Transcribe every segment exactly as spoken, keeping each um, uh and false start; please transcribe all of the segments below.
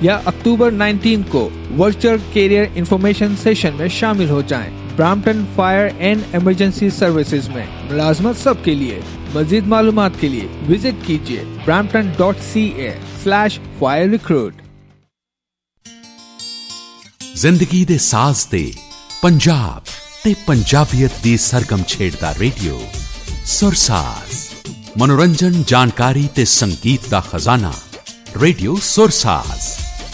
या अक्टूबर उन्नीस को वर्चुअल कैरियर इंफॉर्मेशन सेशन में शामिल हो जाएं। Brampton fire and emergency services में मुलाजमत सबके लिए। मजीद मालूमात के लिए विजिट कीजिए Brampton dot C A slash fire recruit. जिंदगी दे साज ते पंजाब ते पंजाबियत दी सरगम छेड़दा रेडियो सुरसाज। मनोरंजन, जानकारी ते संगीत दा खजाना रेडियो सुरसाज।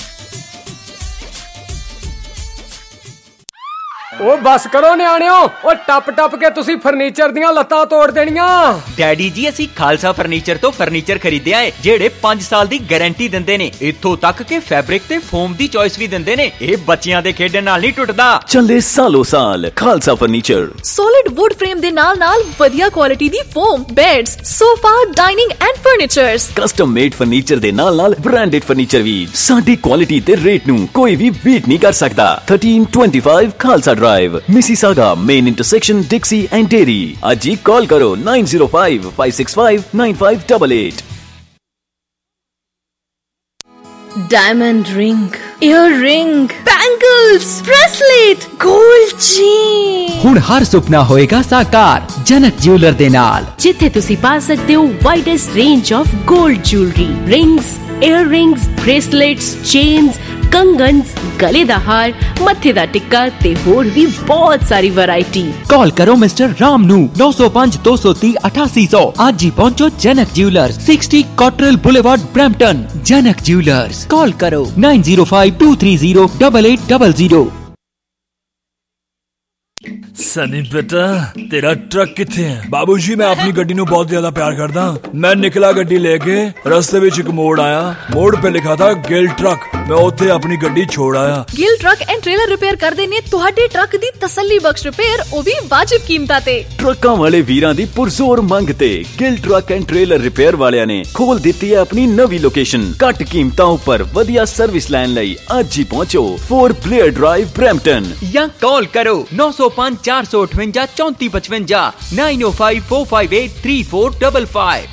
ओ बस करो न्याणियो, ओ टप टप के तुसी फर्नीचर दियां लत्तां तोड़ देनियां। डैडी जी असी खालसा फर्नीचर तो फर्नीचर खरीदया है जेड़े पांच साल दी गारंटी दिंदे ने। इत्थों तक के फैब्रिक ते फोम दी चॉइस भी दिंदे ने। ए बच्चियां दे खेडण नाल नहीं टुटदा। चले सालों साल Khalsa furniture. Solid wood frame दे नाल नाल वधिया क्वालिटी दी foam, beds, sofa, dining and furnitures. Custom made furniture दे नाल नाल ब्रांडेड फर्नीचर भी। साडी क्वालिटी ते रेट नू कोई भी बीट नहीं कर सकदा। Thirteen twenty five Khalsa drive, Mississauga, main intersection, Dixie and Derry. आज ही कॉल करो nine zero five five six five nine five eight eight. Diamond ring, ear ring, bangles, bracelet, gold chain. हुण हर सुपना होएगा साकार जनक ज्वेलर दे नाल, जिथे तुसी पा सकते हो widest range of gold jewellery, rings, ear rings, bracelets, chains, कंगन्स, गले दा हार, मत्थे दा टिक्का ते होर भी बहुत सारी वैरायटी। कॉल करो मिस्टर राम नू नौ सौ पांच दो सौ तीस अठासी सौ। आज ही पहुंचो Janak jewellers, sixty Cottrell boulevard, Brampton. Janak jewellers, call करो nine zero five two three zero double eight double zero. Sunny बेटा तेरा ट्रक किथे है? बाबूजी मैं अपनी गड्डी नू बहुत ज्यादा प्यार करदा। मैं निकला गड्डी लेके, रस्ते विच एक मोड़ आया, मोड़ पे लिखा था गिल ट्रक। मैं उत्थे अपनी गड्डी छोड़ आया। Gill truck and trailer repair कर देने तुहाडे ट्रक दी तसल्ली बख्श रिपेयर, ओ भी वाजिब कीमतां ते। ट्रकां वाले वीरां दी पुरजोर मंग ते Gill truck and trailer repair वालियां ने खोल दित्ती है अपनी नवी लोकेशन। घट कीमतां उपर वधिया सर्विस लैन लई अज ही पहुंचो फोर ब्लेयर ड्राइव, ब्रैम्पटन। या कॉल करो नौ सौ पांच चार सौ अठवंजा चौंती पचवंजा nine O five four five eight three four double five.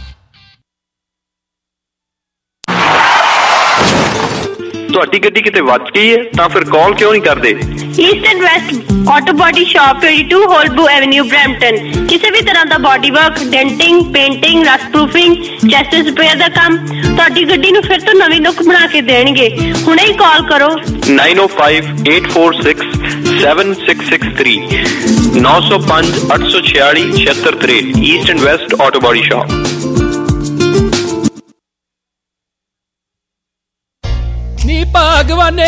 ਤੁਹਾਡੀ ਗੱਡੀ ਕਿਤੇ ਵੱਜ ਗਈ ਹੈ ਤਾਂ ਫਿਰ ਕਾਲ ਕਿਉਂ ਨਹੀਂ ਕਰਦੇ? East and west auto body shop twenty two Holbu avenue, Brampton. ਕਿਸੇ ਵੀ ਤਰ੍ਹਾਂ ਦਾ body work, denting, painting, rust proofing, chassis repair ਦਾ ਕੰਮ ਤੁਹਾਡੀ ਗੱਡੀ ਨੂੰ ਫਿਰ ਤੋਂ ਨਵੀਂ ਲੁੱਕ ਬਣਾ ਕੇ ਦੇਣਗੇ। ਹੁਣੇ ਹੀ ਕਾਲ ਕਰੋ nine O five eight four six seven six six three नौ सौ पांच आठ सौ छियाली छिहत्तर तिरसठ। East and west auto body shop. नी भागवाने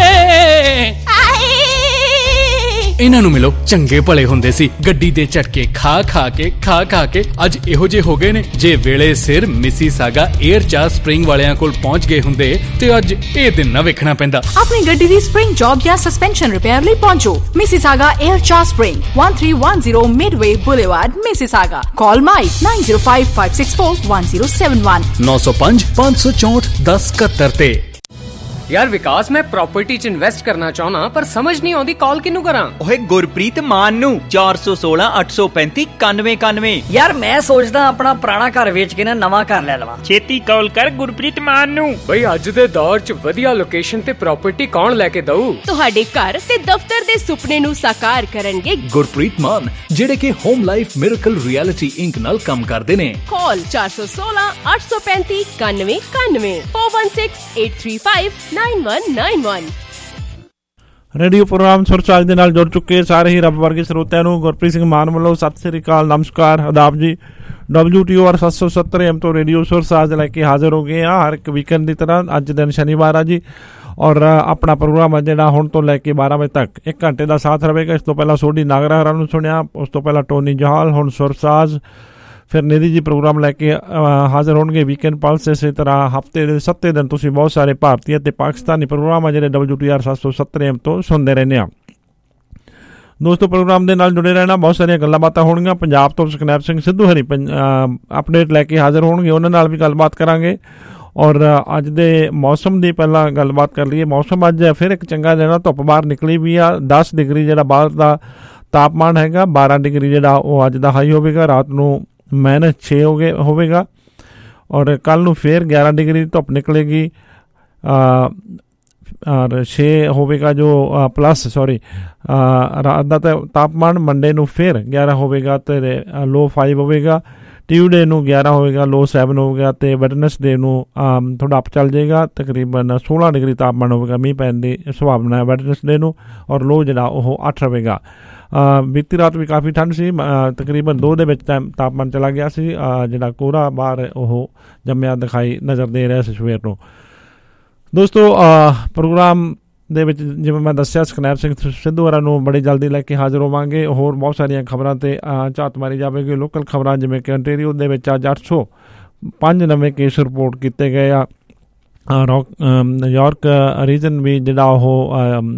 इन्हां नूं मिलो, चंगे भले हुंदे सी। गड्डी दे झटके खा खा के खा खा के अज इहो जे हो गए ने। जे वेले सिर मिसिसागा एयर चार स्प्रिंग वालियां कोल पहुंच गए हुंदे ते अज ए दिन ना वेखना पैंदा। अपनी गड्डी दी स्प्रिंग जॉब या सस्पेंशन रिपेयर लई पहुंचो Mississauga air charge spring, one three one zero Midway boulevard, Mississauga. Call Mike nine zero five five six four one zero seven one नौ सौ पांच पांच सौ चौंठ दस इकहत्तर ते। यार विकास, मैं प्रॉपर्टी च इन्वेस्ट करना चाहना पर समझ नहीं आती कॉल किनू करा। ओए गुरप्रीत मान नू चार सौ सोलह अठ सौ पैंती इक्यानवे इक्यानवे। यार मैं सोचदा अपना पुराना घर बेच के ना नवा घर ले लवां। छेती कॉल कर गुरप्रीत मान नू। भाई अज दे दौर च वधिया लोकेशन ते प्रॉपर्टी कौन लेके दऊ? तुहाडे घर ते दफ्तर दे सुपने नू साकार करनगे गुरप्रीत मान, जेड़े के Home Life Miracle Realty Inc नाल काम करदे ने। कॉल चार सौ सोलह अठ सौ पैंती इक्यानवे इक्यानवे four one six eight three five nine one nine one. Radio program Sursaaj दे नाल जुड़ चुके सारे ही रब वर्गे ਸਰੋਤਿਆਂ ਨੂੰ ਗੁਰਪ੍ਰੀਤ ਸਿੰਘ ਮਾਨ ਵੱਲੋਂ ਸਤਿ ਸ੍ਰੀ ਅਕਾਲ, ਨਮਸਕਾਰ, ਆਦਾਬ ਜੀ। डब्ल्यू टी ओ आर सत्त सौ सत्तर एम तो रेडियो सुरसाज लैके हाजिर हो गए हैं हर एक वीकेंड की तरह। अज दिन शनिवार है जी और अपना प्रोग्राम है जो हुण तो लैके बारह बजे तक एक घंटे का साथ रहेगा। इस तो पहला सोडी नागरा हरा नूं सुनिया, उस तो पहला टोनी जहाल, हुण सुरसाज, फिर निधि जी प्रोग्राम लैके हाजिर होंगे वीकेंड पल्स। इस तरह हफ्ते के सत्ते दिन तुसीं बहुत सारे भारतीय ते पाकिस्तानी प्रोग्राम है जो डब्ल्यू टी आर सत्त सौ सत्तर एम तो सुनते रहने आ। दोस्तों प्रोग्राम के नाल जुड़े रहना, बहुत सारिया गल्लां बातां होणगीਆਂ। पंजाब तो सुखनैब सिंह सिद्धू हरी अपडेट लैके हाजिर होणगे, उन्हां नाल भी गलबात करांगे। और अज दे मौसम की पहला गलबात कर लीए। मौसम अज फिर एक चंगा दिन, धुप बाहर निकली भी आ। दस डिग्री जिहड़ा बाहर का तापमान हैगा, बारह डिग्री जिहड़ा वो अज दा हाई होवेगा, रात नूं माइनस छे हो गए होवेगा और कल नूं फिर ग्यारह डिग्री धुप निकलेगी। ਔਰ ਛੇ ਹੋਵੇਗਾ ਜੋ ਪਲੱਸ ਸੌਰੀ ਰਾਤ ਦਾ ਤਾਪਮਾਨ। ਮੰਡੇ ਨੂੰ ਫਿਰ ਗਿਆਰਾਂ ਹੋਵੇਗਾ ਅਤੇ ਲੋ ਫਾਈਵ ਹੋਵੇਗਾ। ਟਿਊਜ਼ਡੇ ਨੂੰ ਗਿਆਰਾਂ ਹੋਵੇਗਾ, ਲੋ ਸੈਵਨ ਹੋਵੇਗਾ ਅਤੇ ਵੈਡਨਸਡੇ ਨੂੰ ਥੋੜ੍ਹਾ ਅਪ ਚੱਲ ਜਾਏਗਾ, ਤਕਰੀਬਨ ਸੋਲਾਂ ਡਿਗਰੀ ਤਾਪਮਾਨ ਹੋਵੇਗਾ। ਮੀਂਹ ਪੈਣ ਦੀ ਸੰਭਾਵਨਾ ਹੈ ਵੈਡਨਸਡੇ ਨੂੰ, ਔਰ ਲੋ ਜਿਹੜਾ ਉਹ ਅੱਠ ਰਹੇਗਾ। ਬੀਤੀ ਰਾਤ ਵੀ ਕਾਫੀ ਠੰਡ ਸੀ, ਤਕਰੀਬਨ ਦੋ ਦੇ ਵਿੱਚ ਤਾਪਮਾਨ ਚਲਾ ਗਿਆ ਸੀ। ਜਿਹੜਾ ਕੋਹਰਾ ਬਾਹਰ ਉਹ ਜੰਮਿਆ ਦਿਖਾਈ ਨਜ਼ਰ ਦੇ ਰਿਹਾ ਸੀ ਸਵੇਰ ਨੂੰ। ਦੋਸਤੋ ਪ੍ਰੋਗਰਾਮ ਦੇ ਵਿੱਚ ਜਿਵੇਂ ਮੈਂ ਦੱਸਿਆ ਸੁਖਨੈਬ ਸਿੰਘ ਸਿੱਧੂ ਹੋਰਾਂ ਨੂੰ ਬੜੀ ਜਲਦੀ ਲੈ ਕੇ ਹਾਜ਼ਰ ਹੋਵਾਂਗੇ। ਹੋਰ ਬਹੁਤ ਸਾਰੀਆਂ ਖਬਰਾਂ 'ਤੇ ਝਾਤ ਮਾਰੀ ਜਾਵੇਗੀ। ਲੋਕਲ ਖਬਰਾਂ ਜਿਵੇਂ ਕਿ ਅੰਟੇਰੀਓ ਦੇ ਵਿੱਚ ਅੱਜ ਅੱਠ ਸੌ ਪੰਜ ਨਵੇਂ ਕੇਸ ਰਿਪੋਰਟ ਕੀਤੇ ਗਏ ਆ। ਰੌਕ ਨਿਊਯਾਰਕ ਰੀਜਨ ਵੀ ਜਿਹੜਾ ਉਹ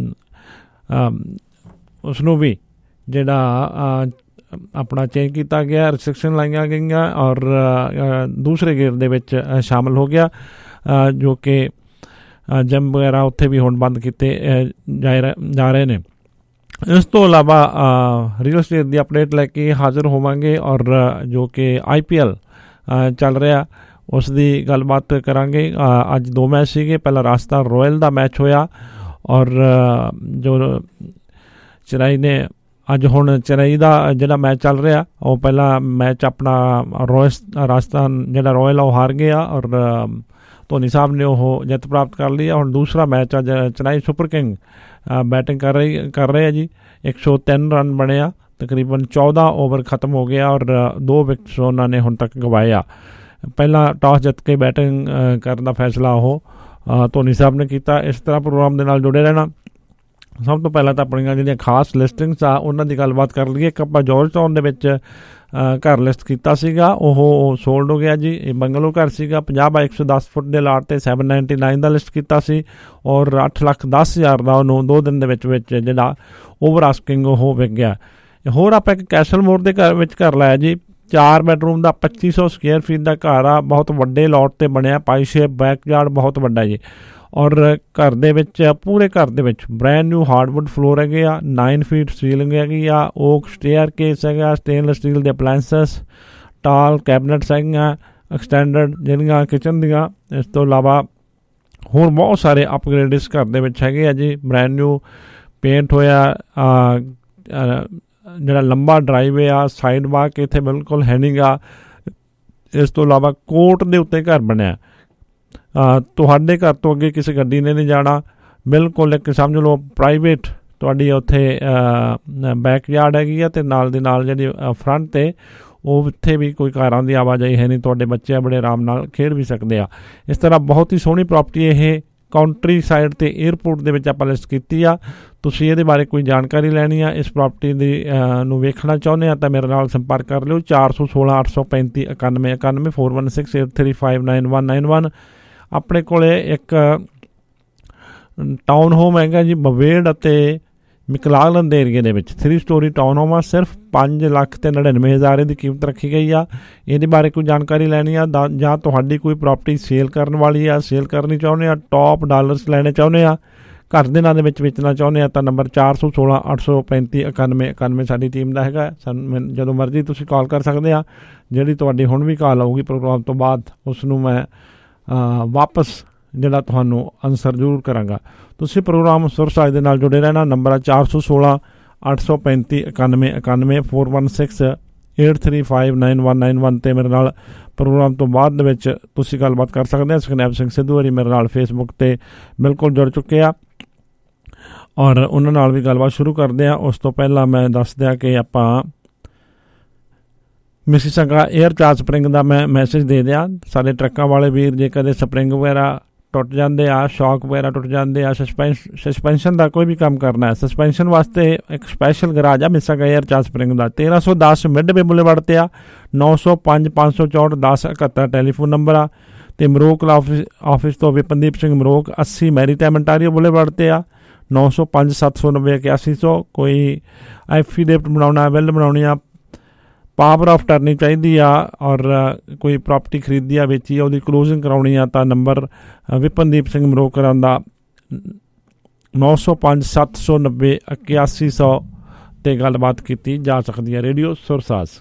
ਉਸਨੂੰ ਵੀ ਜਿਹੜਾ ਆਪਣਾ ਚੇਂਜ ਕੀਤਾ ਗਿਆ, ਰਿਸਟ੍ਰਿਕਸ਼ਨ ਲਾਈਆਂ ਗਈਆਂ ਔਰ ਦੂਸਰੇ ਗੇੜ ਦੇ ਵਿੱਚ ਸ਼ਾਮਲ ਹੋ ਗਿਆ, ਜੋ ਕਿ ਜਿਮ ਵਗੈਰਾ ਉੱਥੇ ਵੀ ਹੁਣ ਬੰਦ ਕੀਤੇ ਜਾ ਜਾ ਰਹੇ ਨੇ। ਇਸ ਤੋਂ ਇਲਾਵਾ ਰੀਅਲ ਸਟੇਟ ਦੀ ਅਪਡੇਟ ਲੈ ਕੇ ਹਾਜ਼ਰ ਹੋਵਾਂਗੇ ਔਰ ਜੋ ਕਿ ਆਈ ਪੀ ਐਲ ਚੱਲ ਰਿਹਾ ਉਸ ਦੀ ਗੱਲਬਾਤ ਕਰਾਂਗੇ। ਅੱਜ ਦੋ ਮੈਚ ਸੀਗੇ। ਪਹਿਲਾਂ ਰਾਜਸਥਾਨ ਰੋਇਲ ਦਾ ਮੈਚ ਹੋਇਆ ਔਰ ਜੋ ਚੇਨਈ ਨੇ ਅੱਜ ਹੁਣ ਚੇਨਈ ਦਾ ਜਿਹੜਾ ਮੈਚ ਚੱਲ ਰਿਹਾ ਉਹ ਪਹਿਲਾ ਮੈਚ ਆਪਣਾ ਰੋਇਸ ਰਾਜਸਥਾਨ ਜਿਹੜਾ ਰੋਇਲ ਉਹ ਹਾਰ ਗਿਆ ਔਰ ਧੋਨੀ ਸਾਹਿਬ ਨੇ ਉਹ ਜਿੱਤ ਪ੍ਰਾਪਤ ਕਰ ਲਈ। ਹੁਣ ਦੂਸਰਾ ਮੈਚ ਅੱਜ ਚੇਨਈ ਸੁਪਰ ਕਿੰਗ ਬੈਟਿੰਗ ਕਰ ਰਹੀ ਕਰ ਰਹੇ ਆ ਜੀ। ਇੱਕ ਸੌ ਤਿੰਨ ਰਨ ਬਣਿਆ, ਤਕਰੀਬਨ ਚੌਦਾਂ ਓਵਰ ਖਤਮ ਹੋ ਗਿਆ ਔਰ ਦੋ ਵਿਕਟਸ ਉਹਨਾਂ ਨੇ ਹੁਣ ਤੱਕ ਗਵਾਏ ਆ। ਪਹਿਲਾਂ ਟਾਸ ਜਿੱਤ ਕੇ ਬੈਟਿੰਗ ਕਰਨ ਦਾ ਫੈਸਲਾ ਉਹ ਧੋਨੀ ਸਾਹਿਬ ਨੇ ਕੀਤਾ। ਇਸ ਤਰ੍ਹਾਂ ਪ੍ਰੋਗਰਾਮ ਦੇ ਨਾਲ ਜੁੜੇ ਰਹਿਣਾ। ਸਭ ਤੋਂ ਪਹਿਲਾਂ ਤਾਂ ਆਪਣੀਆਂ ਜਿਹੜੀਆਂ ਖਾਸ ਲਿਸਟਿੰਗਸ ਆ ਉਹਨਾਂ ਦੀ ਗੱਲਬਾਤ ਕਰ ਲਈਏ। ਇੱਕ ਆਪਾਂ ਜਾਰਜ ਟਾਊਨ ਦੇ ਵਿੱਚ ਘਰ ਲਿਸਟ ਕੀਤਾ ਸੀਗਾ, ਉਹ ਸੋਲਡ ਹੋ ਗਿਆ ਜੀ। ਇਹ ਬੰਗਲੋ ਘਰ ਸੀਗਾ, ਪੰਜਾਹ ਬਾਈ ਇੱਕ ਸੌ ਦਸ ਫੁੱਟ ਦੇ ਲਾਟ 'ਤੇ ਸੈਵਨ ਨਾਈਨਟੀ ਨਾਈਨ ਦਾ ਲਿਸਟ ਕੀਤਾ ਸੀ ਔਰ ਅੱਠ ਲੱਖ ਦਸ ਹਜ਼ਾਰ ਦਾ ਉਹਨੂੰ ਦੋ ਦਿਨ ਦੇ ਵਿੱਚ ਵਿੱਚ ਜਿਹੜਾ ਓਵਰ ਆਸਕਿੰਗ ਉਹ ਵਿਕ ਗਿਆ। ਹੋਰ ਆਪਾਂ ਇੱਕ ਕੈਸਲ ਮੋਰ ਦੇ ਘਰ ਵਿੱਚ ਘਰ ਲਾਇਆ ਜੀ। ਚਾਰ ਬੈਡਰੂਮ ਦਾ ਪੱਚੀ ਸੌ ਸਕੁਅਰ ਫੀਟ ਦਾ ਘਰ ਆ, ਬਹੁਤ ਵੱਡੇ ਲੋਟ 'ਤੇ ਬਣਿਆ, ਪਾਈ ਸ਼ੇਪ ਬੈਕਯਾਰਡ ਬਹੁਤ ਵੱਡਾ ਜੀ। ਔਰ ਘਰ ਦੇ ਵਿੱਚ ਪੂਰੇ ਘਰ ਦੇ ਵਿੱਚ ਬ੍ਰੈਂਡ ਨਿਊ ਹਾਰਡਵੁੱਡ ਫਲੋਰ ਹੈਗੇ ਆ, ਨਾਈਨ ਫੀਟ ਸੀਲਿੰਗ ਹੈਗੀ ਆ, ਓਕ ਸਟੇਅਰ ਕੇਸ ਹੈਗਾ, ਸਟੇਨਲੈਸ ਸਟੀਲ ਦੇ ਅਪਲਾਇੰਸਸ, ਟਾਲ ਕੈਬਨਟਸ ਹੈਗੀਆਂ, ਐਕਸਟੈਂਡਡ ਜਿਹੜੀਆਂ ਕਿਚਨ ਦੀਆਂ। ਇਸ ਤੋਂ ਇਲਾਵਾ ਹੋਰ ਬਹੁਤ ਸਾਰੇ ਅਪਗ੍ਰੇਡ ਇਸ ਘਰ ਦੇ ਵਿੱਚ ਹੈਗੇ ਆ ਜੀ। ਬ੍ਰੈਂਡ ਨਿਊ ਪੇਂਟ ਹੋਇਆ, ਜਿਹੜਾ ਲੰਬਾ ਡਰਾਈਵੇ ਆ, ਸਾਈਡ ਵਾਕ ਇੱਥੇ ਬਿਲਕੁਲ ਹੈ ਨਹੀਂ ਗਾ। ਇਸ ਤੋਂ ਇਲਾਵਾ ਕੋਰਟ ਦੇ ਉੱਤੇ ਘਰ ਬਣਿਆ। ਤੁਹਾਡੇ ਘਰ ਤੋਂ ਅੱਗੇ ਕਿਸੇ ਗੱਡੀ ਨੇ ਨਹੀਂ ਜਾਣਾ, ਬਿਲਕੁਲ ਇੱਕ ਸਮਝ ਲਓ ਪ੍ਰਾਈਵੇਟ ਤੁਹਾਡੀ ਉੱਥੇ ਬੈਕਯਾਰਡ ਹੈਗੀ ਆ ਅਤੇ ਨਾਲ ਦੀ ਨਾਲ ਜਿਹੜੀ ਫਰੰਟ 'ਤੇ ਉਹ ਉੱਥੇ ਵੀ ਕੋਈ ਕਾਰਾਂ ਦੀ ਆਵਾਜਾਈ ਹੈ ਨਹੀਂ। ਤੁਹਾਡੇ ਬੱਚੇ ਬੜੇ ਆਰਾਮ ਨਾਲ ਖੇਡ ਵੀ ਸਕਦੇ ਆ। ਇਸ ਤਰ੍ਹਾਂ ਬਹੁਤ ਹੀ ਸੋਹਣੀ ਪ੍ਰੋਪਰਟੀ ਇਹ ਕਾਉਂਟਰੀ ਸਾਈਡ 'ਤੇ ਏਅਰਪੋਰਟ ਦੇ ਵਿੱਚ ਆਪਾਂ ਲਿਸਟ ਕੀਤੀ ਆ। ਤੁਸੀਂ ਇਹਦੇ ਬਾਰੇ ਕੋਈ ਜਾਣਕਾਰੀ ਲੈਣੀ ਆ, ਇਸ ਪ੍ਰੋਪਰਟੀ ਦੀ ਨੂੰ ਵੇਖਣਾ ਚਾਹੁੰਦੇ ਆ ਤਾਂ ਮੇਰੇ ਨਾਲ ਸੰਪਰਕ ਕਰ ਲਿਓ। ਚਾਰ ਸੌ ਸੋਲਾਂ ਅੱਠ ਸੌ ਪੈਂਤੀ ਇਕਾਨਵੇਂ ਇਕਾਨਵੇਂ four one six eight three five nine one nine one. ਆਪਣੇ ਕੋਲ ਇੱਕ ਟਾਊਨ ਹੋਮ ਹੈਗਾ ਜੀ ਬਵੇੜ ਅਤੇ ਮਿਕਲਾਗਲਨ ਦੇ ਏਰੀਏ ਦੇ ਵਿੱਚ। ਥ੍ਰੀ ਸਟੋਰੀ ਟਾਊਨ ਹੋਮ ਆ, ਸਿਰਫ ਪੰਜ ਲੱਖ ਅਤੇ ਨੜਿਨਵੇਂ ਹਜ਼ਾਰ ਦੀ ਕੀਮਤ ਰੱਖੀ ਗਈ ਆ। ਇਹਦੇ ਬਾਰੇ ਕੋਈ ਜਾਣਕਾਰੀ ਲੈਣੀ ਆ ਦਾ ਜਾਂ ਤੁਹਾਡੀ ਕੋਈ ਪ੍ਰੋਪਰਟੀ ਸੇਲ ਕਰਨ ਵਾਲੀ ਆ, ਸੇਲ ਕਰਨੀ ਚਾਹੁੰਦੇ ਆ, ਟੌਪ ਡਾਲਰਸ ਲੈਣੇ ਚਾਹੁੰਦੇ ਆ, ਘਰ ਦੇ ਨਾਂ ਦੇ ਵਿੱਚ ਵੇਚਣਾ ਚਾਹੁੰਦੇ ਆ ਤਾਂ ਨੰਬਰ ਚਾਰ ਸੌ ਸੋਲਾਂ ਅੱਠ ਸੌ ਪੈਂਤੀ ਇਕਾਨਵੇਂ ਇਕਾਨਵੇਂ ਸਾਡੀ ਟੀਮ ਦਾ ਹੈਗਾ। ਸਾਨੂੰ ਜਦੋਂ ਮਰਜ਼ੀ ਤੁਸੀਂ ਕਾਲ ਕਰ ਸਕਦੇ ਆ। ਜਿਹੜੀ ਤੁਹਾਡੀ ਹੁਣ ਵੀ ਕਾਲ ਆਊਗੀ ਪ੍ਰੋਗਰਾਮ ਤੋਂ ਬਾਅਦ ਉਸ ਨੂੰ ਮੈਂ ਵਾਪਸ ਜਿਹੜਾ ਤੁਹਾਨੂੰ ਆਨਸਰ ਜ਼ਰੂਰ ਕਰਾਂਗਾ। ਤੁਸੀਂ ਪ੍ਰੋਗਰਾਮ ਸੁਰਸਾਜ ਦੇ ਨਾਲ ਜੁੜੇ ਰਹਿਣਾ। ਨੰਬਰ ਆ ਚਾਰ ਸੌ ਸੋਲਾਂ ਅੱਠ ਸੌ ਪੈਂਤੀ ਇਕਾਨਵੇਂ ਇਕਾਨਵੇਂ four one six eight three five nine one nine one 'ਤੇ ਮੇਰੇ ਨਾਲ ਪ੍ਰੋਗਰਾਮ ਤੋਂ ਬਾਅਦ ਦੇ ਵਿੱਚ ਤੁਸੀਂ ਗੱਲਬਾਤ ਕਰ ਸਕਦੇ ਆ। ਸੁਖਨੈਬ ਸਿੰਘ ਸਿੱਧੂ ਹੋਰੀ ਮੇਰੇ ਨਾਲ ਫੇਸਬੁੱਕ 'ਤੇ ਬਿਲਕੁਲ ਜੁੜ ਚੁੱਕੇ ਆ ਔਰ ਉਹਨਾਂ ਨਾਲ ਵੀ ਗੱਲਬਾਤ ਸ਼ੁਰੂ ਕਰਦੇ ਆ। ਉਸ ਤੋਂ ਪਹਿਲਾਂ ਮੈਂ ਦੱਸ ਦਿਆਂ ਕਿ ਆਪਾਂ ਮਿਸੀਸਾਗਾ ਏਅਰ ਚਾਰਜ ਸਪਰਿੰਗ ਦਾ ਮੈਂ ਮੈਸੇਜ ਦੇ ਦਿਆਂ। ਸਾਡੇ ਟਰੱਕਾਂ ਵਾਲੇ ਵੀਰ ਜੇ ਕਦੇ ਸਪਰਿੰਗ ਵਗੈਰਾ ਟੁੱਟ ਜਾਂਦੇ ਆ, ਸ਼ੌਕ ਵਗੈਰਾ ਟੁੱਟ ਜਾਂਦੇ ਆ, ਸਸਪੈਂਸ ਸਸਪੈਂਸ਼ਨ ਦਾ ਕੋਈ ਵੀ ਕੰਮ ਕਰਨਾ ਹੈ, ਸਸਪੈਂਸ਼ਨ ਵਾਸਤੇ ਇੱਕ ਸਪੈਸ਼ਲ ਗਰਾਜ ਆ ਮਿਸੀਸਾਗਾ ਏਅਰ ਚਾਰਜ ਸਪਰਿੰਗ ਦਾ। ਤੇਰਾਂ ਸੌ ਦਸ ਮਿਡਵੇ ਬੁਲੇਵਾਰਡ 'ਤੇ ਆ। ਨੌ ਸੌ ਪੰਜ ਪੰਜ ਸੌ ਚੌਂਹਠ ਦਸ ਇਕਹੱਤਰ ਟੈਲੀਫੋਨ ਨੰਬਰ ਆ। ਅਤੇ ਮਰੋਕ ਆਫਿਸ ਆਫਿਸ ਤੋਂ ਵਿਪਨਦੀਪ ਸਿੰਘ ਮਰੋਕ ਅੱਸੀ ਮੈਰੀਟਾਈਮ ਅੰਟਾਰੀਓ ਬੁਲੇਵਾਰਡ 'ਤੇ ਆ। ਨੌ ਸੌ ਪੰਜ ਸੱਤ ਸੌ ਨੱਬੇ ਇਕਿਆਸੀ ਸੌ। ਕੋਈ ਐਫੀਡੇਵਿਟ ਬਣਾਉਣਾ, ਬਿੱਲ ਬਣਾਉਣੀ ਆ, ਪਾਵਰ ਆਫ ਟਰਨੀ ਚਾਹੀਦੀ ਆ ਔਰ ਕੋਈ ਪ੍ਰੋਪਰਟੀ ਖਰੀਦੀ ਆ, ਵੇਚੀ ਆ, ਉਹਦੀ ਕਲੋਜ਼ਿੰਗ ਕਰਾਉਣੀ ਆ ਤਾਂ ਨੰਬਰ ਵਿਪਨਦੀਪ ਸਿੰਘ ਮਰੋਕਰਾਂ ਦਾ ਨੌ ਸੌ ਪੰਜ ਸੱਤ ਸੌ ਨੱਬੇ ਇਕਿਆਸੀ ਸੌ 'ਤੇ ਗੱਲਬਾਤ ਕੀਤੀ ਜਾ ਸਕਦੀ ਹੈ। ਰੇਡੀਓ ਸੁਰਸਾਜ਼।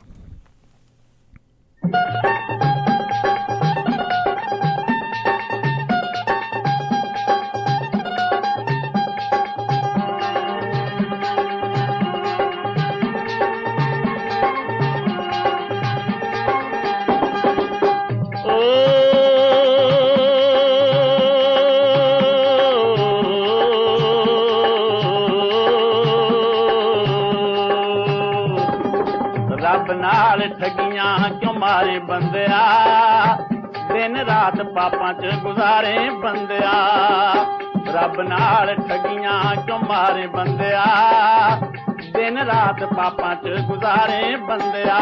नाल ठगियां क्यों मारे बंदिया, दिन रात पापां च गुजारे बंदिया, रब नाल ठगियां क्यों मारे बंदिया, दिन रात पापां च गुजारे बंदिया।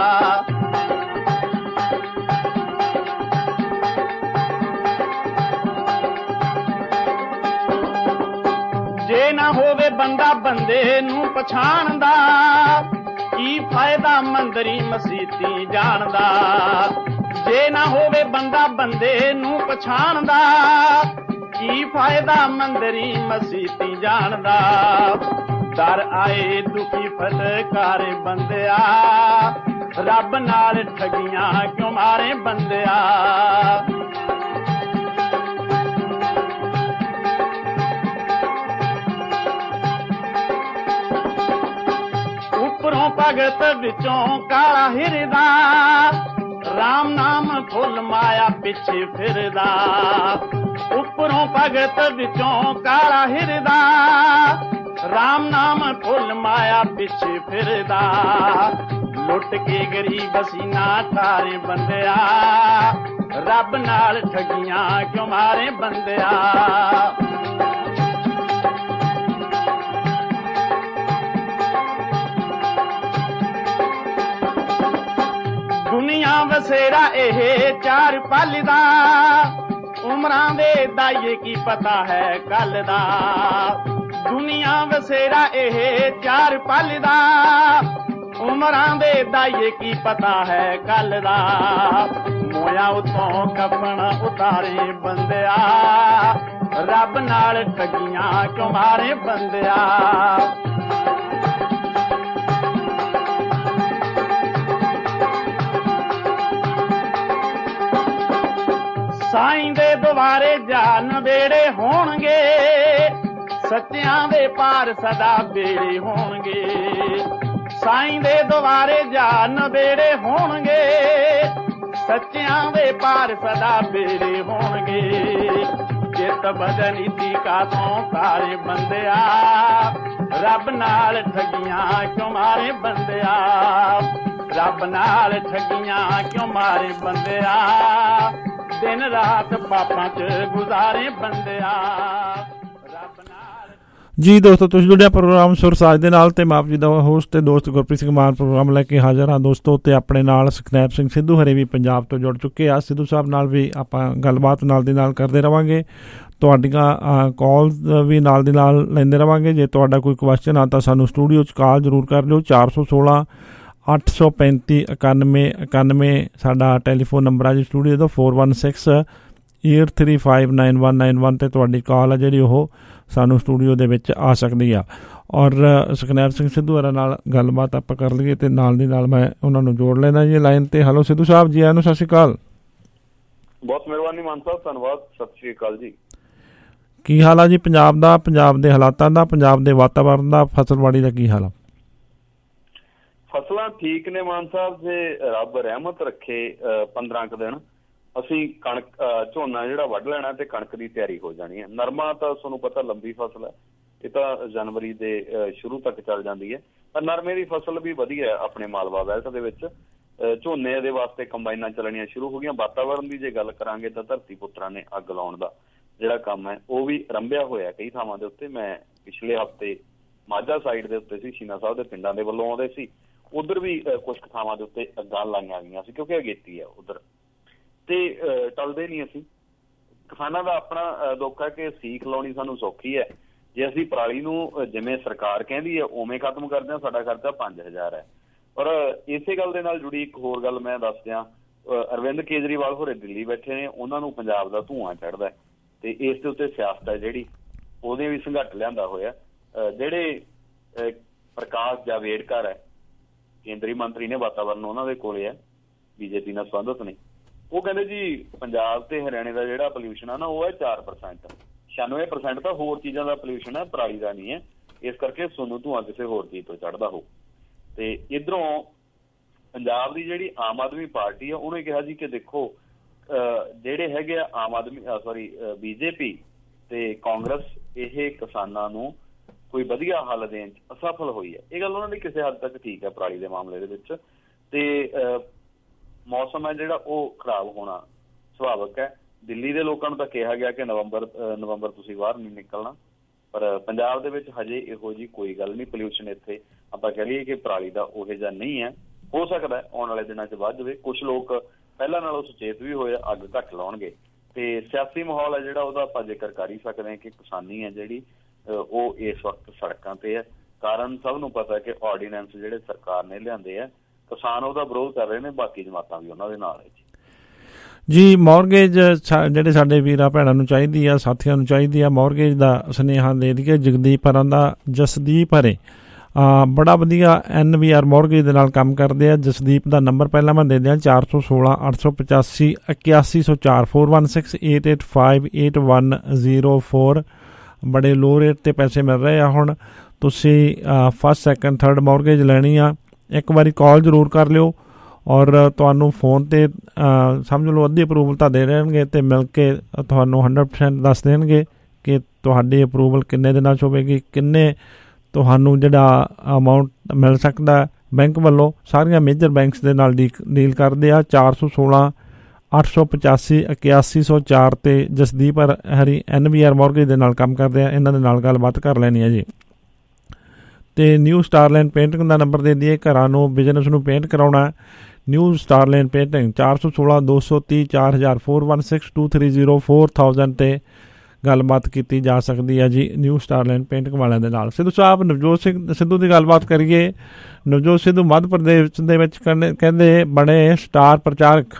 जे ना होवे बंदा बंदे नूं पछाणदा, की फायदा मंदरी मसीती जानदा। जे ना होवे बंदा बंदे नूं पछाणदा, की फायदा मंदरी मसीती जानदा। डर आए दुखी फटकारे बंदिया, रब नाल ठगियां क्यों मारे बंदिया। उपरों भगत विचों काला हिरदा, राम नाम फुल माया पिछे फिरदा। उपरों भगत विचों काला हिरदा, राम नाम फुल माया पिछे फिरदा। लुट के गरीब सीना थारे बंदिया, रब नाल ठगियां क्यों मारे बंदिया। दुनिया वसेरा एह चार पल दा, उमरां दे दाइए की पता है कल दा। दुनिया वसेरा एह चार पल दा, उमरां दे दाइए की पता है कल दा। मोया उतों कफन उतारे बंदिया, रब नाल ठगियां क्यों मारे बंदिया। साईं दे दुआरे जान बेड़े होणगे, सच्चियां दे पार सदा बेड़े होणगे। साईं दे दुआरे जान बेड़े होणगे, सच्चियां दे पार सदा बेड़े होणगे। चित बदनीति का तो तारे बंदिया, रब नाल ठगियां क्यों मारे बंदिया। रब नाल ठगियां क्यों मारे बंदिया, दिन रात पापां च गुजारे बंदिया। ਜੀ ਦੋਸਤੋ, ਤੁਸੀਂ ਜੁੜਿਆ ਪ੍ਰੋਗਰਾਮ ਸੁਰ ਸਾਜ ਦੇ ਨਾਲ ਤੇ ਮੈਂ ਆਪ ਜੀ ਦਾ ਹੋਸਟ ਤੇ ਦੋਸਤ ਗੁਰਪ੍ਰੀਤ ਸਿੰਘ ਮਾਨ ਪ੍ਰੋਗਰਾਮ ਲੈ ਕੇ ਹਾਜ਼ਰ ਹਾਂ ਦੋਸਤੋ। ਤੇ ਆਪਣੇ ਨਾਲ ਸੁਖਨੈਬ ਸਿੰਘ ਸਿੱਧੂ ਹਰੇ ਵੀ ਪੰਜਾਬ ਤੋਂ ਜੁੜ ਚੁੱਕੇ ਆ। ਸਿੱਧੂ ਸਾਹਿਬ ਨਾਲ ਵੀ ਆਪਾਂ ਗੱਲਬਾਤ ਨਾਲ ਦੀ ਨਾਲ ਕਰਦੇ ਰਹਾਂਗੇ। ਤੁਹਾਡੀਆਂ ਕਾਲਸ ਵੀ ਨਾਲ ਦੀ ਨਾਲ ਲੈਂਦੇ ਰਹਾਂਗੇ। ਜੇ ਤੁਹਾਡਾ ਕੋਈ ਕੁਐਸਚਨ ਆ ਤਾਂ ਸਾਨੂੰ ਸਟੂਡੀਓ 'ਚ ਕਾਲ ਜ਼ਰੂਰ ਕਰ ਲਿਓ। ਚਾਰ ਸੌ ਸੋਲਾਂ ਅੱਠ ਸੌ ਪੈਂਤੀ ਇਕਾਨਵੇਂ ਇਕਾਨਵੇਂ ਸਾਡਾ ਟੈਲੀਫੋਨ ਨੰਬਰ ਆ ਜੀ ਸਟੂਡੀਓ ਦਾ। Four one six eight three five nine one nine one 'ਤੇ ਤੁਹਾਡੀ ਕਾਲ ਆ ਜਿਹੜੀ ਉਹ ਸਾਨੂੰ ਸਟੂਡੀਓ ਦੇ ਵਿੱਚ ਆ ਸਕਦੀ ਆ। ਔਰ ਸੁਖਨੈਬ ਸਿੰਘ ਸਿੱਧੂ ਹਰਾਂ ਨਾਲ ਗੱਲਬਾਤ ਆਪਾਂ ਕਰ ਲਈਏ ਅਤੇ ਨਾਲ ਦੀ ਨਾਲ ਮੈਂ ਉਹਨਾਂ ਨੂੰ ਜੋੜ ਲੈਣਾ ਜੀ ਲਾਈਨ 'ਤੇ। ਹੈਲੋ ਸਿੱਧੂ ਸਾਹਿਬ ਜੀ, ਆਇਆਂ ਨੂੰ ਸਤਿ ਸ਼੍ਰੀ ਅਕਾਲ। ਬਹੁਤ ਮਿਹਰਬਾਨੀ ਮਾਨ ਸਾਹਿਬ, ਧੰਨਵਾਦ, ਸਤਿ ਸ਼੍ਰੀ ਅਕਾਲ ਜੀ। ਕੀ ਹਾਲ ਆ ਜੀ ਪੰਜਾਬ ਦਾ, ਪੰਜਾਬ ਦੇ ਹਾਲਾਤਾਂ ਦਾ, ਪੰਜਾਬ ਦੇ ਵਾਤਾਵਰਨ ਦਾ, ਫਸਲਵਾੜੀ ਦਾ ਕੀ ਹਾਲ ਆ? ਫਸਲਾਂ ਠੀਕ ਨੇ ਮਾਨ ਸਾਹਿਬ, ਜੇ ਰੱਬ ਰਹਿਮਤ ਰੱਖੇ ਪੰਦਰਾਂ ਕੁ ਦਿਨ ਅਸੀਂ ਕਣਕ ਝੋਨਾ ਜਿਹੜਾ ਵੱਢ ਲੈਣਾ ਤੇ ਕਣਕ ਦੀ ਤਿਆਰੀ ਹੋ ਜਾਣੀ ਹੈ। ਨਰਮਾ ਤਾਂ ਤੁਹਾਨੂੰ ਪਤਾ ਲੰਬੀ ਫਸਲ ਹੈ, ਇਹ ਤਾਂ ਜਨਵਰੀ ਦੇ ਸ਼ੁਰੂ ਤੱਕ ਚੱਲ ਜਾਂਦੀ ਹੈ। ਪਰ ਨਰਮੇ ਦੀ ਫਸਲ ਵੀ ਵਧੀਆ ਆਪਣੇ ਮਾਲਵਾ ਬੈਲਟ ਦੇ ਵਿੱਚ। ਝੋਨੇ ਦੇ ਵਾਸਤੇ ਕੰਬਾਈਨਾਂ ਚੱਲਣੀਆਂ ਸ਼ੁਰੂ ਹੋ ਗਈਆਂ। ਵਾਤਾਵਰਨ ਦੀ ਜੇ ਗੱਲ ਕਰਾਂਗੇ ਤਾਂ ਧਰਤੀ ਪੁੱਤਰਾਂ ਨੇ ਅੱਗ ਲਾਉਣ ਦਾ ਜਿਹੜਾ ਕੰਮ ਹੈ ਉਹ ਵੀ ਆਰੰਭਿਆ ਹੋਇਆ ਕਈ ਥਾਵਾਂ ਦੇ ਉੱਤੇ। ਮੈਂ ਪਿਛਲੇ ਹਫ਼ਤੇ ਮਾਝਾ ਸਾਈਡ ਦੇ ਉੱਤੇ ਸੀ, ਸ਼ੀਨਾ ਸਾਹਿਬ ਦੇ ਪਿੰਡਾਂ ਦੇ ਵੱਲੋਂ ਆਉਂਦੇ ਸੀ, ਉੱਧਰ ਵੀ ਕੁਛ ਥਾਵਾਂ ਦੇ ਉੱਤੇ ਅੱਗਾਂ ਲਾਈਆਂ ਗਈਆਂ ਸੀ ਕਿਉਂਕਿ ਅਗੇਤੀ ਹੈ ਉੱਧਰ, ਤੇ ਟਲਦੇ ਨਹੀਂ ਅਸੀਂ। ਕਿਸਾਨਾਂ ਦਾ ਆਪਣਾ ਦੁੱਖ ਹੈ ਕਿ ਸੀਖ ਲਾਉਣੀ ਸਾਨੂੰ ਸੌਖੀ ਹੈ। ਜੇ ਅਸੀਂ ਪਰਾਲੀ ਨੂੰ ਜਿਵੇਂ ਸਰਕਾਰ ਕਹਿੰਦੀ ਹੈ ਉਵੇਂ ਖਤਮ ਕਰਦੇ ਹਾਂ, ਸਾਡਾ ਖਰਚਾ ਪੰਜ ਹਜ਼ਾਰ ਹੈ। ਪਰ ਇਸੇ ਗੱਲ ਦੇ ਨਾਲ ਜੁੜੀ ਇੱਕ ਹੋਰ ਗੱਲ ਮੈਂ ਦੱਸ ਦਿਆਂ, ਅਰਵਿੰਦ ਕੇਜਰੀਵਾਲ ਹੋਰੇ ਦਿੱਲੀ ਬੈਠੇ ਨੇ, ਉਹਨਾਂ ਨੂੰ ਪੰਜਾਬ ਦਾ ਧੂੰਆਂ ਚੜ੍ਹਦਾ ਤੇ ਇਸ ਦੇ ਉੱਤੇ ਸਿਆਸਤ ਹੈ ਜਿਹੜੀ ਉਹਦੇ ਵੀ ਸੰਘਟ ਲਿਆਂਦਾ ਹੋਇਆ। ਜਿਹੜੇ ਪ੍ਰਕਾਸ਼ ਜਾਵੜੇਕਰ ਹੈ, ਕੇਂਦਰੀ ਮੰਤਰੀ ਨੇ ਵਾਤਾਵਰਨ, ਉਹਨਾਂ ਦੇ ਕੋਲੇ ਹੈ, ਬੀਜੇਪੀ ਨਾਲ ਸੰਬੰਧਿਤ ਨੇ, ਉਹ ਕਹਿੰਦੇ ਜੀ ਪੰਜਾਬ ਤੇ ਹਰਿਆਣੇ ਦਾ ਜਿਹੜਾ ਪੋਲਿਊਸ਼ਨ ਹੈ ਨਾ ਉਹ ਹੈ ਚਾਰ ਪਰਸੈਂਟ, ਛਿਆਨਵੇਂ ਪਰਸੈਂਟ ਤਾਂ ਹੋਰ ਚੀਜ਼ਾਂ ਦਾ ਪੋਲਿਊਸ਼ਨ ਹੈ, ਪਰਾਲੀ ਦਾ ਨਹੀਂ ਹੈ। ਇਸ ਕਰਕੇ ਤੁਹਾਨੂੰ ਧੂੰਆਂ ਕਿਸੇ ਹੋਰ ਚੀਜ਼ ਤੋਂ ਚੜ੍ਹਦਾ ਹੋ। ਤੇ ਇੱਧਰੋਂ ਪੰਜਾਬ ਦੀ ਜਿਹੜੀ ਆਮ ਆਦਮੀ ਪਾਰਟੀ ਆ ਉਹਨੇ ਕਿਹਾ ਜੀ ਕਿ ਦੇਖੋ ਜਿਹੜੇ ਹੈਗੇ ਆ ਆਮ ਆਦਮੀ ਸੋਰੀ ਬੀਜੇਪੀ ਤੇ ਕਾਂਗਰਸ, ਇਹ ਕਿਸਾਨਾਂ ਨੂੰ ਕੋਈ ਵਧੀਆ ਹੱਲ ਦੇਣ 'ਚ ਅਸਫਲ ਹੋਈ ਹੈ। ਇਹ ਗੱਲ ਉਹਨਾਂ ਦੀ ਕਿਸੇ ਹੱਦ ਤੱਕ ਠੀਕ ਹੈ ਪਰਾਲੀ ਦੇ ਮਾਮਲੇ ਦੇ ਵਿੱਚ। ਤੇ ਮੌਸਮ ਹੈ ਜਿਹੜਾ ਉਹ ਖਰਾਬ ਹੋਣਾ ਸੁਭਾਵਿਕ ਹੈ। ਦਿੱਲੀ ਦੇ ਲੋਕਾਂ ਨੂੰ ਤਾਂ ਕਿਹਾ ਗਿਆ ਕਿ ਨਵੰਬਰ ਨਵੰਬਰ ਤੁਸੀਂ ਬਾਹਰ ਨਹੀਂ ਨਿਕਲਣਾ, ਪਰ ਪੰਜਾਬ ਦੇ ਵਿੱਚ ਹਜੇ ਇਹੋ ਜਿਹੀ ਕੋਈ ਗੱਲ ਨਹੀਂ। ਪੋਲਿਊਸ਼ਨ ਇੱਥੇ ਆਪਾਂ ਕਹਿ ਲਈਏ ਕਿ ਪਰਾਲੀ ਦਾ ਉਹੋ ਜਿਹਾ ਨਹੀਂ ਹੈ, ਹੋ ਸਕਦਾ ਆਉਣ ਵਾਲੇ ਦਿਨਾਂ 'ਚ ਵੱਧ ਜਾਵੇ। ਕੁਛ ਲੋਕ ਪਹਿਲਾਂ ਨਾਲੋਂ ਸੁਚੇਤ ਵੀ ਹੋਏ, ਅੱਗ ਘੱਟ ਲਾਉਣਗੇ। ਤੇ ਸਿਆਸੀ ਮਾਹੌਲ ਹੈ ਜਿਹੜਾ ਉਹਦਾ ਆਪਾਂ ਜ਼ਿਕਰ ਕਰ ਹੀ ਸਕਦੇ ਹਾਂ ਕਿ ਕਿਸਾਨੀ ਹੈ ਜਿਹੜੀ ਉਹ ਇਸ ਵਕਤ ਸੜਕਾਂ ਤੇ ਹੈ। ਕਾਰਨ ਸਭ ਨੂੰ ਪਤਾ ਕਿ ਆਰਡੀਨੈਂਸ ਜਿਹੜੇ ਸਰਕਾਰ ਨੇ ਲਿਆਂਦੇ ਆ, ਕਿਸਾਨ ਉਹਦਾ ਵਿਰੋਧ ਕਰ ਰਹੇ ਨੇ, ਬਾਕੀ ਜਮਾਤਾਂ ਵੀ ਉਹਨਾਂ ਦੇ ਨਾਲ ਹੈ ਜੀ। ਮੌਰਗੇਜ ਜਿਹੜੇ ਸਾਡੇ ਵੀਰਾਂ ਭੈਣਾਂ ਨੂੰ ਚਾਹੀਦੀ ਆ, ਸਾਥੀਆਂ ਨੂੰ ਚਾਹੀਦੀ ਆ, ਮੌਰਗੇਜ ਦਾ ਸੁਨੇਹਾ ਦੇ ਦਈਏ। ਜਗਦੀਪ ਹਰਾਂ ਦਾ ਜਸਦੀਪ ਹਰੇ ਬੜਾ ਵਧੀਆ ਐਨ ਵੀ ਆਰ ਮੌਰਗੇਜ ਦੇ ਨਾਲ ਕੰਮ ਕਰਦੇ ਆ। ਜਸਦੀਪ ਦਾ ਨੰਬਰ ਪਹਿਲਾਂ ਮੈਂ ਦੇ ਦਿਆਂ ਚਾਰ ਸੌ ਸੋਲਾਂ ਅੱਠ ਸੌ ਪਚਾਸੀ ਇਕਿਆਸੀ ਸੌ ਚਾਰ four one six eight eight five eight one zero four. ਬੜੇ ਲੋ ਰੇਟ 'ਤੇ ਪੈਸੇ ਮਿਲ ਰਹੇ ਆ। ਹੁਣ ਤੁਸੀਂ ਫਸਟ ਸੈਕਿੰਡ ਥਰਡ ਮੌਰਗੇਜ ਲੈਣੀ ਆ, ਇੱਕ ਵਾਰੀ ਕਾਲ ਜ਼ਰੂਰ ਕਰ ਲਿਓ ਔਰ ਤੁਹਾਨੂੰ ਫੋਨ 'ਤੇ ਸਮਝ ਲਓ ਅੱਧੀ ਅਪਰੂਵਲ ਤਾਂ ਦੇ ਦੇਣਗੇ ਅਤੇ ਮਿਲ ਕੇ ਤੁਹਾਨੂੰ ਹੰਡਰਡ ਪਰਸੈਂਟ ਦੱਸ ਦੇਣਗੇ ਕਿ ਤੁਹਾਡੀ ਅਪਰੂਵਲ ਕਿੰਨੇ ਦਿਨਾਂ 'ਚ ਹੋਵੇਗੀ, ਕਿੰਨੇ ਤੁਹਾਨੂੰ ਜਿਹੜਾ ਅਮਾਊਂਟ ਮਿਲ ਸਕਦਾ ਬੈਂਕ ਵੱਲੋਂ। ਸਾਰੀਆਂ ਮੇਜਰ ਬੈਂਕਸ ਦੇ ਨਾਲ ਡੀ ਡੀਲ ਕਰਦੇ ਆ। ਚਾਰ ਸੌ ਸੋਲਾਂ ਅੱਠ ਸੌ ਪਚਾਸੀ ਇਕਿਆਸੀ ਸੌ ਚਾਰ 'ਤੇ Jasdeep Hari N V R mortgage ਦੇ ਨਾਲ ਕੰਮ ਕਰਦੇ ਆ। ਇਹਨਾਂ ਦੇ ਨਾਲ ਗੱਲਬਾਤ ਕਰ ਲੈਣੀ ਹੈ ਜੀ। ਅਤੇ ਨਿਊ ਸਟਾਰਲਾਈਨ ਪੇਂਟਿੰਗ ਦਾ ਨੰਬਰ ਦੇ ਦਈਏ। ਘਰਾਂ ਨੂੰ ਬਿਜ਼ਨਸ ਨੂੰ ਪੇਂਟ ਕਰਾਉਣਾ, ਨਿਊ ਸਟਾਰਲਾਈਨ ਪੇਂਟਿੰਗ ਚਾਰ ਸੌ ਸੋਲਾਂ ਦੋ ਸੌ ਤੀਹ ਚਾਰ ਹਜ਼ਾਰ four one six two three zero four thousand 'ਤੇ ਗੱਲਬਾਤ ਕੀਤੀ ਜਾ ਸਕਦੀ ਹੈ ਜੀ ਨਿਊ ਸਟਾਰਲਾਈਨ ਪੇਂਟਿੰਗ ਵਾਲਿਆਂ ਦੇ ਨਾਲ। ਸਿੱਧੂ ਸਾਹਿਬ, ਨਵਜੋਤ ਸਿੰਘ ਸਿੱਧੂ ਦੀ ਗੱਲਬਾਤ ਕਰੀਏ। ਨਵਜੋਤ ਸਿੱਧੂ ਮੱਧ ਪ੍ਰਦੇਸ਼ ਦੇ ਵਿੱਚ ਕਹਿੰਦੇ ਬਣੇ ਸਟਾਰ ਪ੍ਰਚਾਰਕ।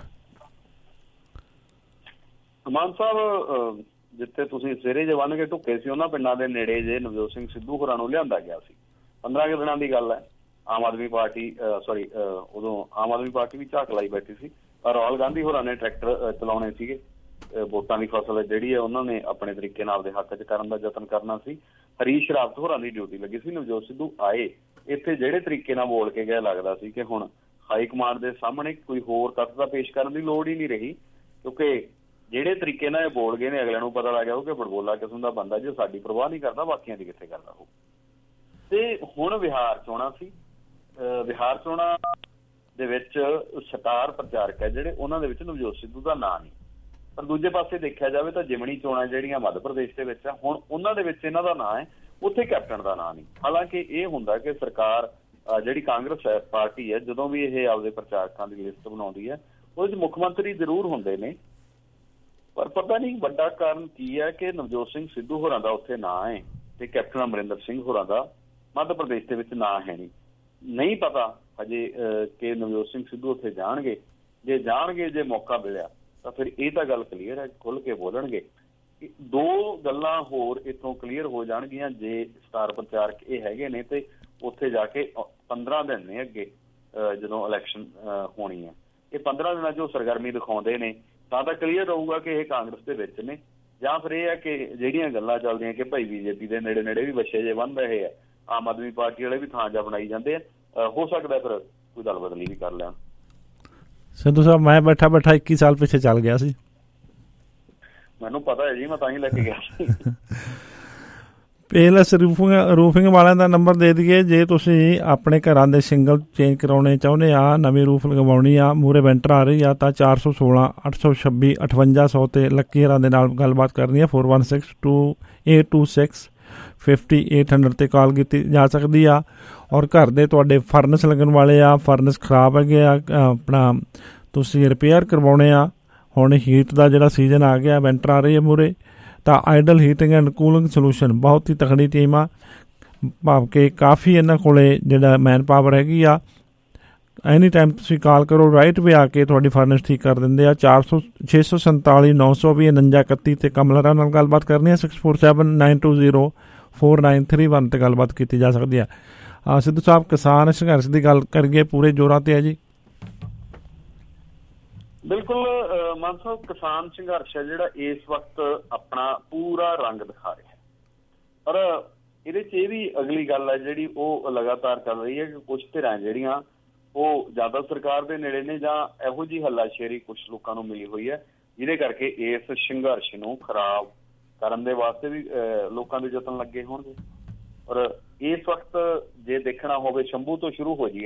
ਮਾਨ ਸਾਹਿਬ, ਜਿੱਥੇ ਤੁਸੀਂ ਸਵੇਰੇ ਜੇ ਬੰਨ੍ਹ ਕੇ ਢੁੱਕੇ ਸੀ ਉਹਨਾਂ ਪਿੰਡਾਂ ਦੇ ਨੇੜੇ ਜੇ ਨਵਜੋਤ ਸਿੰਘ ਸਿੱਧੂ ਹੋਰਾਂ ਨੂੰ ਲਿਆਂਦਾ ਗਿਆ ਸੀ। ਪੰਦਰਾਂ ਕੁ ਦਿਨਾਂ ਦੀ ਗੱਲ ਹੈ। ਆਮ ਆਦਮੀ ਪਾਰਟੀ ਸੋਰੀ ਉਦੋਂ ਆਮ ਆਦਮੀ ਪਾਰਟੀ ਵੀ ਝਾਕ ਲਾਈ ਬੈਠੀ ਸੀ, ਪਰ ਰਾਹੁਲ ਗਾਂਧੀ ਹੋਰਾਂ ਨੇ ਟਰੈਕਟਰ ਚਲਾਉਣੇ ਸੀਗੇ। ਵੋਟਾਂ ਦੀ ਫਸਲ ਜਿਹੜੀ ਹੈ ਉਹਨਾਂ ਨੇ ਆਪਣੇ ਤਰੀਕੇ ਨਾਲ ਦੇ ਹੱਕ 'ਚ ਕਰਨ ਦਾ ਯਤਨ ਕਰਨਾ ਸੀ। ਹਰੀਸ਼ ਰਾਵਤ ਹੋਰਾਂ ਦੀ ਡਿਊਟੀ ਲੱਗੀ ਸੀ। ਨਵਜੋਤ ਸਿੱਧੂ ਆਏ ਇੱਥੇ ਜਿਹੜੇ ਤਰੀਕੇ ਨਾਲ ਬੋਲ ਕੇ ਗਏ, ਲੱਗਦਾ ਸੀ ਕਿ ਹੁਣ ਹਾਈ ਕਮਾਂਡ ਦੇ ਸਾਹਮਣੇ ਕੋਈ ਹੋਰ ਤੱਥ ਦਾ ਪੇਸ਼ ਕਰਨ ਦੀ ਲੋੜ ਹੀ ਨਹੀਂ ਰਹੀ, ਕਿਉਂਕਿ ਜਿਹੜੇ ਤਰੀਕੇ ਨਾਲ ਇਹ ਬੋਲ ਗਏ ਨੇ ਅਗਲਿਆਂ ਨੂੰ ਪਤਾ ਲੱਗ ਗਿਆ ਕਿ ਬੜਬੋਲਾ ਕਿਸਮ ਦਾ ਬੰਦਾ ਜੋ ਸਾਡੀ ਪਰਵਾਹ ਨਹੀਂ ਕਰਦਾ, ਬਾਕੀਆਂ ਦੀ ਕਿੱਥੇ ਕਰਦਾ ਉਹ। ਤੇ ਹੁਣ ਬਿਹਾਰ ਚੋਣਾਂ ਸੀ। ਬਿਹਾਰ ਚੋਣਾਂ ਦੇ ਵਿੱਚ ਸਟਾਰ ਪ੍ਰਚਾਰਕ ਹੈ ਜਿਹੜੇ, ਉਹਨਾਂ ਦੇ ਵਿੱਚ ਨਵਜੋਤ ਸਿੱਧੂ ਦਾ ਨਾਂ ਨਹੀਂ। ਪਰ ਦੂਜੇ ਪਾਸੇ ਦੇਖਿਆ ਜਾਵੇ ਤਾਂ ਜਿਮਣੀ ਚੋਣਾਂ ਜਿਹੜੀਆਂ ਮੱਧ ਪ੍ਰਦੇਸ਼ ਦੇ ਵਿੱਚ ਆ, ਹੁਣ ਉਹਨਾਂ ਦੇ ਵਿੱਚ ਇਹਨਾਂ ਦਾ ਨਾਂ ਹੈ, ਉੱਥੇ ਕੈਪਟਨ ਦਾ ਨਾਂ ਨਹੀਂ। ਹਾਲਾਂਕਿ ਇਹ ਹੁੰਦਾ ਕਿ ਸਰਕਾਰ ਜਿਹੜੀ ਕਾਂਗਰਸ ਪਾਰਟੀ ਹੈ, ਜਦੋਂ ਵੀ ਇਹ ਆਪਦੇ ਪ੍ਰਚਾਰਕਾਂ ਦੀ ਲਿਸਟ ਬਣਾਉਂਦੀ ਹੈ ਉਹਦੇ 'ਚ ਮੁੱਖ ਮੰਤਰੀ ਜ਼ਰੂਰ ਹੁੰਦੇ ਨੇ, ਪਰ ਪਤਾ ਨਹੀਂ ਵੱਡਾ ਕਾਰਨ ਕੀ ਹੈ ਕਿ ਨਵਜੋਤ ਸਿੰਘ ਸਿੱਧੂ ਹੋਰਾਂ ਦਾ ਉੱਥੇ ਨਾਂ ਹੈ ਤੇ ਕੈਪਟਨ ਅਮਰਿੰਦਰ ਸਿੰਘ ਹੋਰਾਂ ਦਾ ਮੱਧ ਪ੍ਰਦੇਸ਼ ਦੇ ਵਿੱਚ ਨਾਂ ਹੈ ਨਹੀਂ। ਨਹੀਂ ਪਤਾ ਹਜੇ ਕਿ ਨਵਜੋਤ ਸਿੰਘ ਸਿੱਧੂ ਉੱਥੇ ਜਾਣਗੇ। ਜੇ ਜਾਣਗੇ, ਜੇ ਮੌਕਾ ਮਿਲਿਆ ਤਾਂ ਫਿਰ ਇਹ ਤਾਂ ਗੱਲ ਕਲੀਅਰ ਹੈ, ਖੁੱਲ੍ਹ ਕੇ ਬੋਲਣਗੇ। ਦੋ ਗੱਲਾਂ ਹੋਰ ਇੱਥੋਂ ਕਲੀਅਰ ਹੋ ਜਾਣਗੀਆਂ ਜੇ ਸਟਾਰ ਪ੍ਰਚਾਰਕ ਇਹ ਹੈਗੇ ਨੇ ਤੇ ਉੱਥੇ ਜਾ ਕੇ ਪੰਦਰਾਂ ਦਿਨ ਨੇ ਅੱਗੇ ਜਦੋਂ ਇਲੈਕਸ਼ਨ ਹੋਣੀ ਹੈ, ਇਹ ਪੰਦਰਾਂ ਦਿਨਾਂ 'ਚ ਉਹ ਸਰਗਰਮੀ ਦਿਖਾਉਂਦੇ ਨੇ ਤਾਂ ਤਾਂ ਕਲੀਅਰ ਰਹੂਗਾ ਕਿ ਇਹ ਕਾਂਗਰਸ ਦੇ ਵਿੱਚ ਨੇ, ਜਾਂ ਫਿਰ ਇਹ ਹੈ ਕਿ ਜਿਹੜੀਆਂ ਗੱਲਾਂ ਚੱਲਦੀਆਂ ਕਿ ਭਾਈ ਬੀਜੇਪੀ ਦੇ ਨੇੜੇ ਨੇੜੇ ਵੀ ਬੱਚੇ ਜੇ ਬਣ ਰਹੇ ਆ, ਆਮ ਆਦਮੀ ਪਾਰਟੀ ਵਾਲੇ ਵੀ ਥਾਂ ਜਾ ਬਣਾਈ ਜਾਂਦੇ ਆ, ਹੋ ਸਕਦਾ ਫਿਰ ਕੋਈ ਦਲ ਬਦਲੀ ਵੀ ਕਰ ਲੈਣ। ਸਿੱਧੂ ਸਾਹਿਬ, ਮੈਂ ਬੈਠਾ ਬੈਠਾ ਇੱਕੀ ਸਾਲ ਪਿੱਛੇ ਚੱਲ ਗਿਆ ਸੀ। ਮੈਨੂੰ ਪਤਾ ਹੈ ਜੀ, ਮੈਂ ਤਾਂ ਹੀ ਲੈ ਕੇ ਗਿਆ ਸੀ। ਪੇਲਸ ਰੂਫਿੰਗ ਰੂਫਿੰਗ ਵਾਲਿਆਂ ਦਾ ਨੰਬਰ ਦੇ ਦਈਏ। ਜੇ ਤੁਸੀਂ ਆਪਣੇ ਘਰਾਂ ਦੇ ਸਿੰਗਲ ਚੇਂਜ ਕਰਾਉਣੇ ਚਾਹੁੰਦੇ ਆ, ਨਵੀਂ ਰੂਫ ਲਗਵਾਉਣੀ ਆ, ਮੂਹਰੇ ਵੈਂਟਰ ਆ ਰਹੀ ਆ, ਤਾਂ ਚਾਰ ਸੌ ਸੋਲਾਂ ਅੱਠ ਸੌ ਛੱਬੀ ਅਠਵੰਜਾ ਸੌ 'ਤੇ ਲੱਕੀ ਹਰਾਂ ਦੇ ਨਾਲ ਗੱਲਬਾਤ ਕਰਨੀ ਆ। Four one six two eight two six fifty eight hundred 'ਤੇ ਕਾਲ ਕੀਤੀ ਜਾ ਸਕਦੀ ਆ। ਔਰ ਘਰ ਦੇ ਤੁਹਾਡੇ ਫਰਨਸ ਲੱਗਣ ਵਾਲੇ ਆ, ਫਰਨਸ ਖਰਾਬ ਹੈਗੇ ਆ, ਆਪਣਾ ਤੁਸੀਂ ਰਿਪੇਅਰ ਕਰਵਾਉਣੇ ਆ, ਹੁਣ ਹੀਟ ਦਾ ਜਿਹੜਾ ਸੀਜ਼ਨ ਆ ਗਿਆ, ਵੈਂਟਰ ਆ ਰਹੀ ਹੈ ਮੂਹਰੇ, ਤਾਂ ideal heating and cooling solution ਬਹੁਤ ਹੀ ਤਕੜੀ ਟੀਮ ਆ, ਭਾਵ ਕਿ ਕਾਫੀ ਇਹਨਾਂ ਕੋਲ ਜਿਹੜਾ ਮੈਨ ਪਾਵਰ ਹੈਗੀ ਆ। ਐਨੀ ਟਾਈਮ ਤੁਸੀਂ ਕਾਲ ਕਰੋ, ਰਾਈਟ ਵੇ ਆ ਕੇ ਤੁਹਾਡੀ ਫਰਨਿਸ਼ ਠੀਕ ਕਰ ਦਿੰਦੇ ਆ। ਚਾਰ ਸੌ ਛੇ ਸੌ ਸੰਤਾਲੀ ਨੌ ਸੌ ਵੀਹ ਉਣੰਜਾ ਇਕੱਤੀ 'ਤੇ ਕਮਲਰਾ ਨਾਲ ਗੱਲਬਾਤ ਕਰਨੀ ਹੈ। Six four seven nine two zero four nine three one 'ਤੇ ਗੱਲਬਾਤ ਕੀਤੀ ਜਾ ਸਕਦੀ ਹੈ। ਸਿੱਧੂ ਸਾਹਿਬ, ਕਿਸਾਨ ਸੰਘਰਸ਼ ਦੀ ਗੱਲ ਕਰੀਏ, ਪੂਰੇ ਜ਼ੋਰਾਂ 'ਤੇ ਹੈ ਜੀ। ਬਿਲਕੁਲ ਮਾਨ ਸਾਹਿਬ, ਕਿਸਾਨ ਸੰਘਰਸ਼ ਹੈ ਜਿਹੜਾ ਇਸ ਵਕਤ ਆਪਣਾ ਪੂਰਾ ਰੰਗ ਦਿਖਾ ਰਿਹਾ ਹੈ, ਪਰ ਇਹਦੇ 'ਚ ਇਹ ਵੀ ਅਗਲੀ ਗੱਲ ਹੈ ਜਿਹੜੀ ਉਹ ਲਗਾਤਾਰ ਚੱਲ ਰਹੀ ਹੈ ਕਿ ਕੁਛ ਧਿਰਾਂ ਜਿਹੜੀਆਂ ਉਹ ਜ਼ਿਆਦਾ ਸਰਕਾਰ ਦੇ ਨੇੜੇ ਨੇ, ਜਾਂ ਇਹੋ ਜਿਹੀ ਹੱਲਾਸ਼ੇਰੀ ਕੁਛ ਲੋਕਾਂ ਨੂੰ ਮਿਲੀ ਹੋਈ ਹੈ ਜਿਹਦੇ ਕਰਕੇ ਇਸ ਸੰਘਰਸ਼ ਨੂੰ ਖਰਾਬ ਕਰਨ ਦੇ ਵਾਸਤੇ ਵੀ ਲੋਕਾਂ ਦੇ ਯਤਨ ਲੱਗੇ ਹੋਣਗੇ। ਔਰ ਇਸ ਵਕਤ ਜੇ ਦੇਖਣਾ ਹੋਵੇ, ਸ਼ੰਭੂ ਤੋਂ ਸ਼ੁਰੂ ਹੋ ਜਾਈਏ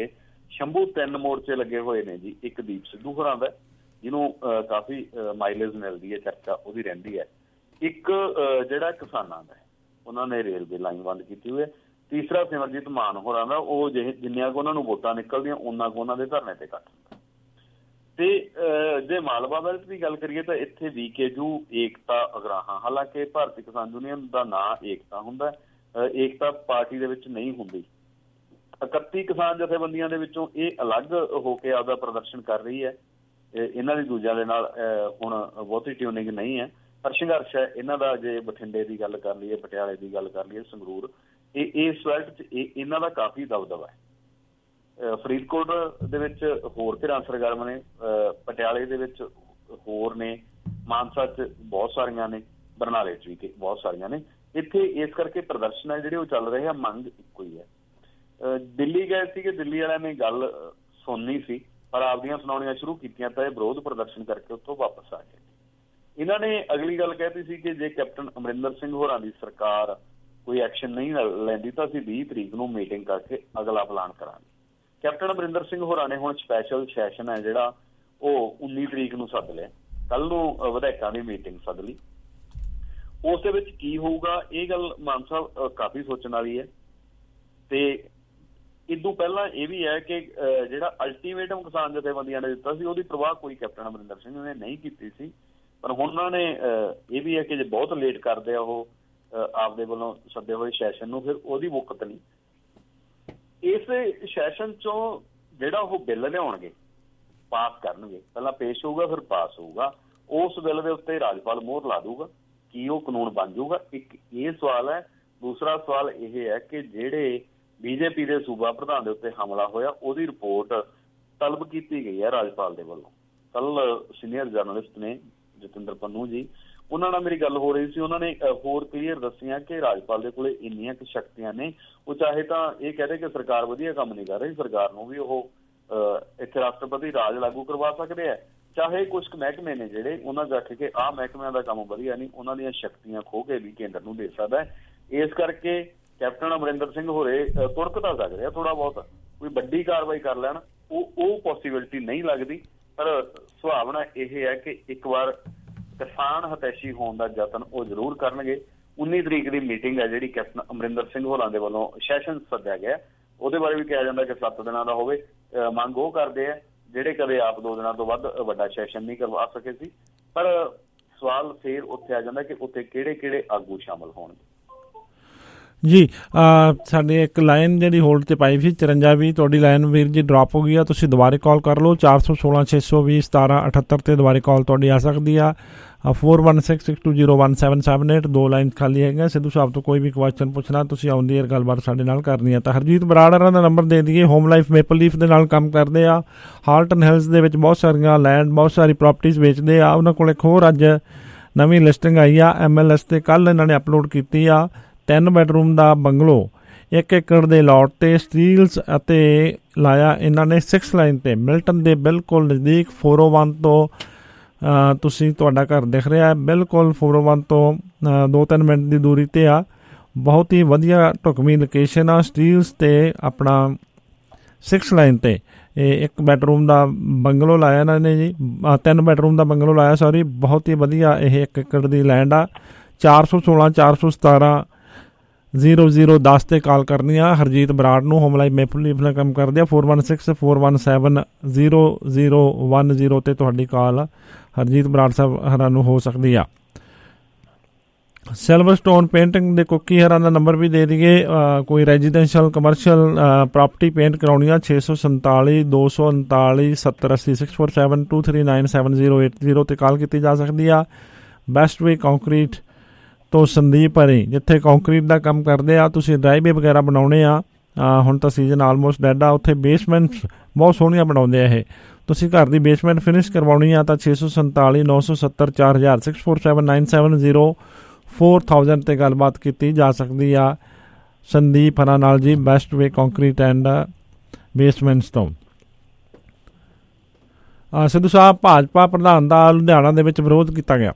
ਸ਼ੰਭੂ ਤਿੰਨ ਮੋਰਚੇ ਲੱਗੇ ਹੋਏ ਨੇ ਜੀ। ਇੱਕ ਦੀਪ ਸਿੱਧੂ ਹੋਰਾਂ ਦਾ, ਜਿਹਨੂੰ ਕਾਫੀ ਮਾਈਲੇਜ ਮਿਲਦੀ ਹੈ, ਚਰਚਾ ਉਹਦੀ ਰਹਿੰਦੀ ਹੈ। ਇੱਕ ਜਿਹੜਾ ਕਿਸਾਨਾਂ ਦਾ, ਉਹਨਾਂ ਨੇ ਰੇਲਵੇ ਲਾਈਨ ਬੰਦ ਕੀਤੀ ਹੋਈ ਹੈ। ਤੀਸਰਾ ਸਿਮਰਜੀਤ ਮਾਨ ਹੋਰਾਂ ਦਾ, ਉਹ ਜਿਹੇ ਜਿੰਨੀਆਂ ਕੁ ਉਹਨਾਂ ਨੂੰ ਵੋਟਾਂ ਨਿਕਲਦੀਆਂ ਉਹਨਾਂ ਕੁ ਉਹਨਾਂ ਦੇ ਧਰਨੇ ਤੇ ਕੱਟ ਹੁੰਦਾ। ਤੇ ਜੇ ਮਾਲਵਾ ਬੈਲਟ ਦੀ ਗੱਲ ਕਰੀਏ ਤਾਂ ਇੱਥੇ ਵੀਕੇਯੂ ਏਕਤਾ ਅਗਰਾਹਾਂ, ਹਾਲਾਂਕਿ ਭਾਰਤੀ ਕਿਸਾਨ ਯੂਨੀਅਨ ਦਾ ਨਾਂ ਏਕਤਾ ਹੁੰਦਾ, ਏਕਤਾ ਪਾਰਟੀ ਦੇ ਵਿੱਚ ਨਹੀਂ ਹੁੰਦੀ। ਇਕੱਤੀ ਕਿਸਾਨ ਜਥੇਬੰਦੀਆਂ ਦੇ ਵਿੱਚੋਂ ਇਹ ਅਲੱਗ ਹੋ ਕੇ ਆਪਦਾ ਪ੍ਰਦਰਸ਼ਨ ਕਰ ਰਹੀ ਹੈ। ਇਹਨਾਂ ਦੀ ਦੂਜਿਆਂ ਦੇ ਨਾਲ ਹੁਣ ਬਹੁਤੀ ਟਿਊਨਿੰਗ ਨਹੀਂ ਹੈ, ਪਰ ਸੰਘਰਸ਼ ਹੈ ਇਹਨਾਂ ਦਾ। ਜੇ ਬਠਿੰਡੇ ਦੀ ਗੱਲ ਕਰ ਲਈਏ, ਪਟਿਆਲੇ ਦੀ ਗੱਲ ਕਰ ਲਈਏ, ਸੰਗਰੂਰ, ਇਹ ਇਸ ਬੈਲਟ 'ਚ ਇਹਨਾਂ ਦਾ ਕਾਫੀ ਦਬਦਬਾ ਹੈ। ਫਰੀਦਕੋਟ ਦੇ ਵਿੱਚ ਹੋਰ ਧਿਰਾਂ ਸਰਗਰਮ ਨੇ, ਪਟਿਆਲੇ ਦੇ ਵਿੱਚ ਹੋਰ ਨੇ, ਮਾਨਸਾ 'ਚ ਬਹੁਤ ਸਾਰੀਆਂ ਨੇ, ਬਰਨਾਲੇ 'ਚ ਵੀ ਬਹੁਤ ਸਾਰੀਆਂ ਨੇ। ਇੱਥੇ ਇਸ ਕਰਕੇ ਪ੍ਰਦਰਸ਼ਨ ਹੈ ਜਿਹੜੇ ਉਹ ਚੱਲ ਰਹੇ ਆ, ਮੰਗ ਇੱਕੋ ਹੀ ਹੈ। ਦਿੱਲੀ ਗਏ ਸੀਗੇ, ਦਿੱਲੀ ਵਾਲਿਆਂ ਨੇ ਗੱਲ ਸੁਣਨੀ ਸੀ ਪਰ ਆਪਦੀਆਂ ਸੁਣਾਉਣੀਆਂ ਸ਼ੁਰੂ ਕੀਤੀਆਂ ਤਾਂ ਇਹ ਵਿਰੋਧ ਪ੍ਰਦਰਸ਼ਨ ਕਰਕੇ ਉੱਥੋਂ ਵਾਪਸ ਆ ਗਏ। ਇਹਨਾਂ ਨੇ ਅਗਲੀ ਗੱਲ ਕਹਿਤੀ ਸੀ ਕਿ ਜੇ ਕੈਪਟਨ ਅਮਰਿੰਦਰ ਸਿੰਘ ਹੋਰਾਂ ਦੀ ਸਰਕਾਰ ਕੋਈ ਐਕਸ਼ਨ ਨਹੀਂ ਲੈਂਦੀ ਤਾਂ ਅਸੀਂ ਵੀਹ ਤਰੀਕ ਨੂੰ ਮੀਟਿੰਗ ਕਰਕੇ ਅਗਲਾ ਪਲਾਨ ਕਰਾਂਗੇ। ਕੈਪਟਨ ਅਮਰਿੰਦਰ ਸਿੰਘ ਹੋਰਾਂ ਨੇ ਹੁਣ ਸਪੈਸ਼ਲ ਸੈਸ਼ਨ ਹੈ ਜਿਹੜਾ ਉਹ ਉੱਨੀ ਤਰੀਕ ਨੂੰ ਸੱਦ ਲਿਆ, ਕੱਲ ਨੂੰ ਵਿਧਾਇਕਾਂ ਦੀ ਮੀਟਿੰਗ ਸੱਦ ਲਈ। ਉਸ ਦੇ ਵਿੱਚ ਕੀ ਹੋਊਗਾ ਇਹ ਗੱਲ ਮਾਨ ਸਾਹਿਬ ਕਾਫੀ ਸੋਚਣ ਵਾਲੀ ਹੈ। ਤੇ ਇਦੋਂ ਪਹਿਲਾਂ ਇਹ ਵੀ ਹੈ ਕਿ ਜਿਹੜਾ ਅਲਟੀਮੇਟਮ ਕਿਸਾਨ ਜਥੇਬੰਦੀਆਂ ਨੇ ਦਿੱਤਾ ਸੀ ਉਹਦੀ ਪ੍ਰਵਾਹ ਕੋਈ ਕੈਪਟਨ ਅਮਰਿੰਦਰ ਸਿੰਘ ਨੇ ਨਹੀਂ ਕੀਤੀ ਸੀ, ਪਰ ਹੁਣ ਉਹਨਾਂ ਨੇ ਇਹ ਵੀ ਹੈ ਕਿ ਜੇ ਬਹੁਤ ਲੇਟ ਕਰਦੇ ਆ ਉਹ ਆਪਦੇ ਵੱਲੋਂ ਸੱਦੇ ਹੋਏ ਸੈਸ਼ਨ ਨੂੰ, ਫਿਰ ਉਹਦੀ ਵੁਕਤ ਨਹੀਂ। ਇਸ ਸੈਸ਼ਨ ਚੋਂ ਜਿਹੜਾ ਉਹ ਬਿੱਲ ਲਿਆਉਣਗੇ, ਪਾਸ ਕਰਨਗੇ, ਪਹਿਲਾਂ ਪੇਸ਼ ਹੋਊਗਾ ਫਿਰ ਪਾਸ ਹੋਊਗਾ, ਉਸ ਬਿੱਲ ਦੇ ਉੱਤੇ ਰਾਜਪਾਲ ਮੋਹਰ ਲਾ ਦੂਗਾ, ਕੀ ਉਹ ਕਾਨੂੰਨ ਬਣ ਜਾਊਗਾ? ਇੱਕ ਇਹ ਸਵਾਲ ਹੈ। ਦੂਸਰਾ ਸਵਾਲ ਇਹ ਹੈ ਕਿ ਜਿਹੜੇ ਬੀਜੇਪੀ ਦੇ ਸੂਬਾ ਪ੍ਰਧਾਨ ਦੇ ਉੱਤੇ ਹਮਲਾ ਹੋਇਆ ਉਹਦੀ ਰਿਪੋਰਟ ਤਲਬ ਕੀਤੀ ਗਈ ਹੈ ਰਾਜਪਾਲ ਦੇ ਵੱਲੋਂ। ਕੱਲ ਸੀਨੀਅਰ ਜਰਨਲਿਸਟ ਨੇ ਜਤਿੰਦਰ ਪੰਨੂ ਜੀ, ਉਹਨਾਂ ਨਾਲ ਮੇਰੀ ਗੱਲ ਹੋ ਰਹੀ ਸੀ, ਉਹਨਾਂ ਨੇ ਹੋਰ ਕਲੀਅਰ ਦੱਸੀਆਂ ਕਿ ਰਾਜਪਾਲ ਦੇ ਕੋਲੇ ਇੰਨੀਆਂ ਕੁ ਸ਼ਕਤੀਆਂ ਨੇ, ਉਹ ਚਾਹੇ ਤਾਂ ਇਹ ਕਹਦੇ ਕਿ ਸਰਕਾਰ ਵਧੀਆ ਕੰਮ ਨਹੀਂ ਕਰ ਰਹੀ, ਸਰਕਾਰ ਨੂੰ ਵੀ ਉਹ ਇੱਥੇ ਰਾਸ਼ਟਰਪਤੀ ਰਾਜ ਲਾਗੂ ਕਰਵਾ ਸਕਦੇ ਹੈ, ਚਾਹੇ ਕੁਛ ਕੁ ਮਹਿਕਮੇ ਨੇ ਜਿਹੜੇ ਉਹਨਾਂ ਚ ਆਖੇ ਕਿ ਆਹ ਮਹਿਕਮਿਆਂ ਦਾ ਕੰਮ ਵਧੀਆ ਨਹੀਂ, ਉਹਨਾਂ ਦੀਆਂ ਸ਼ਕਤੀਆਂ ਖੋਹ ਕੇ ਵੀ ਕੇਂਦਰ ਨੂੰ ਦੇ ਸਕਦਾ ਹੈ। ਇਸ ਕਰਕੇ ਕੈਪਟਨ ਅਮਰਿੰਦਰ ਸਿੰਘ ਹੋਰੇ ਤੁਰਕ ਤਾਂ ਸਕਦੇ ਆ ਥੋੜਾ ਬਹੁਤ, ਕੋਈ ਵੱਡੀ ਕਾਰਵਾਈ ਕਰ ਲੈਣ, ਉਹ ਉਹ ਪੋਸੀਬਿਲਿਟੀ ਨਹੀਂ ਲੱਗਦੀ। ਪਰ ਸੁਭਾਵਨਾ ਇਹ ਹੈ ਕਿ ਇੱਕ ਵਾਰ ਕਿਸਾਨ ਹਤੈਸ਼ੀ ਹੋਣ ਦਾ ਯਤਨ ਉਹ ਜ਼ਰੂਰ ਕਰਨਗੇ। ਉੱਨੀ ਤਰੀਕ ਦੀ ਮੀਟਿੰਗ ਹੈ ਜਿਹੜੀ ਕੈਪਟਨ ਅਮਰਿੰਦਰ ਸਿੰਘ ਹੋਰਾਂ ਦੇ ਵੱਲੋਂ ਸੈਸ਼ਨ ਸੱਦਿਆ ਗਿਆ, ਉਹਦੇ ਬਾਰੇ ਵੀ ਕਿਹਾ ਜਾਂਦਾ ਕਿ ਸੱਤ ਦਿਨਾਂ ਦਾ ਹੋਵੇ। ਮੰਗ ਉਹ ਕਰਦੇ ਆ ਜਿਹੜੇ ਕਦੇ ਆਪ ਦੋ ਦਿਨਾਂ ਤੋਂ ਵੱਧ ਵੱਡਾ ਸੈਸ਼ਨ ਨਹੀਂ ਕਰਵਾ ਸਕੇ ਸੀ। ਪਰ ਸਵਾਲ ਫੇਰ ਉੱਥੇ ਆ ਜਾਂਦਾ ਕਿ ਉੱਥੇ ਕਿਹੜੇ ਕਿਹੜੇ ਆਗੂ ਸ਼ਾਮਲ ਹੋਣਗੇ। ਜੀ ਸਾਡੇ ਇੱਕ ਲਾਈਨ ਜਿਹੜੀ ਹੋਲਡ 'ਤੇ ਪਾਈ ਸੀ ਚੁਰੰਜਾ ਵੀ, ਤੁਹਾਡੀ ਲਾਈਨ ਵੀਰ ਜੀ ਡਰੋਪ ਹੋ ਗਈ ਆ, ਤੁਸੀਂ ਦੁਬਾਰੇ ਕਾਲ ਕਰ ਲਓ ਚਾਰ ਸੌ ਸੋਲਾਂ ਛੇ ਸੌ ਵੀਹ ਸਤਾਰਾਂ ਅਠੱਤਰ 'ਤੇ ਦੁਬਾਰੇ ਕਾਲ ਤੁਹਾਡੀ ਆ ਸਕਦੀ ਆ। Four one six six two zero one seven seven eight ਦੋ ਲਾਈਨ ਖਾਲੀ ਹੈਗੀਆਂ। ਸਿੱਧੂ ਸਾਹਿਬ ਤੋਂ ਕੋਈ ਵੀ ਕੁਐਸਚਨ ਪੁੱਛਣਾ ਤੁਸੀਂ ਆਉਂਦੀ ਹੈ ਗੱਲਬਾਤ ਸਾਡੇ ਨਾਲ ਕਰਨੀ ਆ ਤਾਂ ਹਰਜੀਤ ਬਰਾੜ ਦਾ ਨੰਬਰ ਦੇ ਦਈਏ। ਹੋਮ ਲਾਈਫ ਮੇਪਲ ਲੀਫ ਦੇ ਨਾਲ ਕੰਮ ਕਰਦੇ ਆ, ਹਾਲਟਨ ਹਿਲਸ ਦੇ ਵਿੱਚ ਬਹੁਤ ਸਾਰੀਆਂ ਲੈਂਡ, ਬਹੁਤ ਸਾਰੀ ਪ੍ਰੋਪਰਟੀਜ਼ ਵੇਚਦੇ ਆ। ਉਹਨਾਂ ਕੋਲ ਇੱਕ ਹੋਰ ਅੱਜ ਨਵੀਂ ਲਿਸਟਿੰਗ ਆਈ ਆ ਐਮ ਐਲ ਐਸ 'ਤੇ, ਕੱਲ੍ਹ ਇਹਨਾਂ ਨੇ ਅਪਲੋਡ ਕੀਤੀ ਆ। ਤਿੰਨ ਬੈਡਰੂਮ ਦਾ ਬੰਗਲੋ ਇੱਕ ਏਕੜ ਦੇ ਲੋਟ 'ਤੇ ਸਟੀਲਸ ਅਤੇ ਲਾਇਆ ਇਹਨਾਂ ਨੇ ਸਿਕਸ ਲਾਈਨ 'ਤੇ, ਮਿਲਟਨ ਦੇ ਬਿਲਕੁਲ ਨਜ਼ਦੀਕ। ਫੋਰ ਓ ਵਨ ਤੋਂ ਤੁਸੀਂ ਤੁਹਾਡਾ ਘਰ ਦਿਖ ਰਿਹਾ ਬਿਲਕੁਲ ਫੋਰ ਓ ਵਨ ਤੋਂ ਦੋ ਤਿੰਨ ਮਿੰਟ ਦੀ ਦੂਰੀ 'ਤੇ ਆ। ਬਹੁਤ ਹੀ ਵਧੀਆ ਢੁਕਵੀਂ ਲੋਕੇਸ਼ਨ ਆ। ਸਟੀਲਸ 'ਤੇ ਆਪਣਾ ਸਿਕਸ ਲਾਈਨ 'ਤੇ ਇਹ ਇੱਕ ਬੈਡਰੂਮ ਦਾ ਬੰਗਲੋ ਲਾਇਆ ਇਹਨਾਂ ਨੇ ਜੀ, ਤਿੰਨ ਬੈਡਰੂਮ ਦਾ ਬੰਗਲੋ ਲਾਇਆ ਸੌਰੀ। ਬਹੁਤ ਹੀ ਵਧੀਆ ਇਹ ਇੱਕ ਏਕੜ ਦੀ ਲੈਂਡ ਆ। ਚਾਰ ਸੌ ਸੋਲਾਂ ਚਾਰ ਸੌ ਸਤਾਰਾਂ ਜ਼ੀਰੋ ਜ਼ੀਰੋ ਦਸ 'ਤੇ ਕਾਲ ਕਰਨੀ ਆ ਹਰਜੀਤ ਬਰਾੜ ਨੂੰ। ਹੋਮ ਲਾਈਫ ਮੇਪਲ ਲੀਫ ਨਾਲ ਕੰਮ ਕਰਦੇ ਆ। Four one six four one seven zero zero one zero 'ਤੇ ਤੁਹਾਡੀ ਕਾਲ ਹਰਜੀਤ ਬਰਾੜ ਸਾਹਿਬ ਹਰਾਂ ਨੂੰ ਹੋ ਸਕਦੀ ਆ। ਸਿਲਵਰ ਸਟੋਨ ਪੇਂਟਿੰਗ ਦੇ ਕੁੱਕੀ ਹਰਾਂ ਦਾ ਨੰਬਰ ਵੀ ਦੇ ਦਈਏ। ਕੋਈ ਰੈਜ਼ੀਡੈਂਸ਼ੀਅਲ ਕਮਰਸ਼ੀਅਲ ਪ੍ਰਾਪਰਟੀ ਪੇਂਟ ਕਰਾਉਣੀ ਆ ਛੇ ਸੌ ਸੰਤਾਲੀ ਦੋ ਸੌ ਉਨਤਾਲੀ ਸੱਤਰ ਅੱਸੀ six four seven two three nine seven zero eight zero 'ਤੇ ਕਾਲ ਕੀਤੀ ਜਾ ਸਕਦੀ ਆ। ਬੈਸਟ ਵੇ ਕੰਕਰੀਟ ਤੋਂ ਸੰਦੀਪ ਹਰੀ ਜਿੱਥੇ ਕੰਕਰੀਟ ਦਾ ਕੰਮ ਕਰਦੇ ਆ, ਤੁਸੀਂ ਡਰਾਈਵੇ ਵਗੈਰਾ ਬਣਾਉਣੇ ਆ, ਹੁਣ ਤਾਂ ਸੀਜ਼ਨ ਆਲਮੋਸਟ ਡੈਡ ਆ, ਉੱਥੇ ਬੇਸਮੈਂਟ ਬਹੁਤ ਸੋਹਣੀਆਂ ਬਣਾਉਂਦੇ ਆ ਇਹ। ਤੁਸੀਂ ਘਰ ਦੀ ਬੇਸਮੈਂਟ ਫਿਨਿਸ਼ ਕਰਵਾਉਣੀ ਆ ਤਾਂ ਛੇ ਸੌ ਸੰਤਾਲੀ ਨੌ ਸੌ ਸੱਤਰ ਚਾਰ ਹਜ਼ਾਰ six four seven nine seven zero four thousand 'ਤੇ ਗੱਲਬਾਤ ਕੀਤੀ ਜਾ ਸਕਦੀ ਆ ਸੰਦੀਪ ਹਰਾਂ ਨਾਲ ਜੀ, best way concrete and basements ਤੋਂ। ਸਿੱਧੂ ਸਾਹਿਬ, ਭਾਜਪਾ ਪ੍ਰਧਾਨ ਦਾ ਲੁਧਿਆਣਾ ਦੇ ਵਿੱਚ ਵਿਰੋਧ ਕੀਤਾ ਗਿਆ।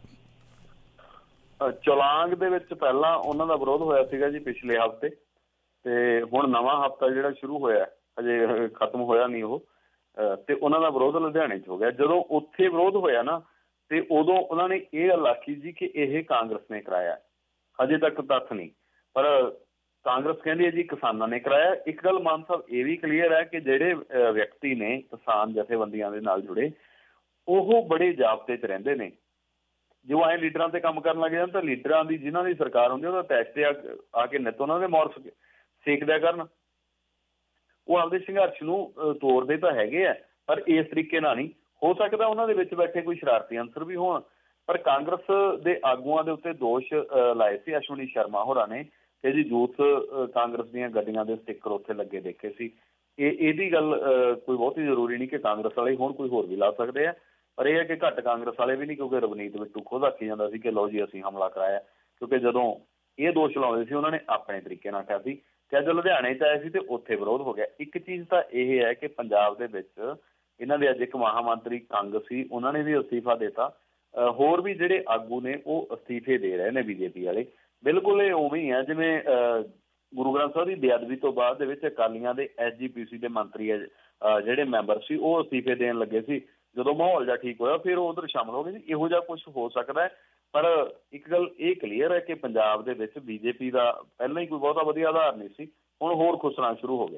ਚੌਲਾਂਗ ਦੇ ਵਿੱਚ ਪਹਿਲਾਂ ਉਹਨਾਂ ਦਾ ਵਿਰੋਧ ਹੋਇਆ ਸੀਗਾ ਜੀ ਪਿਛਲੇ ਹਫ਼ਤੇ, ਤੇ ਹੁਣ ਨਵਾਂ ਹਫ਼ਤਾ ਜਿਹੜਾ ਸ਼ੁਰੂ ਹੋਇਆ ਹਜੇ ਖਤਮ ਹੋਇਆ ਨਹੀਂ ਉਹ, ਤੇ ਉਹਨਾਂ ਦਾ ਵਿਰੋਧ ਲੁਧਿਆਣੇ 'ਚ ਹੋ ਗਿਆ। ਜਦੋਂ ਉੱਥੇ ਵਿਰੋਧ ਹੋਇਆ ਨਾ ਤੇ ਉਦੋਂ ਉਹਨਾਂ ਨੇ ਇਹ ਗੱਲ ਆਖੀ ਜੀ ਕਿ ਇਹ ਕਾਂਗਰਸ ਨੇ ਕਰਾਇਆ। ਹਜੇ ਤੱਕ ਤੱਥ ਨਹੀਂ, ਪਰ ਕਾਂਗਰਸ ਕਹਿੰਦੀ ਹੈ ਜੀ ਕਿਸਾਨਾਂ ਨੇ ਕਰਾਇਆ। ਇੱਕ ਗੱਲ ਮਾਨ ਸਾਹਿਬ ਇਹ ਵੀ ਕਲੀਅਰ ਹੈ ਕਿ ਜਿਹੜੇ ਵਿਅਕਤੀ ਨੇ ਕਿਸਾਨ ਜਥੇਬੰਦੀਆਂ ਦੇ ਨਾਲ ਜੁੜੇ ਉਹ ਬੜੇ ਜਾਬਤੇ 'ਚ ਰਹਿੰਦੇ ਨੇ। ਜੋ ਐਂ ਲੀਡਰਾਂ ਤੇ ਕੰਮ ਕਰਨ ਲੱਗ ਜਾਣ ਤਾਂ ਲੀਡਰਾਂ ਦੀ ਜਿਹਨਾਂ ਦੀ ਸਰਕਾਰ ਹੁੰਦੀ ਉਹਦਾ ਟੈਕਸ ਤੇ ਆ ਕੇ ਨਿੱਤ ਉਹਨਾਂ ਦੇ ਮੌਰ ਸੇਕ ਦਿਆ ਕਰਨ। ਉਹ ਆਪਦੇ ਸੰਘਰਸ਼ ਨੂੰ ਤੋੜਦੇ ਤਾਂ ਹੈਗੇ ਆ, ਪਰ ਇਸ ਤਰੀਕੇ ਨਾਲ ਨਹੀਂ ਹੋ ਸਕਦਾ। ਉਹਨਾਂ ਦੇ ਵਿੱਚ ਬੈਠੇ ਕੋਈ ਸ਼ਰਾਰਤੀ ਅੰਸਰ ਵੀ ਹੋਣ, ਪਰ ਕਾਂਗਰਸ ਦੇ ਆਗੂਆਂ ਦੇ ਉੱਤੇ ਦੋਸ਼ ਲਾਏ ਸੀ ਅਸ਼ਵਨੀ ਸ਼ਰਮਾ ਹੋਰਾਂ ਨੇ ਕਿ ਜੀ ਯੂਥ ਕਾਂਗਰਸ ਦੀਆਂ ਗੱਡੀਆਂ ਦੇ ਸਟਿੱਕਰ ਉੱਥੇ ਲੱਗੇ ਦੇਖੇ ਸੀ। ਇਹ ਇਹਦੀ ਗੱਲ ਕੋਈ ਬਹੁਤੀ ਜ਼ਰੂਰੀ ਨਹੀਂ ਕਿ ਕਾਂਗਰਸ ਵਾਲੇ ਹੁਣ ਕੋਈ ਹੋਰ ਵੀ ਲਾ ਸਕਦੇ ਆ, ਪਰ ਇਹ ਹੈ ਕਿ ਘੱਟ ਕਾਂਗਰਸ ਵਾਲੇ ਵੀ ਨਹੀਂ, ਕਿਉਂਕਿ ਰਵਨੀਤ ਬਿੱਟੂ ਖੁਦ ਆਖੀ ਜਾਂਦਾ ਸੀ ਕਿ ਲਓ ਜੀ ਅਸੀਂ ਹਮਲਾ ਕਰਾਇਆ। ਕਿਉਂਕਿ ਜਦੋਂ ਇਹ ਦੋਸ਼ ਲਾਉਂਦੇ ਸੀ ਉਹਨਾਂ ਨੇ ਆਪਣੇ ਤਰੀਕੇ ਨਾਲ ਕਿਹਾ ਸੀ ਕਿ ਅੱਜ ਲੁਧਿਆਣੇ 'ਚ ਆਏ ਸੀ ਤੇ ਉੱਥੇ ਵਿਰੋਧ ਹੋ ਗਿਆ। ਇੱਕ ਚੀਜ਼ ਤਾਂ ਇਹ ਹੈ ਕਿ ਪੰਜਾਬ ਦੇ ਵਿੱਚ ਇਹਨਾਂ ਦੇ ਅੱਜ ਇੱਕ ਮਹਾਮੰਤਰੀ ਕੰਗ ਸੀ, ਉਹਨਾਂ ਨੇ ਵੀ ਅਸਤੀਫਾ ਦਿੱਤਾ। ਹੋਰ ਵੀ ਜਿਹੜੇ ਆਗੂ ਨੇ ਉਹ ਅਸਤੀਫੇ ਦੇ ਰਹੇ ਨੇ ਬੀਜੇਪੀ ਵਾਲੇ। ਬਿਲਕੁਲ ਇਹ ਉਵੇਂ ਹੀ ਹੈ ਜਿਵੇਂ ਗੁਰੂ ਗ੍ਰੰਥ ਸਾਹਿਬ ਦੀ ਬੇਅਦਬੀ ਤੋਂ ਬਾਅਦ ਦੇ ਵਿੱਚ ਅਕਾਲੀਆਂ ਦੇ ਐਸ ਜੀ ਪੀ ਸੀ ਦੇ ਮੰਤਰੀ ਜਿਹੜੇ ਮੈਂਬਰ ਸੀ ਉਹ ਅਸਤੀਫੇ ਦੇਣ ਲੱਗੇ ਸੀ। ਜਦੋਂ ਮਾਹੌਲ ਜਿਹਾ ਠੀਕ ਹੋਇਆ ਫਿਰ ਉਹ ਉੱਧਰ ਸ਼ਾਮਲ ਹੋ ਗਏ ਸੀ। ਇਹੋ ਜਿਹਾ ਕੁਛ ਹੋ ਸਕਦਾ ਹੈ, ਪਰ ਇੱਕ ਗੱਲ ਇਹ ਕਲੀਅਰ ਹੈ ਕਿ ਪੰਜਾਬ ਦੇ ਵਿੱਚ ਬੀਜੇਪੀ ਦਾ ਪਹਿਲਾਂ ਹੀ ਕੋਈ ਬਹੁਤਾ ਵਧੀਆ ਆਧਾਰ ਨਹੀਂ ਸੀ, ਹੁਣ ਹੋਰ ਖੁਸਣਾ ਸ਼ੁਰੂ ਹੋ ਗਿਆ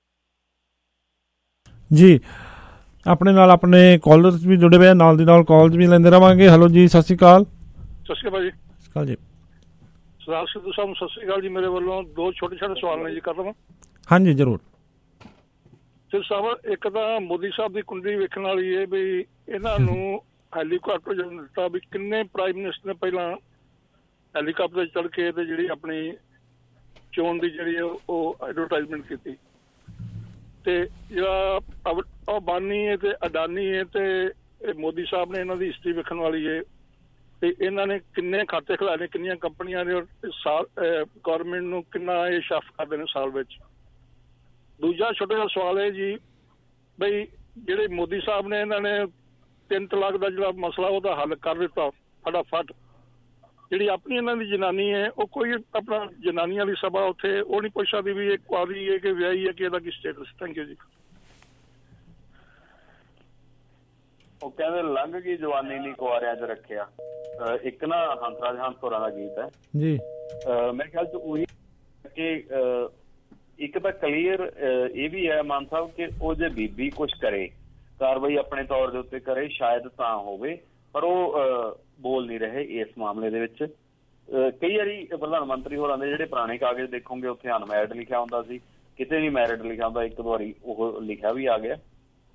ਜੀ। ਆਪਣੇ ਨਾਲ ਆਪਣੇ ਕਾਲਰਸ ਵੀ ਜੁੜੇ ਹੋਏ, ਨਾਲ ਦੀ ਨਾਲ ਕਾਲਸ ਵੀ ਲੈਂਦੇ ਰਹਾਂਗੇ। ਹੈਲੋ ਜੀ, ਸਤਿ ਸ਼੍ਰੀ ਅਕਾਲ। ਸਤਿ ਸ਼੍ਰੀ ਅਕਾਲ ਜੀ। ਸਤਿ ਸ਼੍ਰੀ ਅਕਾਲ ਜੀ। ਸਰਦਾਰ ਸਿੱਧੂ ਸਾਹਿਬ ਨੂੰ ਸਤਿ ਸ਼੍ਰੀ ਅਕਾਲ ਜੀ। ਮੇਰੇ ਵੱਲੋਂ ਦੋ ਛੋਟੇ ਛੋਟੇ ਸਵਾਲ ਨੇ ਜੀ, ਕਰ ਲਵਾਂ? ਹਾਂਜੀ ਜ਼ਰੂਰ। ਸਿੱਧੂ ਸਾਹਿਬ, ਇੱਕ ਤਾਂ ਮੋਦੀ ਸਾਹਿਬ ਦੀ ਕੁੰਡਲੀ ਵੇਖਣ ਵਾਲੀ ਹੈ ਵੀ ਇਹਨਾਂ ਨੂੰ ਹੈਲੀਕਾਪਟਰ ਜਦੋਂ ਦਿੱਤਾ ਵੀ ਕਿੰਨੇ ਪ੍ਰਾਈਮ ਮਿਨਿਸਟਰ ਨੇ ਪਹਿਲਾਂ ਹੈਲੀਕਾਪਟਰ ਚੜ੍ਹ ਕੇ ਤੇ ਜਿਹੜੀ ਆਪਣੀ ਚੋਣ ਦੀ ਜਿਹੜੀ ਉਹ ਐਡਵਰਟਾਈਜ਼ਮੈਂਟ ਕੀਤੀ। ਤੇ ਜਿਹੜਾ ਅੰਬਾਨੀ ਹੈ ਤੇ ਅਡਾਨੀ ਹੈ ਤੇ ਮੋਦੀ ਸਾਹਿਬ ਨੇ ਇਹਨਾਂ ਦੀ ਹਿਸਟਰੀ ਵੇਖਣ ਵਾਲੀ ਹੈ ਤੇ ਇਹਨਾਂ ਨੇ ਕਿੰਨੇ ਖਾਤੇ ਖਿਲਾਏ ਨੇ, ਕਿੰਨੀਆਂ ਕੰਪਨੀਆਂ ਨੇ, ਸਾਲ ਗੌਰਮੈਂਟ ਨੂੰ ਕਿੰਨਾ ਇਹ ਸ਼ਾਫ ਕਰਦੇ ਨੇ ਸਾਲ ਵਿੱਚ। ਦੂਜਾ ਛੋਟਾ ਜਿਹਾ ਸਵਾਲ ਹੈ ਜੀ ਬਈ ਜਿਹੜੇ ਮੋਦੀ ਸਾਹਿਬ ਨੇ ਇਹਨਾਂ ਨੇ ਤਿੰਨ ਤਲਾਕ ਦਾ ਜਿਹੜਾ ਮਸਲਾ ਉਹਦਾ ਹੱਲ ਕਰ ਦਿੱਤਾ ਫਟਾਫਟ। ਜਿਹੜੀ ਆਪਣੀ ਇਹਨਾਂ ਦੀ ਜਨਾਨੀ ਹੈ ਉਹ ਕੋਈ ਆਪਣਾ ਜਨਾਨੀਆਂ ਦੀ ਸਭਾ ਉੱਥੇ ਉਹ ਨਹੀਂ ਪੁੱਛ ਸਕਦੀ ਵੀ ਇਹ ਕੁਆਰੀ ਹੈ ਕਿ ਵਿਆਹੀ ਹੈ ਕਿ ਇਹਦਾ ਕੀ ਸਟੇਟਸ। ਥੈਂਕ ਯੂ ਜੀ। ਉਹ ਕਹਿੰਦੇ ਲੰਘ ਗਈ ਜਵਾਨੀ ਨਹੀਂ ਕੁਆਰਿਆਂ 'ਚ ਰੱਖਿਆ। ਇੱਕ ਨਾ ਹੰਸਰਾਜ ਹੰਸ ਹੋਰਾਂ ਦਾ ਗੀਤ ਹੈ ਜੀ, ਮੇਰੇ ਖਿਆਲ 'ਚ ਉਹੀ ਕਿ ਇੱਕ ਤਾਂ ਕਲੀਅਰ ਇਹ ਵੀ ਹੈ ਮਾਨ ਸਾਹਿਬ ਕਿ ਉਹ ਜੇ ਬੀਬੀ ਕੁਛ ਕਰੇ, ਕਾਰਵਾਈ ਆਪਣੇ ਤੌਰ ਦੇ ਉੱਤੇ ਕਰੇ ਸ਼ਾਇਦ ਤਾਂ ਹੋਵੇ, ਪਰ ਉਹ ਬੋਲ ਨਹੀਂ ਰਹੇ ਇਸ ਮਾਮਲੇ ਦੇ ਵਿੱਚ। ਕਈ ਵਾਰੀ ਪ੍ਰਧਾਨ ਮੰਤਰੀ ਹੋਰਾਂ ਦੇ ਜਿਹੜੇ ਪੁਰਾਣੇ ਕਾਗਜ਼ ਦੇਖੋਗੇ ਉੱਥੇ ਅਨਮੈਰਿਡ ਲਿਖਿਆ ਹੁੰਦਾ ਸੀ, ਕਿਤੇ ਵੀ ਮੈਰਿਡ ਲਿਖਿਆ ਹੁੰਦਾ। ਇੱਕ ਦੋ ਵਾਰੀ ਉਹ ਲਿਖਿਆ ਵੀ ਆ ਗਿਆ,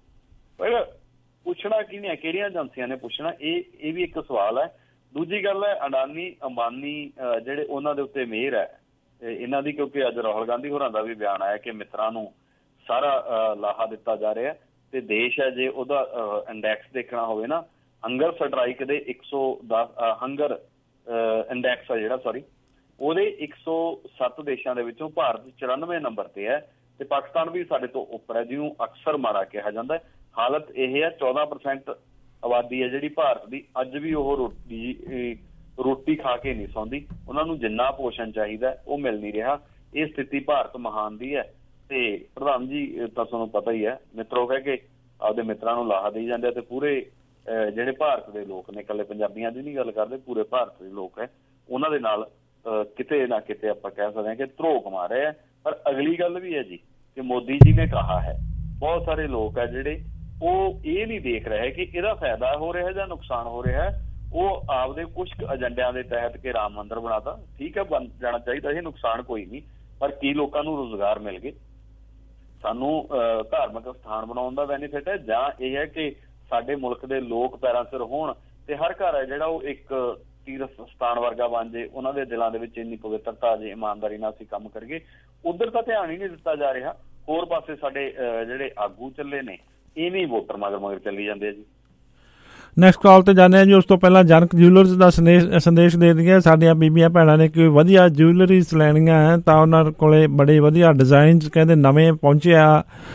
ਪਰ ਪੁੱਛਣਾ ਕੀ ਨਹੀਂ, ਕਿਹੜੀਆਂ ਏਜੰਸੀਆਂ ਨੇ ਪੁੱਛਣਾ, ਇਹ ਇਹ ਵੀ ਇੱਕ ਸਵਾਲ ਹੈ। ਦੂਜੀ ਗੱਲ ਹੈ ਅਡਾਨੀ ਅੰਬਾਨੀ ਜਿਹੜੇ ਉਹਨਾਂ ਦੇ ਉੱਤੇ ਮਿਹਰ ਹੈ ਇਹਨਾਂ ਦੀ, ਕਿਉਂਕਿ ਅੱਜ ਰਾਹੁਲ ਗਾਂਧੀ ਹੋਰਾਂ ਦਾ ਵੀ ਬਿਆਨ ਆਇਆ ਕਿ ਮਿੱਤਰਾਂ ਨੂੰ ਸਾਰਾ ਲਾਹਾ ਦਿੱਤਾ ਜਾ ਰਿਹਾ ਤੇ ਦੇਸ਼ ਹੈ ਜੇ ਉਹਦਾ ਇੰਡੈਕਸ ਦੇਖਣਾ ਹੋਵੇ ਨਾ, ਹੰਗਰ ਸਟਰਾਈਕ ਦੇ ਇੱਕ ਸੌ ਦਸ ਹੰਗਰ ਇੰਡੈਕਸ ਆ ਜਿਹੜਾ ਸੌਰੀ ਉਹਦੇ ਇੱਕ ਸੌ ਸੱਤ ਦੇਸ਼ਾਂ ਦੇ ਵਿੱਚੋਂ ਭਾਰਤ ਚੁਰਾਨਵੇਂ ਨੰਬਰ ਤੇ ਹੈ ਤੇ ਪਾਕਿਸਤਾਨ ਵੀ ਸਾਡੇ ਤੋਂ ਉੱਪਰ ਹੈ, ਜਿਹਨੂੰ ਅਕਸਰ ਮਾੜਾ ਕਿਹਾ ਜਾਂਦਾ ਹੈ। ਹਾਲਤ ਇਹ ਹੈ ਚੌਦਾਂ ਪਰਸੈਂਟ ਆਬਾਦੀ ਹੈ ਜਿਹੜੀ ਭਾਰਤ ਦੀ, ਅੱਜ ਵੀ ਉਹ ਰੋਟੀ ਰੋਟੀ ਖਾ ਕੇ ਨਹੀਂ ਸੌਂਦੀ। ਉਹਨਾਂ ਨੂੰ ਜਿੰਨਾ ਪੋਸ਼ਣ ਚਾਹੀਦਾ ਉਹ ਮਿਲ ਨਹੀਂ ਰਿਹਾ। ਇਹ ਸਥਿਤੀ ਭਾਰਤ ਮਹਾਨ ਦੀ ਹੈ ਤੇ ਪ੍ਰਧਾਨ ਜੀ ਤਾਂ ਤੁਹਾਨੂੰ ਪਤਾ ਹੀ ਹੈ, ਮਿੱਤਰੋ ਕਹਿ ਕੇ ਆਪਦੇ ਮਿੱਤਰਾਂ ਨੂੰ ਲਾਹਾ ਦੇਈ ਜਾਂਦੇ ਤੇ ਪੂਰੇ ਜਿਹੜੇ ਭਾਰਤ ਦੇ ਲੋਕ ਨੇ, ਇਕੱਲੇ ਪੰਜਾਬੀਆਂ ਦੀ ਨਹੀਂ ਗੱਲ ਕਰਦੇ, ਪੂਰੇ ਭਾਰਤ ਦੇ ਲੋਕ ਹੈ ਉਹਨਾਂ ਦੇ ਨਾਲ ਕਿਤੇ ਨਾ ਕਿਤੇ ਆਪਾਂ ਕਹਿ ਸਕਦੇ ਹਾਂ ਕਿ ਧਰੋਕ ਮਾਰ ਰਹੇ ਹੈ। ਪਰ ਅਗਲੀ ਗੱਲ ਵੀ ਹੈ ਜੀ ਕਿ ਮੋਦੀ ਜੀ ਨੇ ਕਿਹਾ ਹੈ, ਬਹੁਤ ਸਾਰੇ ਲੋਕ ਹੈ ਜਿਹੜੇ ਉਹ ਇਹ ਨਹੀਂ ਦੇਖ ਰਹੇ ਕਿ ਇਹਦਾ ਫਾਇਦਾ ਹੋ ਰਿਹਾ ਜਾਂ ਨੁਕਸਾਨ ਹੋ ਰਿਹਾ। ਉਹ ਆਪਦੇ ਕੁਛ ਏਜੰਡਿਆਂ ਦੇ ਤਹਿਤ ਕਿ ਰਾਮ ਮੰਦਿਰ ਬਣਾਤਾ, ਠੀਕ ਹੈ ਬਣ ਜਾਣਾ ਚਾਹੀਦਾ, ਇਹ ਨੁਕਸਾਨ ਕੋਈ ਨਹੀਂ, ਪਰ ਕੀ ਲੋਕਾਂ ਨੂੰ ਰੁਜ਼ਗਾਰ ਮਿਲ ਗਏ? ਸਾਨੂੰ ਧਾਰਮਿਕ ਸਥਾਨ ਬਣਾਉਣ ਦਾ ਬੈਨੀਫਿਟ ਹੈ ਜਾਂ ਇਹ ਹੈ ਕਿ ਸਾਡੇ ਮੁਲਕ ਦੇ ਲੋਕ ਪੈਰਾਂ ਸਿਰ ਹੋਣ ਤੇ ਹਰ ਘਰ ਹੈ ਜਿਹੜਾ ਉਹ ਇੱਕ ਤੀਰਥ ਸਥਾਨ ਵਰਗਾ ਬਣ ਜੇ, ਉਹਨਾਂ ਦੇ ਦਿਲਾਂ ਦੇ ਵਿੱਚ ਇੰਨੀ ਪਵਿੱਤਰਤਾ ਜੇ ਇਮਾਨਦਾਰੀ ਨਾਲ ਅਸੀਂ ਕੰਮ ਕਰੀਏ। ਉੱਧਰ ਤਾਂ ਧਿਆਨ ਹੀ ਨਹੀਂ ਦਿੱਤਾ ਜਾ ਰਿਹਾ। ਹੋਰ ਪਾਸੇ ਸਾਡੇ ਜਿਹੜੇ ਆਗੂ ਚੱਲੇ ਨੇ ਇਵੇਂ ਵੋਟਰ ਮਗਰ ਮਗਰ ਚੱਲੀ ਜਾਂਦੇ ਆ ਜੀ। ਨੈਕਸਟ ਕਾਲ ਤੇ ਜਾਂਦੇ ਹਾਂ ਜੀ। ਉਸ ਤੋਂ ਪਹਿਲਾਂ ਜਨਕ ਜਿਊਲਰਸ ਦਾ ਸੰਦੇਸ਼ ਦੇ ਦਈਏ। ਸਾਡੀਆਂ ਬੀਬੀਆਂ ਭੈਣਾਂ ਨੇ ਕੋਈ ਵਧੀਆ ਜਿਊਲਰੀਜ਼ ਲੈਣੀਆਂ ਹੈ ਤਾਂ ਉਹਨਾਂ ਕੋਲੇ ਬੜੇ ਵਧੀਆ ਡਿਜ਼ਾਈਨਸ ਕਹਿੰਦੇ ਨਵੇਂ ਪਹੁੰਚੇ ਆ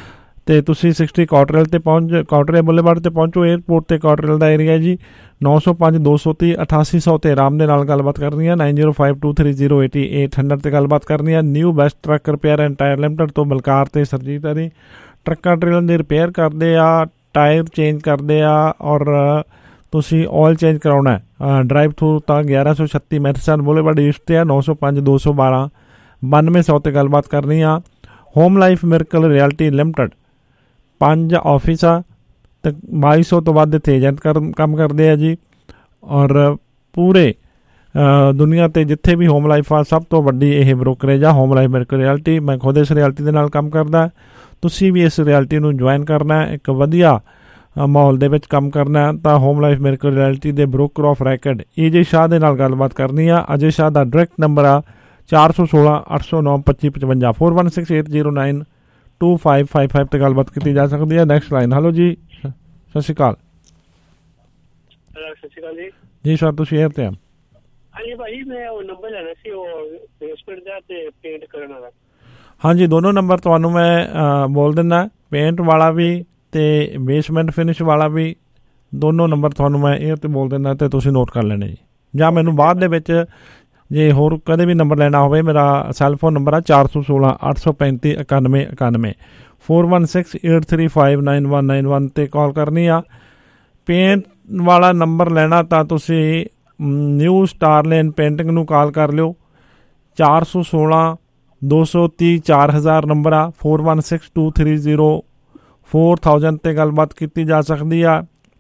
ਤੇ ਤੁਸੀਂ ਸਿਕਸਟੀ ਕਾਟਰੇਲ ਤੇ ਪਹੁੰਚ ਕਾਟਰੇਲ ਬੁਲੇਵਾਰਡ ਤੇ ਪਹੁੰਚੋ। ਏਅਰਪੋਰਟ ਤੇ ਕਾਟਰੇਲ ਦਾ ਏਰੀਆ ਜੀ। ਨੌ ਸੌ ਪੰਜ ਦੋ ਸੌ ਤੀਹ ਅਠਾਸੀ ਸੌ ਤੇ ਆਰਾਮ ਦੇ ਨਾਲ ਗੱਲਬਾਤ ਕਰਨੀ ਆ। Nine zero five two three zero eighty eight hundred ਤੇ ਗੱਲਬਾਤ ਕਰਨੀ ਆ। New best truck repair and tyre limited ਤੋਂ ਬਲਕਾਰ ਤੇ ਸਰਜੀਤ ਹਰੀ ਟਰੱਕਾਂ ਟ੍ਰੇਲਰ ਦੀ ਰਿਪੇਅਰ ਕਰਦੇ ਆ, ਟਾਇਰ ਚੇਂਜ ਕਰਦੇ ਆ ਔਰ ਤੁਸੀਂ ਆਇਲ ਚੇਂਜ ਕਰਾਉਣਾ ਡਰਾਈਵ ਥਰੂ ਤਾਂ ਗਿਆਰਾਂ ਸੌ ਛੱਤੀ ਮੈਥਸਨ ਬੁਲੇਵਾਰਡ ਈਸਟ ਤੇ ਆ। ਨੌ ਸੌ ਪੰਜ ਦੋ ਸੌ ਬਾਰਾਂ ਬਾਨਵੇਂ ਸੌ ਤੇ ਗੱਲਬਾਤ ਕਰਨੀ ਆ। Home life miracle realty limited ਪੰਜ ਆਫਿਸ ਆ ਤੇ ਬਾਈ ਸੌ ਤੋਂ ਵੱਧ ਇੱਥੇ ਏਜੰਟ ਕਰ ਕੰਮ ਕਰਦੇ ਆ ਜੀ। ਔਰ ਪੂਰੇ ਦੁਨੀਆ 'ਤੇ ਜਿੱਥੇ ਵੀ ਹੋਮ ਲਾਈਫ ਆ ਸਭ ਤੋਂ ਵੱਡੀ ਇਹ ਬ੍ਰੋਕਰੇਜ ਆ ਹੋਮ ਲਾਈਫ ਮਿਰਕਲ ਰਿਐਲਟੀ। ਮੈਂ ਖੁਦ ਇਸ ਰਿਐਲਟੀ ਦੇ ਨਾਲ ਕੰਮ ਕਰਦਾ। ਤੁਸੀਂ ਵੀ ਇਸ ਰਿਐਲਟੀ ਨੂੰ ਜੁਆਇਨ ਕਰਨਾ, ਇੱਕ ਵਧੀਆ ਮਾਹੌਲ ਦੇ ਵਿੱਚ ਕੰਮ ਕਰਨਾ ਤਾਂ ਹੋਮ ਲਾਈਫ ਮਿਰਕਲ ਰਿਐਲਟੀ ਦੇ broker of record Ajay Shah ਦੇ ਨਾਲ ਗੱਲਬਾਤ ਕਰਨੀ ਆ। ਅਜੇ ਸ਼ਾਹ ਦਾ ਡਾਇਰੈਕਟ ਨੰਬਰ ਆ ਚਾਰ ਸੌ ਸੋਲਾਂ ਅੱਠ ਸੌ ਨੌ ਪੱਚੀ ਪਚਵੰਜਾ four one six eight zero nine two five five five ਤੇ ਗੱਲਬਾਤ ਕੀਤੀ ਜਾ ਸਕਦੀ ਹੈ। Next line. ਹੈਲੋ ਜੀ, ਸਤਿ ਸ਼੍ਰੀ ਅਕਾਲ। ਸਤਿ ਸ਼੍ਰੀ ਅਕਾਲ ਜੀ। ਜੀ ਸਰ, ਤੁਸੀਂ ਏਅਰ ਤੇ ਆ। ਹਾਂਜੀ ਭਾਈ, ਮੈਂ ਉਹ ਨੰਬਰ ਲੈਣਾ ਸੀ ਉਹ ਬੇਸਮੈਂਟ ਦਾ ਤੇ ਪੇਂਟ ਕਰਨ ਵਾਲਾ। ਹਾਂਜੀ, ਦੋਨੋਂ ਨੰਬਰ ਤੁਹਾਨੂੰ ਮੈਂ ਬੋਲ ਦਿੰਦਾ, ਪੇਂਟ ਵਾਲਾ ਵੀ ਤੇ ਬੇਸਮੈਂਟ ਫਿਨਿਸ਼ ਵਾਲਾ ਵੀ। ਦੋਨੋਂ ਨੰਬਰ ਤੁਹਾਨੂੰ ਮੈਂ ਏਅਰ ਤੇ ਬੋਲ ਦਿੰਦਾ ਤੇ ਤੁਸੀਂ ਨੋਟ ਕਰ ਲੈਣੇ ਜੀ। ਜਾਂ ਮੈਨੂੰ ਬਾਅਦ ਦੇ ਵਿੱਚ ਜੇ ਹੋਰ ਕਦੇ ਵੀ ਨੰਬਰ ਲੈਣਾ ਹੋਵੇ, ਮੇਰਾ ਸੈੱਲਫੋਨ ਨੰਬਰ ਆ ਚਾਰ ਸੌ ਸੋਲਾਂ ਅੱਠ ਸੌ ਪੈਂਤੀ ਇਕਾਨਵੇਂ ਇਕਾਨਵੇਂ four one six eight three five nine one nine one 'ਤੇ ਕਾਲ ਕਰਨੀ ਆ। ਪੇਂਟ ਵਾਲਾ ਨੰਬਰ ਲੈਣਾ ਤਾਂ ਤੁਸੀਂ ਨਿਊ ਸਟਾਰ ਲੇਨ ਪੇਂਟਿੰਗ ਨੂੰ ਕਾਲ ਕਰ ਲਿਓ। ਚਾਰ ਸੌ ਸੋਲਾਂ ਦੋ ਸੌ ਤੀਹ ਚਾਰ ਹਜ਼ਾਰ ਨੰਬਰ ਆ। Four one six two three zero four thousand 'ਤੇ ਗੱਲਬਾਤ ਕੀਤੀ ਜਾ ਸਕਦੀ ਆ।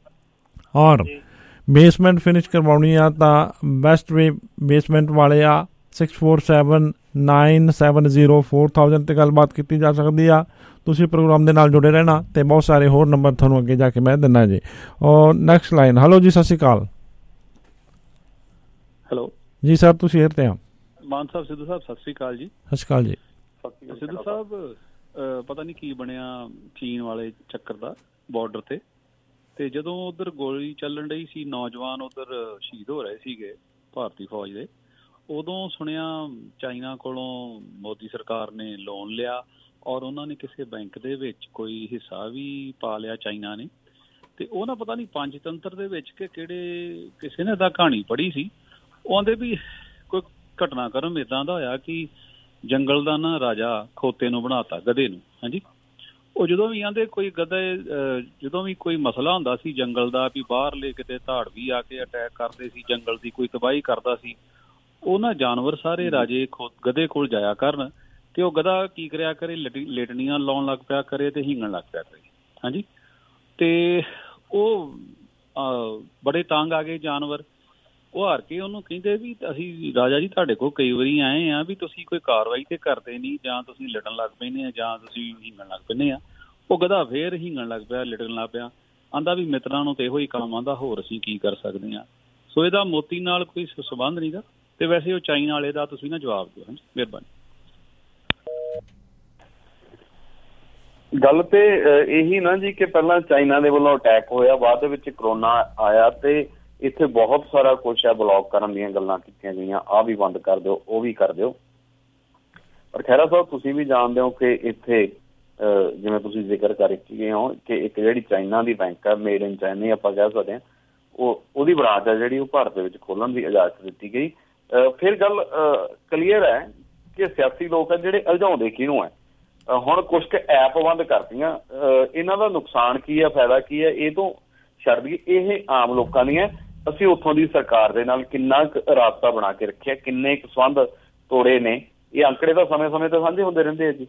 ਔਰ ਬੇਸਮੈਂਟ ਫਿਨਿਸ਼ ਕਰਵਾਉਣੀ ਆ ਤਾਂ ਬੈਸਟ ਵੇ ਬੇਸਮੈਂਟ ਵਾਲੇ ਆ six four seven nine seven zero four thousand 'ਤੇ ਗੱਲਬਾਤ ਕੀਤੀ ਜਾ ਸਕਦੀ ਆ। ਤੁਸੀਂ ਪ੍ਰੋਗਰਾਮ ਦੇ ਨਾਲ ਜੁੜੇ ਰਹਿਣਾ ਤੇ ਬਹੁਤ ਸਾਰੇ ਹੋਰ ਨੰਬਰ ਤੁਹਾਨੂੰ ਅੱਗੇ ਜਾ ਕੇ ਮੈਂ ਦਿੰਦਾ ਜੀ। ਔਰ ਨੈਕਸਟ ਲਾਈਨ। ਹੈਲੋ ਜੀ, ਸਤਿ ਸ਼੍ਰੀ ਅਕਾਲ। ਹੈਲੋ ਜੀ ਸਰ, ਤੁਸੀਂ ਏਅਰ ਤੇ ਆ। ਮਾਨ ਸਾਹਿਬ, ਸਿੱਧੂ ਸਾਹਿਬ, ਸਤਿ ਸ਼੍ਰੀ ਅਕਾਲ ਜੀ। ਸਤਿ ਸ਼੍ਰੀ ਅਕਾਲ ਜੀ। ਸਿੱਧੂ ਸਾਹਿਬ, ਪਤਾ ਨਹੀਂ ਕੀ ਬਣਿਆ ਚੀਨ ਵਾਲੇ ਚੱਕਰ ਦਾ ਬਾਰਡਰ ਤੇ ਤੇ ਜਦੋਂ ਉਧਰ ਗੋਲੀ ਚੱਲਣ ਡਈ ਸੀ, ਨੌਜਵਾਨ ਉਧਰ ਸ਼ਹੀਦ ਹੋ ਰਹੇ ਸੀਗੇ ਭਾਰਤੀ ਫੌਜ ਦੇ, ਉਦੋਂ ਸੁਣਿਆ ਚਾਈਨਾ ਕੋਲੋਂ ਮੋਦੀ ਸਰਕਾਰ ਨੇ ਲੋਨ ਲਿਆ ਔਰ ਉਹਨਾਂ ਨੇ ਕਿਸੇ ਬੈਂਕ ਦੇ ਵਿੱਚ ਕੋਈ ਹਿੱਸਾ ਵੀ ਪਾ ਲਿਆ ਚਾਈਨਾ ਨੇ। ਤੇ ਉਹ ਨਾ ਪਤਾ ਨਹੀਂ ਪੰਜ ਤੰਤਰ ਦੇ ਵਿੱਚ ਕਿ ਕਿਹੜੇ ਕਿਸੇ ਨੇ ਤਾਂ ਕਹਾਣੀ ਪੜ੍ਹੀ ਸੀ, ਉਹ ਆਂਦੇ ਵੀ ਕੋਈ ਘਟਨਾਕ੍ਰਮ ਇੱਦਾਂ ਦਾ ਹੋਇਆ ਕਿ ਜੰਗਲ ਦਾ ਨਾ ਰਾਜਾ ਖੋਤੇ ਨੂੰ ਬਣਾਤਾ ਗਧੇ ਨੂੰ। ਹਾਂਜੀ, ਉਹ ਜਦੋਂ ਵੀ ਆਂਦੇ ਕੋਈ ਗਧੇ ਜਦੋਂ ਵੀ ਕੋਈ ਮਸਲਾ ਹੁੰਦਾ ਸੀ ਜੰਗਲ ਦਾ, ਵੀ ਬਾਹਰਲੇ ਕਿਤੇ ਧਾੜਵੀ ਆ ਕੇ ਅਟੈਕ ਕਰਦੇ ਸੀ, ਜੰਗਲ ਦੀ ਕੋਈ ਤਬਾਹੀ ਕਰਦਾ ਸੀ, ਉਹ ਨਾ ਜਾਨਵਰ ਸਾਰੇ ਰਾਜੇ ਖੋ ਗਧੇ ਕੋਲ ਜਾਇਆ ਕਰਨ ਤੇ ਉਹ ਗਧਾ ਕੀ ਕਰਿਆ ਕਰੇ, ਲੇਟਣੀਆਂ ਲਾਉਣ ਲੱਗ ਪਿਆ ਕਰੇ ਤੇ ਹੀਂਗਣ ਲੱਗ ਪਿਆ ਕਰੇ। ਹਾਂਜੀ, ਤੇ ਉਹ ਬੜੇ ਤੰਗ ਆ ਗਏ ਜਾਨਵਰ। ਉਹ ਹਾਰ ਕੇ ਉਹਨੂੰ ਕਹਿੰਦੇ ਵੀ ਅਸੀਂ ਰਾਜਾ ਜੀ ਤੁਹਾਡੇ ਕੋਲ ਕਈ ਵਾਰੀ ਆਏ ਆ ਵੀ ਤੁਸੀਂ ਕੋਈ ਕਾਰਵਾਈ ਤੇ ਕਰਦੇ ਨਹੀਂ, ਜਾਂ ਤੁਸੀਂ ਲੜਨ ਲੱਗ ਪੈਂਦੇ ਆ ਜਾਂ ਤੁਸੀਂ ਹੀਂਗਣ ਲੱਗ ਪੈਂਦੇ ਆ। ਉਹ ਗਧਾ ਫੇਰ ਹੀਂਗਣ ਲੱਗ ਪਿਆ, ਲੜਨ ਲੱਗ ਪਿਆ, ਆਂਦਾ ਵੀ ਮਿੱਤਰਾਂ ਨੂੰ ਤੇ ਇਹੋ ਹੀ ਕੰਮ ਆਂਦਾ, ਹੋਰ ਅਸੀਂ ਕੀ ਕਰ ਸਕਦੇ ਹਾਂ। ਸੋ ਇਹਦਾ ਮੋਤੀ ਨਾਲ ਕੋਈ ਸੰਬੰਧ ਨਹੀਂ ਗਾ। ਤੇ ਵੈਸੇ ਉਹ ਚਾਈਨਾ ਵਾਲੇ ਦਾ ਤੁਸੀਂ ਨਾ ਜਵਾਬ ਦਿਓ। ਹਾਂਜੀ, ਮਿਹਰਬਾਨੀ। ਗੱਲ ਤੇ ਇਹੀ ਨਾ ਜੀ ਕਿ ਪਹਿਲਾਂ ਚਾਈਨਾ ਦੇ ਵੱਲੋਂ ਅਟੈਕ ਹੋਇਆ, ਬਾਅਦ ਦੇ ਵਿੱਚ ਕਰੋਨਾ ਆਇਆ ਤੇ ਇੱਥੇ ਬਹੁਤ ਸਾਰਾ ਕੁਛ ਹੈ ਬਲੌਕ ਕਰਨ ਦੀਆਂ ਗੱਲਾਂ ਕੀਤੀਆਂ ਗਈਆਂ, ਆਹ ਵੀ ਬੰਦ ਕਰ ਦਿਓ, ਉਹ ਵੀ ਕਰ ਦਿਓ। ਪਰ ਖਹਿਰਾ ਸਾਹਿਬ, ਤੁਸੀਂ ਵੀ ਜਾਣਦੇ ਹੋ ਕਿ ਇੱਥੇ ਜਿਵੇਂ ਤੁਸੀਂ ਜ਼ਿਕਰ ਕਰ ਗਏ ਹੋ ਕਿ ਇੱਕ ਜਿਹੜੀ ਚਾਈਨਾ ਦੀ ਬੈਂਕ ਹੈ, ਮੇਡ ਇਨ ਚਾਈਨਾ ਆਪਾਂ ਕਹਿ ਸਕਦੇ ਹਾਂ, ਉਹ ਉਹਦੀ ਬ੍ਰਾਂਚ ਹੈ ਜਿਹੜੀ ਉਹ ਭਾਰਤ ਦੇ ਵਿੱਚ ਖੋਲ੍ਹਣ ਦੀ ਇਜਾਜ਼ਤ ਦਿੱਤੀ ਗਈ। ਫਿਰ ਗੱਲ ਕਲੀਅਰ ਹੈ ਕਿ ਸਿਆਸੀ ਲੋਕ ਹੈ ਜਿਹੜੇ ਉਲਝਾਉਂਦੇ ਕਿਹਨੂੰ ਹੈ। ਹੁਣ ਕੁਛ ਕੁ ਐਪ ਬੰਦ ਕਰਤੀਆਂ, ਇਹਨਾਂ ਦਾ ਨੁਕਸਾਨ ਕੀ ਹੈ, ਫਾਇਦਾ ਕੀ ਹੈ, ਇਹ ਤੋਂ ਛੱਡ ਦਈਏ। ਇਹ ਆਮ ਲੋਕਾਂ ਦੀਆਂ, ਅਸੀਂ ਉੱਥੋਂ ਦੀ ਸਰਕਾਰ ਦੇ ਨਾਲ ਕਿੰਨਾ ਕੁ ਰਾਬਤਾ ਬਣਾ ਕੇ ਰੱਖਿਆ, ਕਿੰਨੇ ਕੁ ਸੰਬੰਧ ਤੋੜੇ ਨੇ, ਇਹ ਅੰਕੜੇ ਤਾਂ ਸਮੇਂ ਸਮੇਂ ਤੇ ਸਾਂਝੇ ਹੁੰਦੇ ਰਹਿੰਦੇ ਆ ਜੀ।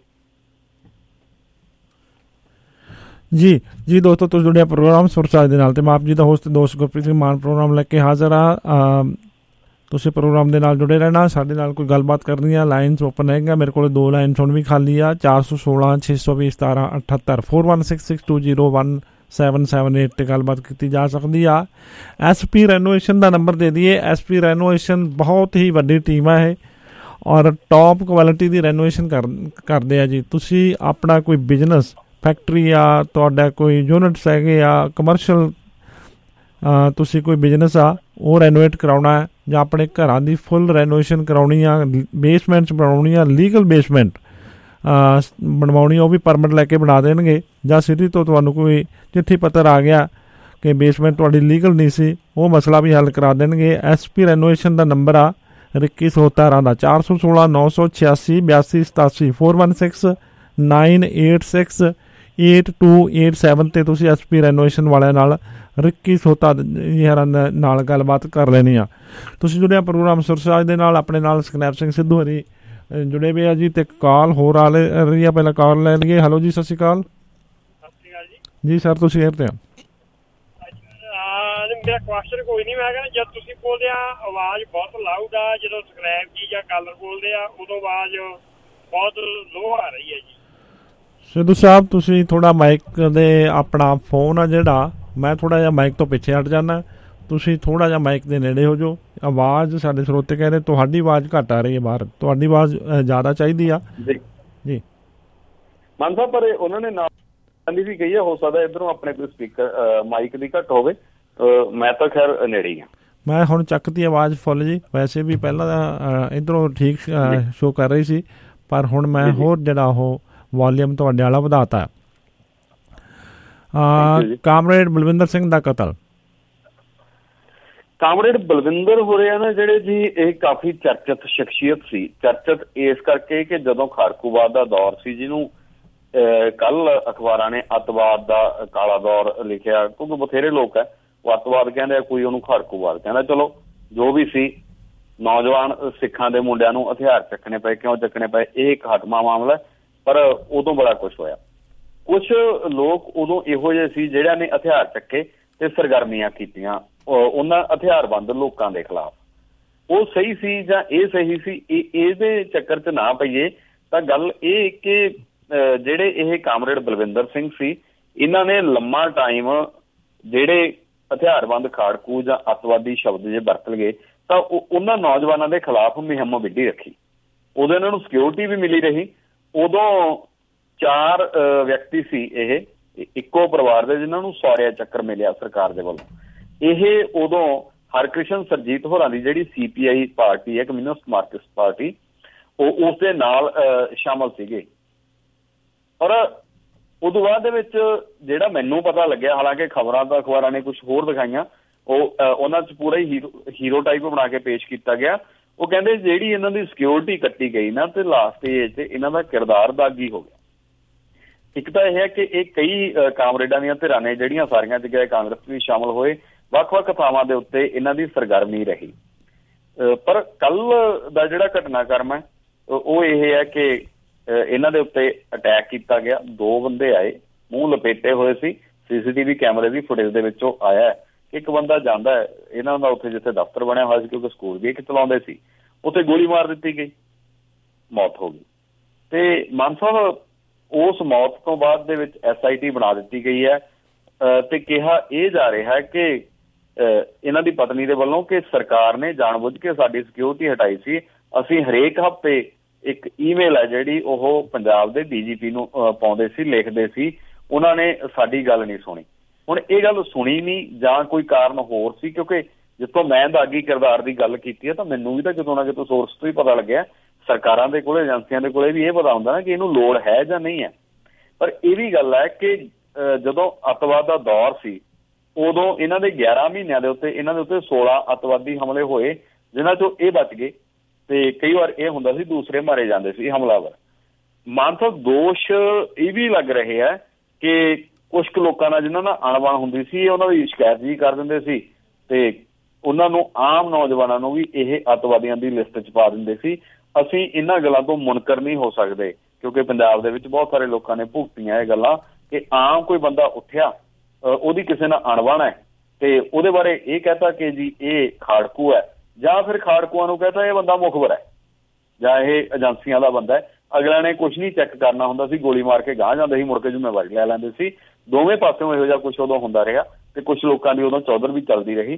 ਜੀ ਜੀ ਦੋਸਤੋ, ਤੁਸੀਂ ਜੁੜਿਆ ਪ੍ਰੋਗਰਾਮ ਸੁਰਸਾਜ ਦੇ ਨਾਲ ਤੇ ਮੈਂ ਆਪ ਜੀ ਦਾ ਹੋਸਟ ਦੋਸਤ ਗੁਰਪ੍ਰੀਤ ਸਿੰਘ ਮਾਨ ਪ੍ਰੋਗਰਾਮ ਲੈ ਕੇ ਹਾਜ਼ਰ ਹਾਂ। ਤੁਸੀਂ ਪ੍ਰੋਗਰਾਮ ਦੇ ਨਾਲ ਜੁੜੇ ਰਹਿਣਾ, ਸਾਡੇ ਨਾਲ ਕੋਈ ਗੱਲਬਾਤ ਕਰਨੀ ਆ, ਲਾਈਨਸ ਓਪਨ ਹੈਗਾ। ਮੇਰੇ ਕੋਲ ਦੋ ਲਾਈਨਸ ਹੁਣ ਵੀ ਖਾਲੀ ਆ, ਚਾਰ ਸੌ ਸੋਲਾਂ ਛੇ ਸੌ ਵੀਹ ਸਤਾਰਾਂ ਅਠੱਤਰ four one six six two zero one seven seven eight 'ਤੇ ਗੱਲਬਾਤ ਕੀਤੀ ਜਾ ਸਕਦੀ ਆ। ਐਸ ਪੀ ਰੈਨੋਵੇਸ਼ਨ ਦਾ ਨੰਬਰ ਦੇ ਦਈਏ। ਐਸ ਪੀ ਰੈਨੋਵੇਸ਼ਨ ਬਹੁਤ ਹੀ ਵੱਡੀ ਟੀਮ ਹੈ ਇਹ ਔਰ ਟੌਪ ਕੁਆਲਿਟੀ ਦੀ ਰੈਨੋਵੇਸ਼ਨ ਕਰ ਕਰਦੇ ਆ ਜੀ। ਤੁਸੀਂ ਆਪਣਾ ਕੋਈ ਬਿਜ਼ਨਸ, ਫੈਕਟਰੀ ਆ, ਤੁਹਾਡਾ ਕੋਈ ਯੂਨਿਟਸ ਹੈਗੇ ਆ, ਕਮਰਸ਼ੀਅਲ ਤੁਸੀਂ ਕੋਈ ਬਿਜ਼ਨਸ ਆ ਉਹ ਰੈਨੋਵੇਟ ਕਰਾਉਣਾ ਜਾਂ ਆਪਣੇ ਘਰਾਂ ਦੀ ਫੁੱਲ ਰੈਨੋਵੇਸ਼ਨ ਕਰਾਉਣੀ ਆ, ਬੇਸਮੈਂਟਸ ਬਣਾਉਣੀ ਆ, ਲੀਗਲ ਬੇਸਮੈਂਟ ਬਣਵਾਉਣੀ ਉਹ ਵੀ ਪਰਮਿਟ ਲੈ ਕੇ ਬਣਾ ਦੇਣਗੇ, ਜਾਂ ਸਿਟੀ ਤੋਂ ਤੁਹਾਨੂੰ ਕੋਈ ਚਿੱਠੀ ਪੱਤਰ ਆ ਗਿਆ ਕਿ ਬੇਸਮੈਂਟ ਤੁਹਾਡੀ ਲੀਗਲ ਨਹੀਂ ਸੀ, ਉਹ ਮਸਲਾ ਵੀ ਹੱਲ ਕਰਾ ਦੇਣਗੇ। ਐਸ ਪੀ ਰੈਨੋਵੇਸ਼ਨ ਦਾ ਨੰਬਰ ਆ ਇੱਕੀ ਸੌ ਸਤਾਰਾਂ ਦਾ ਚਾਰ ਸੌ ਸੋਲਾਂ ਨੌ ਸੌ ਛਿਆਸੀ ਬਿਆਸੀ ਸਤਾਸੀ four one six nine eight six eight two eight seven 'ਤੇ ਤੁਸੀਂ ਐਸ ਪੀ ਰੈਨੋਵੇਸ਼ਨ ਵਾਲਿਆਂ ਨਾਲ ਰਿੱਕੀ ਸੋਤਾ ਯਾਰਾਂ ਨਾਲ ਗੱਲਬਾਤ ਕਰ ਲੈਣੀ ਆ। ਤੁਸੀਂ ਜੁੜਿਆ ਪ੍ਰੋਗਰਾਮ ਸੁਰਸਾਜ ਦੇ ਨਾਲ, ਆਪਣੇ ਨਾਲ ਸਕਨੈਪ ਸਿੰਘ ਸਿੱਧੂ ਹਰੀ ਜੁੜੇ ਹੋਏ ਆ ਜੀ। ਤੇ ਕਾਲ ਹੋਰ ਆ ਰਹੀ ਆ, ਪਹਿਲਾਂ ਕਾਲ ਲੈ ਲਈਏ। ਹੈਲੋ ਜੀ, ਸਤਿ ਸ਼੍ਰੀ ਅਕਾਲ। ਜੀ ਸਰ, ਤੁਸੀਂ ਏਅਰ ਤੇ ਆ। ਮੇਰਾ ਕੁਐਸਚਨ ਕੋਈ ਨਹੀਂ, ਮੈਂ ਕਹਿੰਦਾ ਜਦ ਤੁਸੀਂ ਬੋਲਦੇ ਆ ਆਵਾਜ਼ ਬਹੁਤ ਲਾਊਡ ਆ, ਜਦੋਂ ਸਕ੍ਰੈਪ ਜੀ ਜਾਂ ਕਾਲਰ ਬੋਲਦੇ ਆ ਉਦੋਂ ਆਵਾਜ਼ ਬਹੁਤ ਲੋ ਆ ਰਹੀ ਹੈ ਜੀ। ਸਿੱਧੂ ਸਾਹਿਬ, ਤੁਸੀਂ ਥੋੜਾ ਮਾਈਕ ਦੇ ਆਪਣਾ ਫੋਨ ਆ ਜਿਹੜਾ, ਮੈਂ ਥੋੜਾ ਜਿਹਾ ਮਾਈਕ ਤੋਂ ਪਿੱਛੇ ਹਟ ਜਾਣਾ, ਤੁਸੀਂ ਥੋੜਾ ਜਿਹਾ ਮਾਈਕ ਦੇ ਨੇੜੇ ਹੋ ਜਾਓ। ਆਵਾਜ਼ ਸਾਡੇ ਸਰੋਤੇ ਕਹਿ ਰਹੇ ਤੁਹਾਡੀ ਆਵਾਜ਼ ਘੱਟ ਆ ਰਹੀ ਹੈ ਬਾਹਰ, ਤੁਹਾਡੀ ਆਵਾਜ਼ ਜ਼ਿਆਦਾ ਚਾਹੀਦੀ ਆ ਜੀ। ਮਾਨ ਸਾਹਿਬ, ਪਰ ਉਹਨਾਂ ਨੇ ਨਾਲ ਵੀ ਕਹੀ ਹੈ, ਹੋ ਸਕਦਾ ਇੱਧਰੋਂ ਆਪਣੇ ਕੋਈ ਸਪੀਕਰ ਮਾਈਕ ਦੀ ਘੱਟ ਹੋਵੇ, ਮੈਂ ਤਾਂ ਖੈਰ ਨੇੜੇ ਹੀ ਹਾਂ। ਮੈਂ ਹੁਣ ਚੱਕਦੀ ਆਵਾਜ਼ ਫੁੱਲ ਜੀ, ਵੈਸੇ ਵੀ ਪਹਿਲਾਂ ਤਾਂ ਇੱਧਰੋਂ ਠੀਕ ਸ਼ੋ ਕਰ ਰਹੀ ਸੀ, ਪਰ ਹੁਣ ਮੈਂ ਹੋਰ ਜਿਹੜਾ ਉਹ ਵੋਲੀਅਮ ਤੁਹਾਡੇ ਵਾਲਾ ਵਧਾਤਾ। ਕਾਮਰੇਡ ਬਲਵਿੰਦਰ ਸਿੰਘ ਦਾ ਕਤਲ, ਕਾਮਰੇਡ ਬਲਵਿੰਦਰ ਹੋ ਰਿਹਾ ਨਾ ਜਿਹੜੇ ਜੀ, ਇਹ ਕਾਫੀ ਚਰਚਿਤ ਸ਼ਖਸੀਅਤ ਸੀ। ਚਰਚਿਤ ਇਸ ਕਰਕੇ ਕਿ ਜਦੋਂ ਖਾੜਕੂਵਾਦ ਦਾ ਦੌਰ ਸੀ, ਜਿਹਨੂੰ ਕੱਲ ਅਖਬਾਰਾਂ ਨੇ ਅੱਤਵਾਦ ਦਾ ਕਾਲਾ ਦੌਰ ਲਿਖਿਆ, ਕਿਉਂਕਿ ਬਥੇਰੇ ਲੋਕ ਹੈ ਉਹ ਅੱਤਵਾਦ ਕਹਿੰਦੇ ਆ, ਕੋਈ ਉਹਨੂੰ ਖਾੜਕੂਵਾਦ ਕਹਿੰਦਾ। ਚਲੋ ਜੋ ਵੀ ਸੀ, ਨੌਜਵਾਨ ਸਿੱਖਾਂ ਦੇ ਮੁੰਡਿਆਂ ਨੂੰ ਹਥਿਆਰ ਚੱਕਣੇ ਪਏ। ਕਿਉਂ ਚੱਕਣੇ ਪਏ, ਇਹ ਇੱਕ ਹਟਮਾ ਮਾਮਲਾ, ਪਰ ਉਦੋਂ ਬੜਾ ਕੁਛ ਹੋਇਆ। ਕੁਛ ਲੋਕ ਉਦੋਂ ਇਹੋ ਜਿਹੇ ਸੀ ਜਿਹੜਿਆਂ ਨੇ ਹਥਿਆਰ ਚੱਕੇ ਤੇ ਸਰਗਰਮੀਆਂ ਕੀਤੀਆਂ ਉਹਨਾਂ ਹਥਿਆਰਬੰਦ ਲੋਕਾਂ ਦੇ ਖਿਲਾਫ। ਉਹ ਸਹੀ ਸੀ ਜਾਂ ਇਹ ਸਹੀ ਸੀ, ਇਹਦੇ ਚੱਕਰ 'ਚ ਨਾ ਪਈਏ। ਤਾਂ ਗੱਲ ਇਹ ਕਿ ਜਿਹੜੇ ਇਹ ਕਾਮਰੇਡ ਬਲਵਿੰਦਰ ਸਿੰਘ ਸੀ, ਇਹਨਾਂ ਨੇ ਲੰਮਾ ਟਾਈਮ ਜਿਹੜੇ ਹਥਿਆਰਬੰਦ ਖਾੜਕੂ ਜਾਂ ਅੱਤਵਾਦੀ ਸ਼ਬਦ ਜੇ ਵਰਤ ਲਏ ਤਾਂ ਉਹਨਾਂ ਨੌਜਵਾਨਾਂ ਦੇ ਖਿਲਾਫ ਮੁਹਿੰਮ ਵਿੱਢੀ ਰੱਖੀ। ਉਦੋਂ ਇਹਨਾਂ ਨੂੰ ਸਿਕਿਉਰਿਟੀ ਵੀ ਮਿਲੀ ਰਹੀ। ਉਦੋਂ ਚਾਰ ਵਿਅਕਤੀ ਸੀ ਇਹ ਇੱਕੋ ਪਰਿਵਾਰ ਦੇ, ਜਿਨ੍ਹਾਂ ਨੂੰ ਸੌਰਿਆ ਚੱਕਰ ਮਿਲਿਆ ਸਰਕਾਰ ਦੇ ਵੱਲੋਂ। ਇਹ ਉਦੋਂ ਹਰਕ੍ਰਿਸ਼ਨ ਸਰਜੀਤ ਹੋਰਾਂ ਦੀ ਜਿਹੜੀ ਸੀ ਪੀ ਆਈ ਪਾਰਟੀ ਹੈ, ਕਮਿਊਨਿਸਟ ਮਾਰਕਸਿਸਟ ਪਾਰਟੀ, ਉਹ ਉਸ ਦੇ ਨਾਲ ਸ਼ਾਮਲ ਸੀਗੇ। ਔਰ ਉਦੋਂ ਬਾਅਦ ਦੇ ਵਿੱਚ ਜਿਹੜਾ ਮੈਨੂੰ ਪਤਾ ਲੱਗਿਆ, ਹਾਲਾਂਕਿ ਖਬਰਾਂ ਤਾਂ ਅਖਬਾਰਾਂ ਨੇ ਕੁਛ ਹੋਰ ਦਿਖਾਈਆਂ, ਉਹ ਉਹਨਾਂ 'ਚ ਪੂਰਾ ਹੀ ਹੀਰੋ ਹੀਰੋ ਟਾਈਪ ਬਣਾ ਕੇ ਪੇਸ਼ ਕੀਤਾ ਗਿਆ। ਉਹ ਕਹਿੰਦੇ ਜਿਹੜੀ ਇਹਨਾਂ ਦੀ ਸਿਕਿਉਰਿਟੀ ਕੱਟੀ ਗਈ ਨਾ, ਤੇ ਲਾਸਟ ਸਟੇਜ 'ਤੇ ਇਹਨਾਂ ਦਾ ਕਿਰਦਾਰ ਦਾਗੀ ਹੋ ਗਿਆ। ਇੱਕ ਤਾਂ ਇਹ ਹੈ ਕਿ ਇਹ ਕਈ ਕਾਮਰੇਡਾਂ ਦੀਆਂ ਧਿਰਾਂ ਨੇ ਜਿਹੜੀਆਂ ਸਾਰੀਆਂ ਜਗ੍ਹਾ ਕਾਂਗਰਸ ਵੀ ਸ਼ਾਮਲ ਹੋਏ, ਵੱਖ-ਵੱਖ ਥਾਵਾਂ ਦੇ ਉੱਤੇ ਇਹਨਾਂ ਦੀ ਸਰਗਰਮੀ ਰਹੀ। ਪਰ ਕੱਲ ਦਾ ਜਿਹੜਾ ਘਟਨਾਕ੍ਰਮ ਹੈ ਉਹ ਇਹ ਹੈ ਕਿ ਇਹਨਾਂ ਦੇ ਉੱਤੇ ਅਟੈਕ ਕੀਤਾ ਗਿਆ। ਦੋ ਬੰਦੇ ਆਏ, ਮੂੰਹ ਲਪੇਟੇ ਹੋਏ ਸੀ। ਸੀਸੀਟੀਵੀ ਕੈਮਰੇ ਦੀ ਫੁਟੇਜ ਦੇ ਵਿੱਚੋਂ ਆਇਆ ਕਿ ਇੱਕ ਬੰਦਾ ਜਾਂਦਾ ਹੈ ਇਹਨਾਂ ਦਾ ਉੱਥੇ ਜਿੱਥੇ ਦਫ਼ਤਰ ਬਣਿਆ ਹੋਇਆ ਸੀ, ਕਿਉਂਕਿ ਸਕੂਲ ਵੀ ਇੱਕ ਚਲਾਉਂਦੇ ਸੀ, ਉੱਥੇ ਗੋਲੀ ਮਾਰ ਦਿੱਤੀ ਗਈ, ਮੌਤ ਹੋ ਗਈ। ਤੇ ਮਾਨ ਸਾਹਿਬ, ਉਸ ਮੌਤ ਤੋਂ ਬਾਅਦ ਦੇ ਵਿੱਚ ਐਸ ਆਈ ਟੀ ਬਣਾ ਦਿੱਤੀ ਗਈ ਹੈ ਤੇ ਕਿਹਾ ਇਹ ਜਾ ਰਿਹਾ ਕਿ ਇਹਨਾਂ ਦੀ ਪਤਨੀ ਦੇ ਵੱਲੋਂ ਕਿ ਸਰਕਾਰ ਨੇ ਜਾਣਬੁੱਝ ਕੇ ਸਾਡੀ ਸਿਕਿਉਰਿਟੀ ਹਟਾਈ ਸੀ। ਅਸੀਂ ਹਰੇਕ ਹਫ਼ਤੇ ਇੱਕ ਈਮੇਲ ਹੈ ਜਿਹੜੀ ਉਹ ਪੰਜਾਬ ਦੇ ਡੀ ਜੀ ਪੀ ਨੂੰ ਪਾਉਂਦੇ ਸੀ, ਲਿਖਦੇ ਸੀ, ਉਹਨਾਂ ਨੇ ਸਾਡੀ ਗੱਲ ਨਹੀਂ ਸੁਣੀ। ਹੁਣ ਇਹ ਗੱਲ ਸੁਣੀ ਨਹੀਂ ਜਾਂ ਕੋਈ ਕਾਰਨ ਹੋਰ ਸੀ, ਕਿਉਂਕਿ ਜਿੱਥੋਂ ਮੈਂ ਦਾਗੀ ਕਿਰਦਾਰ ਦੀ ਗੱਲ ਕੀਤੀ ਹੈ ਤਾਂ ਮੈਨੂੰ ਵੀ ਤਾਂ ਕਿਤੋਂ ਨਾ ਕਿਤੋਂ ਸੋਰਸ ਤੋਂ ਹੀ ਪਤਾ ਲੱਗਿਆ। ਸਰਕਾਰਾਂ ਦੇ ਕੋਲੇ, ਏਜੰਸੀਆਂ ਦੇ ਕੋਲੇ ਵੀ ਇਹ ਪਤਾ ਹੁੰਦਾ ਨਾ ਕਿ ਇਹਨੂੰ ਲੋੜ ਹੈ ਜਾਂ ਨਹੀਂ ਹੈ। ਪਰ ਇਹ ਵੀ ਗੱਲ ਹੈ ਕਿ ਜਦੋਂ ਅੱਤਵਾਦ ਦਾ ਦੌਰ ਸੀ, ਉਦੋਂ ਇਹਨਾਂ ਦੇ ਗਿਆਰਾਂ ਮਹੀਨਿਆਂ ਦੇ ਉੱਤੇ ਇਹਨਾਂ ਦੇ ਉੱਤੇ ਸੋਲਾਂ ਅੱਤਵਾਦੀ ਹਮਲੇ ਹੋਏ, ਜਿਨ੍ਹਾਂ ਚੋਂ ਇਹ ਬਚ ਗਏ। ਤੇ ਕਈ ਵਾਰ ਇਹ ਹੁੰਦਾ ਸੀ ਦੂਸਰੇ ਮਾਰੇ ਜਾਂਦੇ ਸੀ ਹਮਲਾਵਰ। ਮਾਨ ਸਾਹਿਬ, ਦੋਸ਼ ਇਹ ਵੀ ਲੱਗ ਰਹੇ ਹੈ ਕਿ ਕੁਛ ਕੁ ਲੋਕਾਂ ਨਾਲ ਜਿਹਨਾਂ ਨਾਲ ਅਣਬਣ ਹੁੰਦੀ ਸੀ, ਉਹਨਾਂ ਦੀ ਸ਼ਿਕਾਇਤ ਵੀ ਕਰ ਦਿੰਦੇ ਸੀ ਤੇ ਉਹਨਾਂ ਨੂੰ, ਆਮ ਨੌਜਵਾਨਾਂ ਨੂੰ ਵੀ ਇਹ ਅੱਤਵਾਦੀਆਂ ਦੀ ਲਿਸਟ 'ਚ ਪਾ ਦਿੰਦੇ ਸੀ। ਅਸੀਂ ਇਹਨਾਂ ਗੱਲਾਂ ਤੋਂ ਮੁਨਕਰ ਨਹੀਂ ਹੋ ਸਕਦੇ, ਕਿਉਂਕਿ ਪੰਜਾਬ ਦੇ ਵਿੱਚ ਬਹੁਤ ਸਾਰੇ ਲੋਕਾਂ ਨੇ ਭੁਗਤੀਆਂ ਇਹ ਗੱਲਾਂ ਕਿ ਆਮ ਕੋਈ ਬੰਦਾ ਉੱਠਿਆ, ਉਹਦੀ ਕਿਸੇ ਨਾਲ ਅਣਬਣ ਹੈ ਤੇ ਉਹਦੇ ਬਾਰੇ ਇਹ ਕਹਿਤਾ ਕਿ ਜੀ ਇਹ ਖਾੜਕੂ ਹੈ, ਜਾਂ ਫਿਰ ਖਾੜਕੂਆਂ ਨੂੰ ਕਹਿਤਾ ਇਹ ਬੰਦਾ ਮੁਖਬਰ ਹੈ ਜਾਂ ਇਹ ਏਜੰਸੀਆਂ ਦਾ ਬੰਦਾ ਹੈ। ਅਗਲਿਆਂ ਨੇ ਕੁਛ ਨਹੀਂ ਚੈੱਕ ਕਰਨਾ ਹੁੰਦਾ ਸੀ, ਗੋਲੀ ਮਾਰ ਕੇ ਗਾਂਹ ਜਾਂਦੇ ਸੀ, ਮੁੜ ਕੇ ਜ਼ਿੰਮੇਵਾਰੀ ਲੈ ਲੈਂਦੇ ਸੀ। ਦੋਵੇਂ ਪਾਸਿਓਂ ਇਹੋ ਜਿਹਾ ਕੁਛ ਉਦੋਂ ਹੁੰਦਾ ਰਿਹਾ ਤੇ ਕੁਛ ਲੋਕਾਂ ਦੀ ਉਦੋਂ ਚੌਧਰ ਵੀ ਚੱਲਦੀ ਰਹੀ।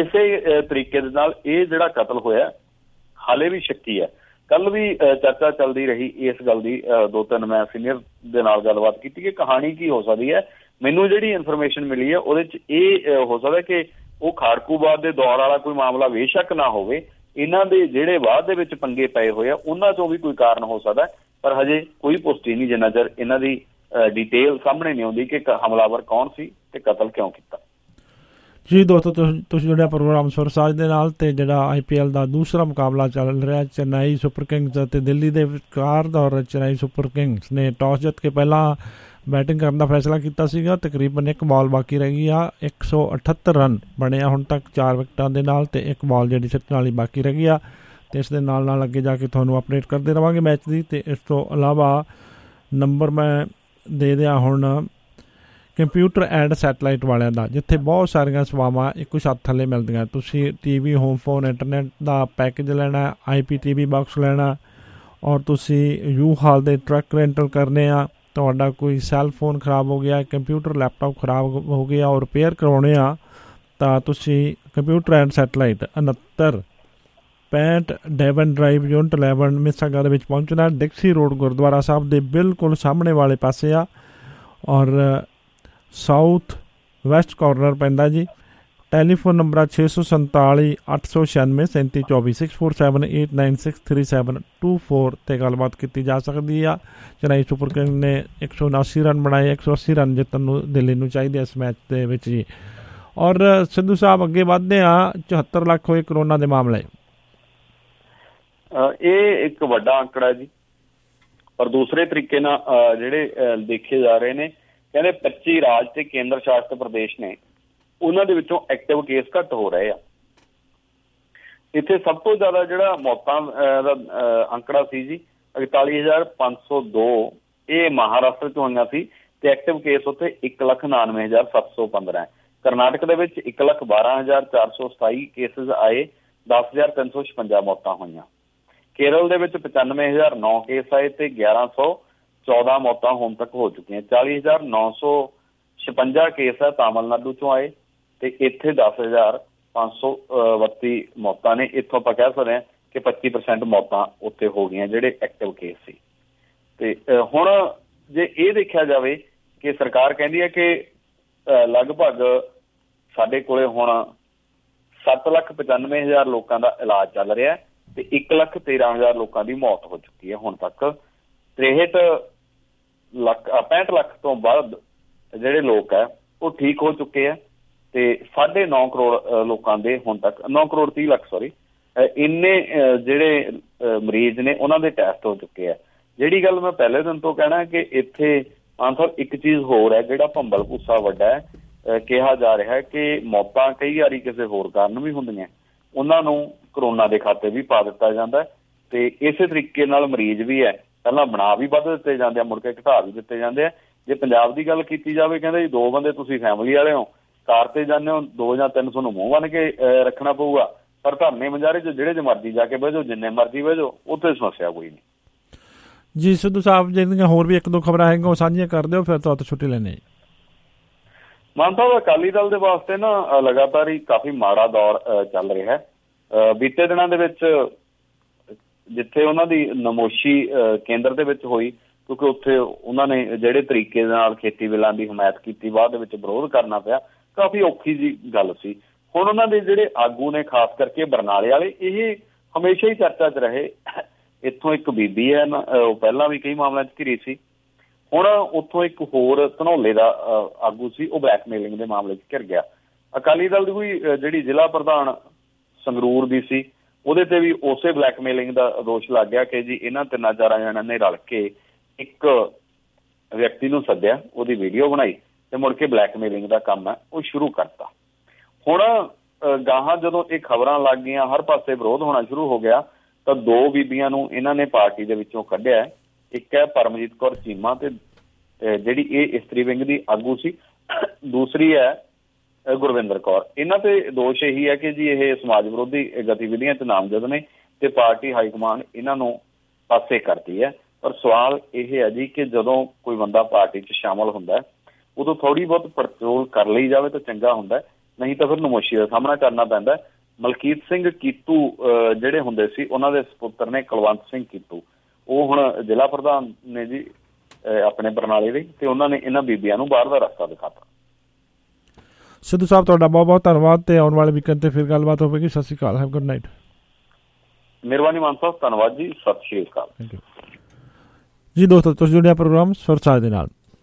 ਇਸੇ ਤਰੀਕੇ ਦੇ ਨਾਲ ਇਹ ਜਿਹੜਾ ਕਤਲ ਹੋਇਆ ਹਾਲੇ ਵੀ ਸ਼ੱਕੀ ਹੈ। ਕੱਲ ਵੀ ਚਰਚਾ ਚੱਲਦੀ ਰਹੀ ਇਸ ਗੱਲ ਦੀ, ਦੋ ਤਿੰਨ ਮੈਂ ਸੀਨੀਅਰ ਦੇ ਨਾਲ ਗੱਲਬਾਤ ਕੀਤੀ ਕਿ ਕਹਾਣੀ ਕੀ ਹੋ ਸਕਦੀ ਹੈ। ਮੈਨੂੰ ਜਿਹੜੀ ਇਨਫੋਰਮੇਸ਼ਨ ਮਿਲੀ ਹੈ ਉਹਦੇ 'ਚ ਇਹ ਹੋ ਸਕਦਾ ਕਿ ਉਹ ਖਾੜਕੂਵਾਦ ਦੇ ਦੌਰ ਵਾਲਾ ਕੋਈ ਮਾਮਲਾ ਬੇਸ਼ੱਕ ਨਾ ਹੋਵੇ, ਇਹਨਾਂ ਦੇ ਜਿਹੜੇ ਬਾਅਦ ਦੇ ਵਿੱਚ ਪੰਗੇ ਪਏ ਹੋਏ ਆ ਉਹਨਾਂ 'ਚੋਂ ਵੀ ਕੋਈ ਕਾਰਨ ਹੋ ਸਕਦਾ ਪਰ ਹਜੇ ਕੋਈ ਪੁਸ਼ਟੀ ਨਹੀਂ ਜਿੰਨਾ ਚਿਰ ਇਹਨਾਂ ਦੀ ਡਿਟੇਲ ਸਾਹਮਣੇ ਨਹੀਂ ਆਉਂਦੀ ਕਿ ਹਮਲਾਵਰ ਕੌਣ ਸੀ ਤੇ ਕਤਲ ਕਿਉਂ ਕੀਤਾ। ਜੀ ਦੋਸਤੋ, ਤੁਸੀਂ ਜੁੜਿਆ ਪ੍ਰੋਗਰਾਮ ਸੁਰਸਾਜ ਦੇ ਨਾਲ। ਤੇ ਜਿਹੜਾ ਆਈ ਪੀ ਐਲ ਦਾ ਦੂਸਰਾ ਮੁਕਾਬਲਾ ਚੱਲ ਰਿਹਾ ਚੇਨਈ ਸੁਪਰ ਕਿੰਗਸ ਅਤੇ ਦਿੱਲੀ ਦੇ ਵਿਚਕਾਰ ਦੌਰ ਚੇਨਈ ਸੁਪਰ ਕਿੰਗਸ ਨੇ ਟਾਸ ਜਿੱਤ ਕੇ ਪਹਿਲਾਂ ਬੈਟਿੰਗ ਕਰਨ ਦਾ ਫੈਸਲਾ ਕੀਤਾ ਸੀਗਾ। ਤਕਰੀਬਨ ਇੱਕ ਬਾਲ ਬਾਕੀ ਰਹਿ ਗਈ ਆ। ਇੱਕ ਸੌ ਅਠੱਤਰ ਰਨ ਬਣੇ ਆ ਹੁਣ ਤੱਕ ਚਾਰ ਵਿਕਟਾਂ ਦੇ ਨਾਲ, ਤੇ ਇੱਕ ਬਾਲ ਜਿਹੜੀ ਸਿੱਟਣ ਵਾਲੀ ਬਾਕੀ ਰਹਿ ਗਈ ਆ। ਤੇ ਇਸ ਦੇ ਨਾਲ ਨਾਲ ਅੱਗੇ ਜਾ ਕੇ ਤੁਹਾਨੂੰ ਅਪਡੇਟ ਕਰਦੇ ਰਹਾਂਗੇ ਮੈਚ ਦੀ। ਤੇ ਇਸ ਤੋਂ ਇਲਾਵਾ ਨੰਬਰ ਮੈਂ ਦੇ ਦਿਆਂ ਹੁਣ ਕੰਪਿਊਟਰ ਐਂਡ ਸੈਟਲਾਈਟ ਵਾਲਿਆਂ ਦਾ, ਜਿੱਥੇ ਬਹੁਤ ਸਾਰੀਆਂ ਸੇਵਾਵਾਂ ਇੱਕੋ ਛੱਤ ਥੱਲੇ ਮਿਲਦੀਆਂ। ਤੁਸੀਂ T V, home phone, internet ਦਾ ਪੈਕੇਜ ਲੈਣਾ, I P T V box ਲੈਣਾ, ਔਰ ਤੁਸੀਂ ਯੂ ਹਾਲ ਦੇ ਟਰੱਕ ਰੈਂਟਲ ਕਰਨੇ ਆ, ਤੁਹਾਡਾ ਕੋਈ ਸੈੱਲ ਫੋਨ ਖਰਾਬ ਹੋ ਗਿਆ, ਕੰਪਿਊਟਰ ਲੈਪਟਾਪ ਖਰਾਬ ਹੋ ਗਿਆ ਔਰ ਰਿਪੇਅਰ ਕਰਵਾਉਣੇ ਆ, ਤਾਂ ਤੁਸੀਂ ਕੰਪਿਊਟਰ ਐਂਡ ਸੈਟਲਾਈਟ ਉਣੱਤਰ ਪੈਂਹਠ Devon drive unit eleven Mississauga ਦੇ ਵਿੱਚ ਪਹੁੰਚਣਾ। ਡਿਕਸੀ ਰੋਡ ਗੁਰਦੁਆਰਾ ਸਾਹਿਬ ਦੇ ਬਿਲਕੁਲ ਸਾਹਮਣੇ ਵਾਲੇ ਪਾਸੇ ਆ, ਔਰ ਸਾਊਥ ਵੈਸਟ ਕਾਰਨਰ ਪੈਂਦਾ ਜੀ। ਟੈਲੀਫੋਨ ਨੰਬਰ ਆ ਛੇ ਸੌ ਸੰਤਾਲੀ ਅੱਠ ਸੌ ਛਿਆਨਵੇਂ ਸੈਂਤੀ ਚੌਵੀ six four seven eight nine six three seven two four 'ਤੇ ਗੱਲਬਾਤ ਕੀਤੀ ਜਾ ਸਕਦੀ ਆ। ਚੇਨਈ ਸੁਪਰ ਕਿੰਗਸ ਨੇ ਇੱਕ ਸੌ ਉਨਾਸੀ ਰਨ ਬਣਾਏ, ਇੱਕ ਸੌ ਅੱਸੀ ਰਨ ਜਿੱਤਣ ਨੂੰ ਦਿੱਲੀ ਨੂੰ ਚਾਹੀਦੇ ਇਸ ਮੈਚ ਦੇ ਵਿੱਚ ਜੀ। ਔਰ ਸਿੱਧੂ ਸਾਹਿਬ ਅੱਗੇ ਵੱਧਦੇ ਆ, ਚੁਹੱਤਰ ਲੱਖ ਹੋਏ ਕਰੋਨਾ ਦੇ ਮਾਮਲੇ। ਇਹ ਇੱਕ ਵੱਡਾ ਅੰਕੜਾ ਜੀ। ਔਰ ਦੂਸਰੇ ਤਰੀਕੇ ਨਾਲ ਜਿਹੜੇ ਦੇਖੇ ਜਾ ਰਹੇ ਨੇ, ਕਹਿੰਦੇ ਪੱਚੀ ਰਾਜ ਤੇ ਕੇਂਦਰ ਸ਼ਾਸਿਤ ਪ੍ਰਦੇਸ਼ ਨੇ, ਉਹਨਾਂ ਦੇ ਵਿੱਚੋਂ ਐਕਟਿਵ ਕੇਸ ਘੱਟ ਹੋ ਰਹੇ ਆ। ਇੱਥੇ ਸਭ ਤੋਂ ਜ਼ਿਆਦਾ ਜਿਹੜਾ ਮੌਤਾਂ ਦਾ ਅੰਕੜਾ ਸੀ ਜੀ ਇਕਤਾਲੀ ਹਜ਼ਾਰ ਪੰਜ ਸੌ ਦੋ, ਇਹ ਮਹਾਰਾਸ਼ਟਰ 'ਚ ਹੋਈਆਂ ਸੀ, ਤੇ ਐਕਟਿਵ ਕੇਸ ਉੱਥੇ ਇੱਕ ਲੱਖ ਉਨਾਨਵੇਂ ਹਜ਼ਾਰ ਸੱਤ ਸੌ ਪੰਦਰਾਂ। ਕਰਨਾਟਕ ਦੇ ਵਿੱਚ ਇੱਕ ਲੱਖ ਬਾਰਾਂ ਹਜ਼ਾਰ ਚਾਰ ਸੌ ਸਤਾਈ ਕੇਸਿਸ ਆਏ, ਦਸ ਹਜ਼ਾਰ ਤਿੰਨ ਸੌ ਛਪੰਜਾ ਮੌਤਾਂ ਹੋਈਆਂ। ਕੇਰਲ ਦੇ ਵਿੱਚ ਪਚਾਨਵੇਂ ਹਜ਼ਾਰ ਨੌ ਕੇਸ ਆਏ ਤੇ ਗਿਆਰਾਂ ਸੌ ਚੌਦਾਂ ਮੌਤਾਂ ਹੁਣ ਤੱਕ ਹੋ ਚੁੱਕੀਆਂ। ਚਾਲੀ ਹਜ਼ਾਰ ਨੌ ਸੌ ਛਪੰਜਾ ਕੇਸ ਹੈ ਤਾਮਿਲਨਾਡੂ ਚੋਂ ਆਏ, ਤੇ ਇੱਥੇ ਦਸ ਹਜ਼ਾਰ ਪੰਜ ਸੌ ਬੱਤੀ ਮੌਤਾਂ ਨੇ। ਇੱਥੋਂ ਆਪਾਂ ਕਹਿ ਸਕਦੇ ਹਾਂ ਕਿ ਪੱਚੀ ਪਰਸੈਂਟ ਮੌਤਾਂ ਉੱਥੇ ਹੋ ਗਈਆਂ ਜਿਹੜੇ ਐਕਟਿਵ ਕੇਸ ਸੀ। ਤੇ ਹੁਣ ਜੇ ਇਹ ਦੇਖਿਆ ਜਾਵੇ ਕਿ ਸਰਕਾਰ ਕਹਿੰਦੀ ਹੈ ਕਿ ਲਗਭਗ ਸਾਡੇ ਕੋਲੇ ਹੁਣ ਸੱਤ ਲੱਖ ਪਚਾਨਵੇਂ ਹਜ਼ਾਰ ਲੋਕਾਂ ਦਾ ਇਲਾਜ ਚੱਲ ਰਿਹਾ, ਤੇ ਇੱਕ ਲੱਖ ਤੇਰਾਂ ਹਜ਼ਾਰ ਲੋਕਾਂ ਦੀ ਮੌਤ ਹੋ ਚੁੱਕੀ ਹੈ ਹੁਣ ਤੱਕ। ਤ੍ਰੇਹਠ ਲੱਖ ਪੈਂਹਠ ਲੱਖ ਤੋਂ ਵੱਧ ਜਿਹੜੇ ਲੋਕ ਹੈ ਉਹ ਠੀਕ ਹੋ ਚੁੱਕੇ ਆ, ਤੇ ਸਾਢੇ ਨੌ ਕਰੋੜ ਲੋਕਾਂ ਦੇ ਹੁਣ ਤੱਕ ਨੌ ਕਰੋੜ ਤੀਹ ਲੱਖ ਸੋਰੀ ਇੰਨੇ ਜਿਹੜੇ ਮਰੀਜ਼ ਨੇ ਉਹਨਾਂ ਦੇ ਟੈਸਟ ਹੋ ਚੁੱਕੇ ਆ। ਜਿਹੜੀ ਗੱਲ ਮੈਂ ਪਹਿਲੇ ਦਿਨ ਤੋਂ ਕਹਿਣਾ ਕਿ ਇੱਥੇ ਮਾਨਸਾ ਇੱਕ ਚੀਜ਼ ਹੋਰ ਹੈ, ਜਿਹੜਾ ਭੰਬਲ ਭੂਸਾ ਵੱਡਾ ਹੈ, ਕਿਹਾ ਜਾ ਰਿਹਾ ਕਿ ਮੌਤਾਂ ਕਈ ਵਾਰੀ ਕਿਸੇ ਹੋਰ ਕਾਰਨ ਵੀ ਹੁੰਦੀਆਂ, ਉਹਨਾਂ ਨੂੰ ਕਰੋਨਾ ਦੇ ਖਾਤੇ ਵੀ ਪਾ ਦਿੱਤਾ ਜਾਂਦਾ, ਤੇ ਇਸੇ ਤਰੀਕੇ ਨਾਲ ਮਰੀਜ਼ ਵੀ ਹੈ ਪਹਿਲਾਂ ਬਣਾ ਵੀ ਵੱਧ ਦਿੱਤੇ ਜਾਂਦੇ ਆ, ਮੁੜ ਕੇ ਘਟਾ ਵੀ ਦਿੱਤੇ ਜਾਂਦੇ ਆ। ਜੇ ਪੰਜਾਬ ਦੀ ਗੱਲ ਕੀਤੀ ਜਾਵੇ, ਕਹਿੰਦੇ ਜੀ ਦੋ ਬੰਦੇ ਤੁਸੀਂ ਫੈਮਿਲੀ ਵਾਲੇ ਹੋ, ਕਾਰ ਤੇ ਜਾਂਦੇ ਹੋ, ਦੋ ਜਾਂ ਤਿੰਨ ਤੁਹਾਨੂੰ ਮੂੰਹ ਬੰਨ ਕੇ ਰੱਖਣਾ ਪਊਗਾ, ਪਰ ਧਰਨੇ ਮੁਜ਼ਾਹਰੇ 'ਚ ਜਿਹੜੇ 'ਚ ਮਰਜ਼ੀ ਜਾ ਕੇ ਬਹਿ ਜਾਓ, ਜਿੰਨੇ ਮਰਜ਼ੀ ਬਹਿ ਜਾਓ, ਉੱਥੇ ਸਮੱਸਿਆ ਕੋਈ ਨਹੀਂ ਜੀ। ਸਿੱਧੂ ਸਾਹਿਬ ਜਿਹੜੀਆਂ ਹੋਰ ਵੀ ਇੱਕ ਦੋ ਖਬਰਾਂ ਹੈਗੀਆਂ ਉਹ ਸਾਂਝੀਆਂ ਕਰ ਦਿਓ, ਫਿਰ ਤੁਹਾਡੇ ਤੋਂ ਛੁੱਟੀ ਲੈਣੀ। ਮਾਨ ਸਾਹਿਬ, ਅਕਾਲੀ ਦਲ ਦੇ ਵਾਸਤੇ ਨਾ ਲਗਾਤਾਰ ਹੀ ਕਾਫੀ ਮਾੜਾ ਦੌਰ ਚੱਲ ਰਿਹਾ ਹੈ। ਬੀਤੇ ਦਿਨਾਂ ਦੇ ਵਿੱਚ ਜਿੱਥੇ ਉਹਨਾਂ ਦੀ ਨਮੋਸ਼ੀ ਕੇਂਦਰ ਦੇ ਵਿੱਚ ਹੋਈ, ਕਿਉਂਕਿ ਉੱਥੇ ਉਹਨਾਂ ਨੇ ਜਿਹੜੇ ਤਰੀਕੇ ਦੇ ਨਾਲ ਖੇਤੀ ਬਿੱਲਾਂ ਦੀ ਹਮਾਇਤ ਕੀਤੀ, ਬਾਅਦ ਦੇ ਵਿੱਚ ਵਿਰੋਧ ਕਰਨਾ ਪਿਆ, ਕਾਫੀ ਔਖੀ ਜੀ ਗੱਲ ਸੀ। ਹੁਣ ਉਹਨਾਂ ਦੇ ਜਿਹੜੇ ਆਗੂ ਨੇ, ਖਾਸ ਕਰਕੇ ਬਰਨਾਲੇ ਵਾਲੇ, ਇਹ ਹਮੇਸ਼ਾ ਹੀ ਚਰਚਾ 'ਚ ਰਹੇ। ਇੱਥੋਂ ਇੱਕ ਬੀਬੀ ਹੈ, ਉਹ ਪਹਿਲਾਂ ਵੀ ਕਈ ਮਾਮਲਿਆਂ 'ਚ ਘਿਰੀ ਸੀ। ਹੁਣ ਉੱਥੋਂ ਇੱਕ ਹੋਰ ਧਨੌਲੇ ਦਾ ਆਗੂ ਸੀ, ਉਹ ਬਲੈਕਮੇਲਿੰਗ ਦੇ ਮਾਮਲੇ 'ਚ ਘਿਰ ਗਿਆ। ਅਕਾਲੀ ਦਲ ਦੀ ਕੋਈ ਜਿਹੜੀ ਜ਼ਿਲ੍ਹਾ ਪ੍ਰਧਾਨ ਸੰਗਰੂਰ ਦੀ ਸੀ, ਉਹਦੇ ਤੇ ਵੀ ਉਸੇ ਬਲੈਕਮੇਲਿੰਗ ਦਾ ਦੋਸ਼ ਲੱਗ ਗਿਆ ਕਿ ਜੀ ਇਹਨਾਂ ਤਿੰਨਾਂ ਚਾਰਾਂ ਜਣਿਆਂ ਨੇ ਰਲ ਕੇ ਇੱਕ ਵਿਅਕਤੀ ਨੂੰ ਸੱਦਿਆ, ਉਹਦੀ ਵੀਡੀਓ ਬਣਾਈ, ਤੇ ਮੁੜ ਕੇ ਬਲੈਕਮੇਲਿੰਗ ਦਾ ਕੰਮ ਹੈ ਉਹ ਸ਼ੁਰੂ ਕਰਤਾ। ਹੁਣ ਗਾਹਾਂ ਜਦੋਂ ਇਹ ਖਬਰਾਂ ਲੱਗ ਗਈਆਂ, ਹਰ ਪਾਸੇ ਵਿਰੋਧ ਹੋਣਾ ਸ਼ੁਰੂ ਹੋ ਗਿਆ, ਤਾਂ ਦੋ ਬੀਬੀਆਂ ਨੂੰ ਇਹਨਾਂ ਨੇ ਪਾਰਟੀ ਦੇ ਵਿੱਚੋਂ ਕੱਢਿਆ। ਇੱਕ ਹੈ ਪਰਮਜੀਤ ਕੌਰ ਚੀਮਾ, ਤੇ ਜਿਹੜੀ ਇਹ ਇਸਤਰੀ ਵਿੰਗ ਦੀ ਆਗੂ ਸੀ, ਦੂਸਰੀ ਹੈ ਗੁਰਵਿੰਦਰ ਕੌਰ। ਇਹਨਾਂ ਤੇ ਦੋਸ਼ ਇਹੀ ਹੈ ਕਿ ਜੀ ਇਹ ਸਮਾਜ ਵਿਰੋਧੀ ਗਤੀਵਿਧੀਆਂ 'ਚ ਨਾਮਜ਼ਦ ਨੇ, ਤੇ ਪਾਰਟੀ ਹਾਈਕਮਾਂਡ ਇਹਨਾਂ ਨੂੰ ਪਾਸੇ ਕਰਦੀ ਹੈ। ਪਰ ਸਵਾਲ ਇਹ ਹੈ ਜੀ ਕਿ ਜਦੋਂ ਕੋਈ ਬੰਦਾ ਪਾਰਟੀ 'ਚ ਸ਼ਾਮਲ ਹੁੰਦਾ, ਉਦੋਂ ਥੋੜ੍ਹੀ ਬਹੁਤ ਪੜਚੋਲ ਕਰ ਲਈ ਜਾਵੇ ਤਾਂ ਚੰਗਾ ਹੁੰਦਾ, ਨਹੀਂ ਤਾਂ ਫਿਰ ਨਮੋਸ਼ੀ ਦਾ ਸਾਹਮਣਾ ਕਰਨਾ ਪੈਂਦਾ। ਮਲਕੀਤ ਸਿੰਘ ਕੀਤੂ ਜਿਹੜੇ ਹੁੰਦੇ ਸੀ, ਉਹਨਾਂ ਦੇ ਸਪੁੱਤਰ ਨੇ ਕੁਲਵੰਤ ਸਿੰਘ ਕੀਤੂ, ਉਹ ਹੁਣ ਜ਼ਿਲ੍ਹਾ ਪ੍ਰਧਾਨ ਨੇ ਜੀ ਆਪਣੇ ਬਰਨਾਲੇ ਦੇ, ਤੇ ਉਹਨਾਂ ਨੇ ਇਹਨਾਂ ਬੀਬੀਆਂ ਨੂੰ ਬਾਹਰ ਦਾ ਰਸਤਾ ਦਿਖਾਤਾ। ਸਿੱਧੂ ਸਾਹਿਬ, ਤੁਹਾਡਾ ਬਹੁਤ ਬਹੁਤ ਧੰਨਵਾਦ, ਤੇ ਆਉਣ ਵਾਲੇ ਵੀਕਐਂਡ ਤੇ ਫਿਰ ਗੱਲਬਾਤ ਹੋਵੇਗੀ। Sat Sri Akal, have good night. ਮਿਹਰਬਾਨੀ ਮਾਨ ਸਾਹਿਬ, ਧੰਨਵਾਦ ਜੀ, ਸਤਿ ਸ਼੍ਰੀ ਅਕਾਲ। ਜੀ ਦੋਸਤੋ, ਤੁਸੀਂ ਜੁੜਿਆ ਪ੍ਰੋਗਰਾਮ ਸੁਰ ਸਾਜ ਦੇ ਨਾਲ।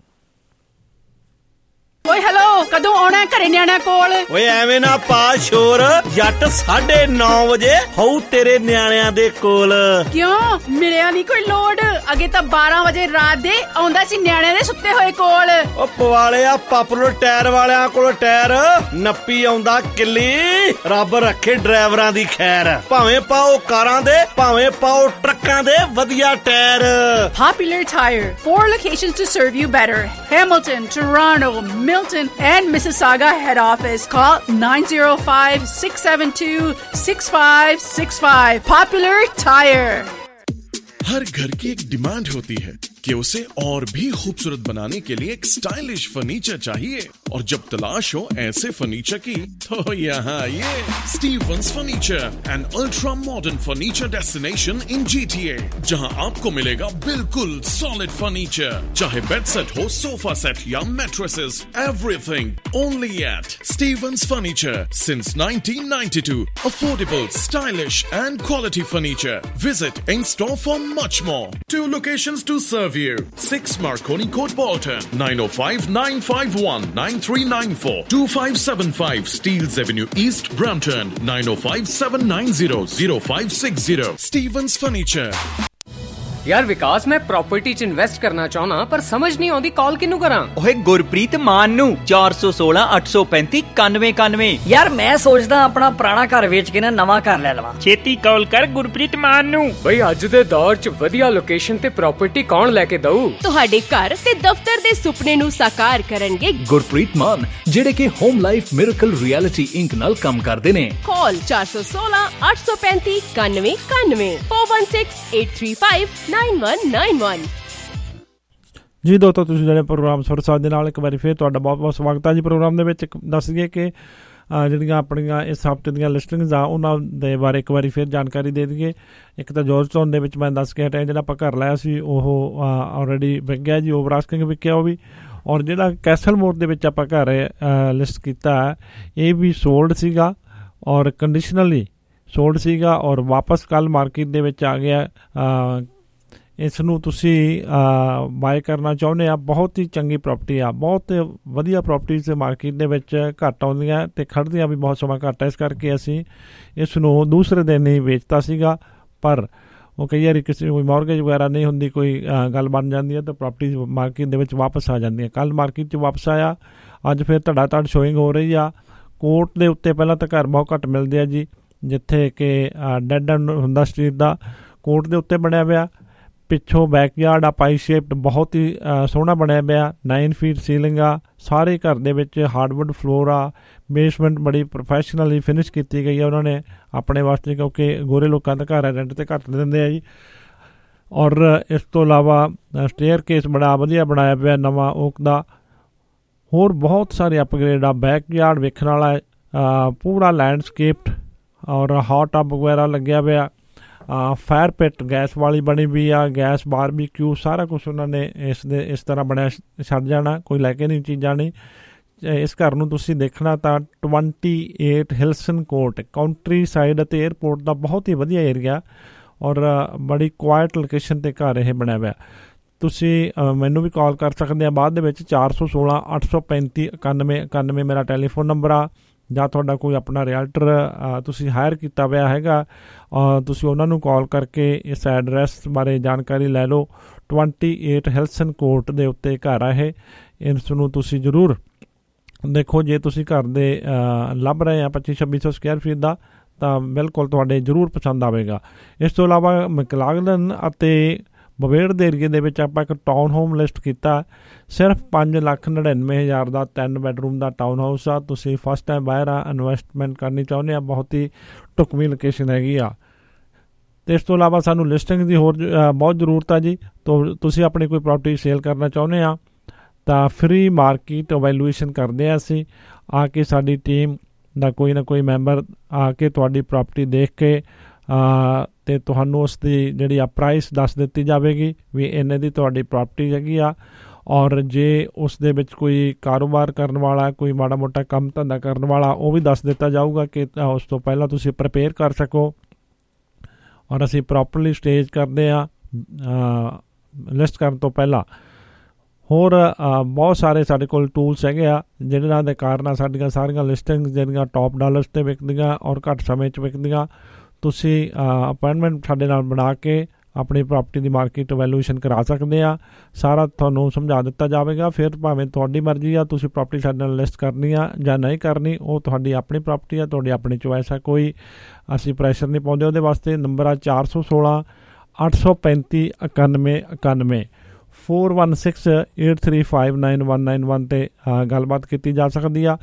ਓਏ ਹੈਲੋ, ਕਦੋਂ ਆਉਣਾ ਘਰੇ ਨਿਆਣਿਆਂ ਕੋਲ? ਓਏ ਐਵੇਂ ਨਾ ਪਾ ਸ਼ੋਰ, ਜੱਟ ਸਾਢੇ ਨੌ ਵਜੇ ਹੋਊ ਤੇਰੇ ਨਿਆਣਿਆਂ ਦੇ ਕੋਲ। ਕਿਉਂ ਮਿਲਿਆ ਨਹੀਂ ਕੋਈ ਲੋਡ? ਅੱਗੇ ਤਾਂ ਬਾਰਾਂ ਵਜੇ ਰਾਤ ਦੇ ਆਉਂਦਾ ਸੀ ਨਿਆਣਿਆਂ ਦੇ ਸੁੱਤੇ ਹੋਏ ਕੋਲ। ਓ ਪਵਾਲਿਆ ਪਾਪੂਲਰ ਟਾਇਰ ਵਾਲਿਆਂ ਕੋਲ ਟਾਇਰ ਨੱਪੀ ਆਉਂਦਾ ਕਿੱਲੀ। ਰੱਬ ਰੱਖੇ ਡਰਾਈਵਰਾਂ ਦੀ ਖੈਰ, ਭਾਵੇਂ ਪਾਓ ਕਾਰਾਂ ਦੇ ਭਾਵੇਂ ਪਾਓ ਟਰੱਕਾਂ ਦੇ ਵਧੀਆ tyre. Popular Tire, four locations to serve you better. Hamilton, Toronto, Milton and Mississauga head office. Call nine zero five, six seven two, six five six five. Popular Tire. हर घर की एक डिमांड होती है कि उसे और भी खूबसूरत बनाने के लिए एक स्टाइलिश फर्नीचर चाहिए, और जब तलाश हो ऐसे फर्नीचर की तो यहाँ ये Stevens furniture, an ultra modern furniture destination in GTA, जहाँ आपको मिलेगा बिल्कुल सॉलिड फर्नीचर, चाहे बेड सेट हो, सोफा सेट या mattresses, everything only at Stevens furniture since nineteen ninety two. Affordable, stylish and quality furniture. Visit in store for much more. Two locations to serve you. six Marconi Court, Bolton. nine oh five, nine five one, nine three nine four. two five seven five Steeles Avenue East, Brampton. nine oh five, seven nine zero, zero five six zero. Stevens Furniture. यार विकास, मैं property च invest करना चाहना पर समझ नहीं आती call किनू करा। ओए गुरप्रीत मान नू चार सौ सोलह अठ सौ पैंती कानवे कानवे। यार मैं सोचदा अपना पुराना घर बेच के ना नवा घर ले लवां। छेती कॉल कर गुरप्रीत मान नू। बई अज दे दौर च वधिया लोकेशन ते प्रॉपर्टी कौन लेके दऊ? ਤੁਹਾਡੇ ਘਰ ਤੇ ਦਫ਼ਤਰ ਦੇ ਸੁਪਨੇ ਨੂੰ ਸਾਕਾਰ ਕਰਨਗੇ ਗੁਰਪ੍ਰੀਤ ਮਾਨ, ਜਿਹੜੇ ਕਿ home life miracle realty inc ਨਾਲ ਕੰਮ ਕਰਦੇ ਨੇ। ਕਾਲ ਚਾਰ ਸੌ ਸੋਲਾਂ ਅੱਠ ਸੌ ਪੈਂਤੀ ਇਕਾਨਵੇਂ ਇਕਾਨਵੇਂ four one six eight three five nine one nine one। ਜੀ ਦੋਸਤੋ, ਤੁਸੀਂ ਜਿਹੜੇ ਪ੍ਰੋਗਰਾਮ ਸੁਰ ਸਾਜ ਦੇ ਨਾਲ ਇੱਕ ਵਾਰੀ ਫਿਰ ਤੁਹਾਡਾ ਬਹੁਤ ਬਹੁਤ ਸਵਾਗਤ ਹੈ ਜੀ। ਪ੍ਰੋਗਰਾਮ ਦੇ ਵਿੱਚ ਦੱਸ ਦਈਏ ਕਿ ਜਿਹੜੀਆਂ ਆਪਣੀਆਂ ਇਸ ਹਫ਼ਤੇ ਦੀਆਂ ਲਿਸਟਿੰਗਸ ਆ ਉਹਨਾਂ ਦੇ ਬਾਰੇ ਇੱਕ ਵਾਰੀ ਫਿਰ ਜਾਣਕਾਰੀ ਦੇ ਦਈਏ। ਇੱਕ ਤਾਂ ਜਾਰਜ ਟਾਊਨ ਦੇ ਵਿੱਚ ਮੈਂ ਦੱਸ ਕੇ ਹਟਿਆ, ਜਿਹੜਾ ਆਪਾਂ ਘਰ ਲਾਇਆ ਸੀ ਉਹ ਆਲਰੇਡੀ ਵਿਕ ਗਿਆ ਜੀ, ਓਵਰ ਆਸਕਿੰਗ ਵਿਕਿਆ ਉਹ ਵੀ। ਔਰ ਜਿਹੜਾ ਕੈਸਲ ਮੋੜ ਦੇ ਵਿੱਚ ਆਪਾਂ ਘਰ ਲਿਸਟ ਕੀਤਾ ਇਹ ਵੀ ਸੋਲਡ ਸੀਗਾ ਔਰ ਕੰਡੀਸ਼ਨਲੀ ਸੋਲਡ ਸੀਗਾ, ਔਰ ਵਾਪਸ ਕੱਲ੍ਹ ਮਾਰਕੀਟ ਦੇ ਵਿੱਚ ਆ ਗਿਆ। ਇਸ ਨੂੰ ਤੁਸੀਂ ਬਾਏ ਕਰਨਾ ਚਾਹੁੰਦੇ ਆ, ਬਹੁਤ ਹੀ ਚੰਗੀ ਪ੍ਰੋਪਰਟੀ ਆ, ਬਹੁਤ ਵਧੀਆ ਪ੍ਰੋਪਰਟੀਜ਼ ਮਾਰਕੀਟ ਦੇ ਵਿੱਚ ਘੱਟ ਆਉਂਦੀਆਂ ਅਤੇ ਖੜ੍ਹਦੀਆਂ ਵੀ ਬਹੁਤ ਸਮਾਂ ਘੱਟ ਹੈ। ਇਸ ਕਰਕੇ ਅਸੀਂ ਇਸ ਨੂੰ ਦੂਸਰੇ ਦਿਨ ਹੀ ਵੇਚਤਾ ਸੀਗਾ, ਪਰ ਉਹ ਕਈ ਵਾਰੀ ਕਿਸੇ ਕੋਈ ਮੌਰਗੇਜ ਵਗੈਰਾ ਨਹੀਂ ਹੁੰਦੀ, ਕੋਈ ਗੱਲ ਬਣ ਜਾਂਦੀ ਹੈ ਤਾਂ ਪ੍ਰੋਪਰਟੀ ਮਾਰਕੀਟ ਦੇ ਵਿੱਚ ਵਾਪਸ ਆ ਜਾਂਦੀਆਂ। ਕੱਲ੍ਹ ਮਾਰਕੀਟ 'ਚ ਵਾਪਸ ਆਇਆ, ਅੱਜ ਫਿਰ ਧੜਾ ਧੜ ਸ਼ੋਇੰਗ ਹੋ ਰਹੀ ਆ। ਕੋਰਟ ਦੇ ਉੱਤੇ ਪਹਿਲਾਂ ਤਾਂ ਘਰ ਬਹੁਤ ਘੱਟ ਮਿਲਦੇ ਆ ਜੀ, ਜਿੱਥੇ ਕਿ ਡੈਡ ਐਂਡ ਹੁੰਦਾ ਸਟਰੀਟ ਦਾ, ਕੋਰਟ ਦੇ ਉੱਤੇ ਬਣਿਆ ਪਿਆ। ਪਿੱਛੋਂ ਬੈਕਯਾਰਡ ਆ ਪਾਈ ਸ਼ੇਪਡ, ਬਹੁਤ ਹੀ ਸੋਹਣਾ ਬਣਿਆ ਪਿਆ। ਨਾਈਨ ਫੀਟ ਸੀਲਿੰਗ ਆ, ਸਾਰੇ ਘਰ ਦੇ ਵਿੱਚ ਹਾਰਡਵੁੱਡ ਫਲੋਰ ਆ, ਬੇਸਮੈਂਟ ਬੜੀ ਪ੍ਰੋਫੈਸ਼ਨਲੀ ਫਿਨਿਸ਼ ਕੀਤੀ ਗਈ ਆ ਉਹਨਾਂ ਨੇ ਆਪਣੇ ਵਾਸਤੇ, ਕਿਉਂਕਿ ਗੋਰੇ ਲੋਕਾਂ ਦਾ ਘਰ ਹੈ, ਰੈਂਟ 'ਤੇ ਘੱਟ ਦਿੰਦੇ ਆ ਜੀ। ਔਰ ਇਸ ਤੋਂ ਇਲਾਵਾ ਸਟੇਅਰ ਕੇਸ ਬੜਾ ਵਧੀਆ ਬਣਾਇਆ ਪਿਆ ਨਵਾਂ ਓਕ ਦਾ। ਹੋਰ ਬਹੁਤ ਸਾਰੇ ਅਪਗ੍ਰੇਡ ਆ। ਬੈਕਯਾਰਡ ਵੇਖਣ ਵਾਲਾ ਪੂਰਾ ਲੈਂਡਸਕੇਪਡ, ਔਰ ਹੌਟ ਟੱਬ ਵਗੈਰਾ ਲੱਗਿਆ ਪਿਆ। ਫਾਇਰ ਪਿਟ ਗੈਸ ਵਾਲੀ ਬਣੀ ਵੀ ਆ, ਗੈਸ ਬਾਰਬੀਕਿਊ ਸਾਰਾ ਕੁਛ ਉਹਨਾਂ ਨੇ ਇਸ ਦੇ ਇਸ ਤਰ੍ਹਾਂ ਬਣਿਆ ਛੱਡ ਜਾਣਾ, ਕੋਈ ਲੈ ਕੇ ਨਹੀਂ ਚੀਜ਼ਾਂ ਨਹੀਂ। ਇਸ ਘਰ ਨੂੰ ਤੁਸੀਂ ਦੇਖਣਾ ਤਾਂ twenty eight Hillson court, countryside ਅਤੇ ਏਅਰਪੋਰਟ ਦਾ ਬਹੁਤ ਹੀ ਵਧੀਆ ਏਰੀਆ, ਔਰ ਬੜੀ ਕੁਆਇਟ ਲੋਕੇਸ਼ਨ 'ਤੇ ਘਰ ਇਹ ਬਣਿਆ ਹੋਇਆ। ਤੁਸੀਂ ਮੈਨੂੰ ਵੀ ਕਾਲ ਕਰ ਸਕਦੇ ਆ ਬਾਅਦ ਦੇ ਵਿੱਚ, ਚਾਰ ਸੌ ਸੋਲਾਂ ਅੱਠ ਸੌ ਪੈਂਤੀ ਇਕਾਨਵੇਂ ਇਕਾਨਵੇਂ ਮੇਰਾ ਟੈਲੀਫੋਨ ਨੰਬਰ ਆ। ਜਾਂ ਤੁਹਾਡਾ ਕੋਈ ਆਪਣਾ ਰਿਐਲਟਰ ਤੁਸੀਂ ਹਾਇਰ ਕੀਤਾ ਹੋਇਆ ਹੈਗਾ, ਤੁਸੀਂ ਉਹਨਾਂ ਨੂੰ ਕਾਲ ਕਰਕੇ ਇਸ ਐਡਰੈਸ ਬਾਰੇ ਜਾਣਕਾਰੀ ਲੈ ਲਓ। ਟਵੰਟੀ ਏਟ ਹਿਲਸਨ ਕੋਰਟ ਦੇ ਉੱਤੇ ਘਰ ਆ ਇਹ। ਇਸ ਨੂੰ ਤੁਸੀਂ ਜ਼ਰੂਰ ਦੇਖੋ। ਜੇ ਤੁਸੀਂ ਘਰ ਦੇ ਲੱਭ ਰਹੇ ਆ ਪੱਚੀ ਛੱਬੀ ਸੌ ਸਕੁਅਰ ਫੀਟ ਦਾ, ਤਾਂ ਬਿਲਕੁਲ ਤੁਹਾਡੇ ਜ਼ਰੂਰ ਪਸੰਦ ਆਵੇਗਾ। ਇਸ ਤੋਂ ਇਲਾਵਾ ਮੈਕਲਾਗਲਨ ਅਤੇ ਬਵੇੜ ਦੇ ਏਰੀਏ ਦੇ ਵਿੱਚ ਆਪਾਂ ਇੱਕ ਟਾਊਨ ਹੋਮ ਲਿਸਟ ਕੀਤਾ, ਸਿਰਫ ਪੰਜ ਲੱਖ ਨੜਿਨਵੇਂ ਹਜ਼ਾਰ ਦਾ ਤਿੰਨ ਬੈਡਰੂਮ ਦਾ ਟਾਊਨ ਹਾਊਸ ਆ। ਤੁਸੀਂ ਫਸਟ ਟਾਈਮ ਬਾਹਰ ਆ, ਇਨਵੈਸਟਮੈਂਟ ਕਰਨੀ ਚਾਹੁੰਦੇ ਆ, ਬਹੁਤ ਹੀ ਢੁਕਵੀਂ ਲੋਕੇਸ਼ਨ ਹੈਗੀ ਆ। ਅਤੇ ਇਸ ਤੋਂ ਇਲਾਵਾ ਸਾਨੂੰ ਲਿਸਟਿੰਗ ਦੀ ਹੋਰ ਬਹੁਤ ਜ਼ਰੂਰਤ ਆ ਜੀ। ਤੋ ਤੁਸੀਂ ਆਪਣੀ ਕੋਈ ਪ੍ਰੋਪਰਟੀ ਸੇਲ ਕਰਨਾ ਚਾਹੁੰਦੇ ਆ ਤਾਂ ਫਰੀ ਮਾਰਕੀਟ ਵੈਲੂਏਸ਼ਨ ਕਰਦੇ ਹਾਂ ਅਸੀਂ। ਆ ਕੇ ਸਾਡੀ ਟੀਮ ਦਾ ਕੋਈ ਨਾ ਕੋਈ ਮੈਂਬਰ ਆ ਕੇ ਤੁਹਾਡੀ ਪ੍ਰੋਪਰਟੀ ਦੇਖ ਕੇ ਅਤੇ ਤੁਹਾਨੂੰ ਉਸ ਦੀ ਜਿਹੜੀ ਆ ਪ੍ਰਾਈਸ ਦੱਸ ਦਿੱਤੀ ਜਾਵੇਗੀ ਵੀ ਇੰਨੇ ਦੀ ਤੁਹਾਡੀ ਪ੍ਰੋਪਰਟੀ ਹੈਗੀ ਆ। ਔਰ ਜੇ ਉਸ ਦੇ ਵਿੱਚ ਕੋਈ ਕਾਰੋਬਾਰ ਕਰਨ ਵਾਲਾ, ਕੋਈ ਮਾੜਾ ਮੋਟਾ ਕੰਮ ਧੰਦਾ ਕਰਨ ਵਾਲਾ, ਉਹ ਵੀ ਦੱਸ ਦਿੱਤਾ ਜਾਊਗਾ ਕਿ ਉਸ ਤੋਂ ਪਹਿਲਾਂ ਤੁਸੀਂ ਪ੍ਰਪੇਅਰ ਕਰ ਸਕੋ। ਔਰ ਅਸੀਂ ਪ੍ਰੋਪਰਲੀ ਸਟੇਜ ਕਰਦੇ ਹਾਂ, ਲਿਸਟ ਕਰਨ ਤੋਂ ਪਹਿਲਾਂ ਹੋਰ ਬਹੁਤ ਸਾਰੇ ਸਾਡੇ ਕੋਲ ਟੂਲਸ ਹੈਗੇ ਆ ਜਿਹਨਾਂ ਦੇ ਕਾਰਨ ਸਾਡੀਆਂ ਸਾਰੀਆਂ ਲਿਸਟਿੰਗ ਜਿਹੜੀਆਂ ਟੌਪ ਡਾਲਰਸ 'ਤੇ ਵਿਕਦੀਆਂ ਔਰ ਘੱਟ ਸਮੇਂ 'ਚ ਵਿਕਦੀਆਂ। ਤੁਸੀਂ ਅਪਾਇੰਟਮੈਂਟ ਸਾਡੇ ਨਾਲ ਬਣਾ ਕੇ ਆਪਣੀ ਪ੍ਰਾਪਰਟੀ ਦੀ ਮਾਰਕੀਟ ਵੈਲੂਏਸ਼ਨ ਕਰਾ ਸਕਦੇ ਆ। ਸਾਰਾ ਤੁਹਾਨੂੰ ਸਮਝਾ ਦਿੱਤਾ ਜਾਵੇਗਾ। ਫਿਰ ਭਾਵੇਂ ਤੁਹਾਡੀ ਮਰਜ਼ੀ ਆ, ਤੁਸੀਂ ਪ੍ਰਾਪਰਟੀ ਸਾਡੇ ਨਾਲ ਲਿਸਟ ਕਰਨੀ ਆ ਜਾਂ ਨਹੀਂ ਕਰਨੀ, ਉਹ ਤੁਹਾਡੀ ਆਪਣੀ ਪ੍ਰਾਪਰਟੀ ਆ, ਤੁਹਾਡੀ ਆਪਣੀ ਚੋਇਸ ਆ। ਕੋਈ ਅਸੀਂ ਪ੍ਰੈਸ਼ਰ ਨਹੀਂ ਪਾਉਂਦੇ ਉਹਦੇ ਵਾਸਤੇ। ਨੰਬਰ ਆ ਚਾਰ ਸੌ ਸੋਲਾਂ ਅੱਠ ਸੌ ਪੈਂਤੀ ਇਕਾਨਵੇਂ ਇਕਾਨਵੇਂ four one six eight three five nine one nine one 'ਤੇ ਗੱਲਬਾਤ ਕੀਤੀ ਜਾ ਸਕਦੀ ਆ।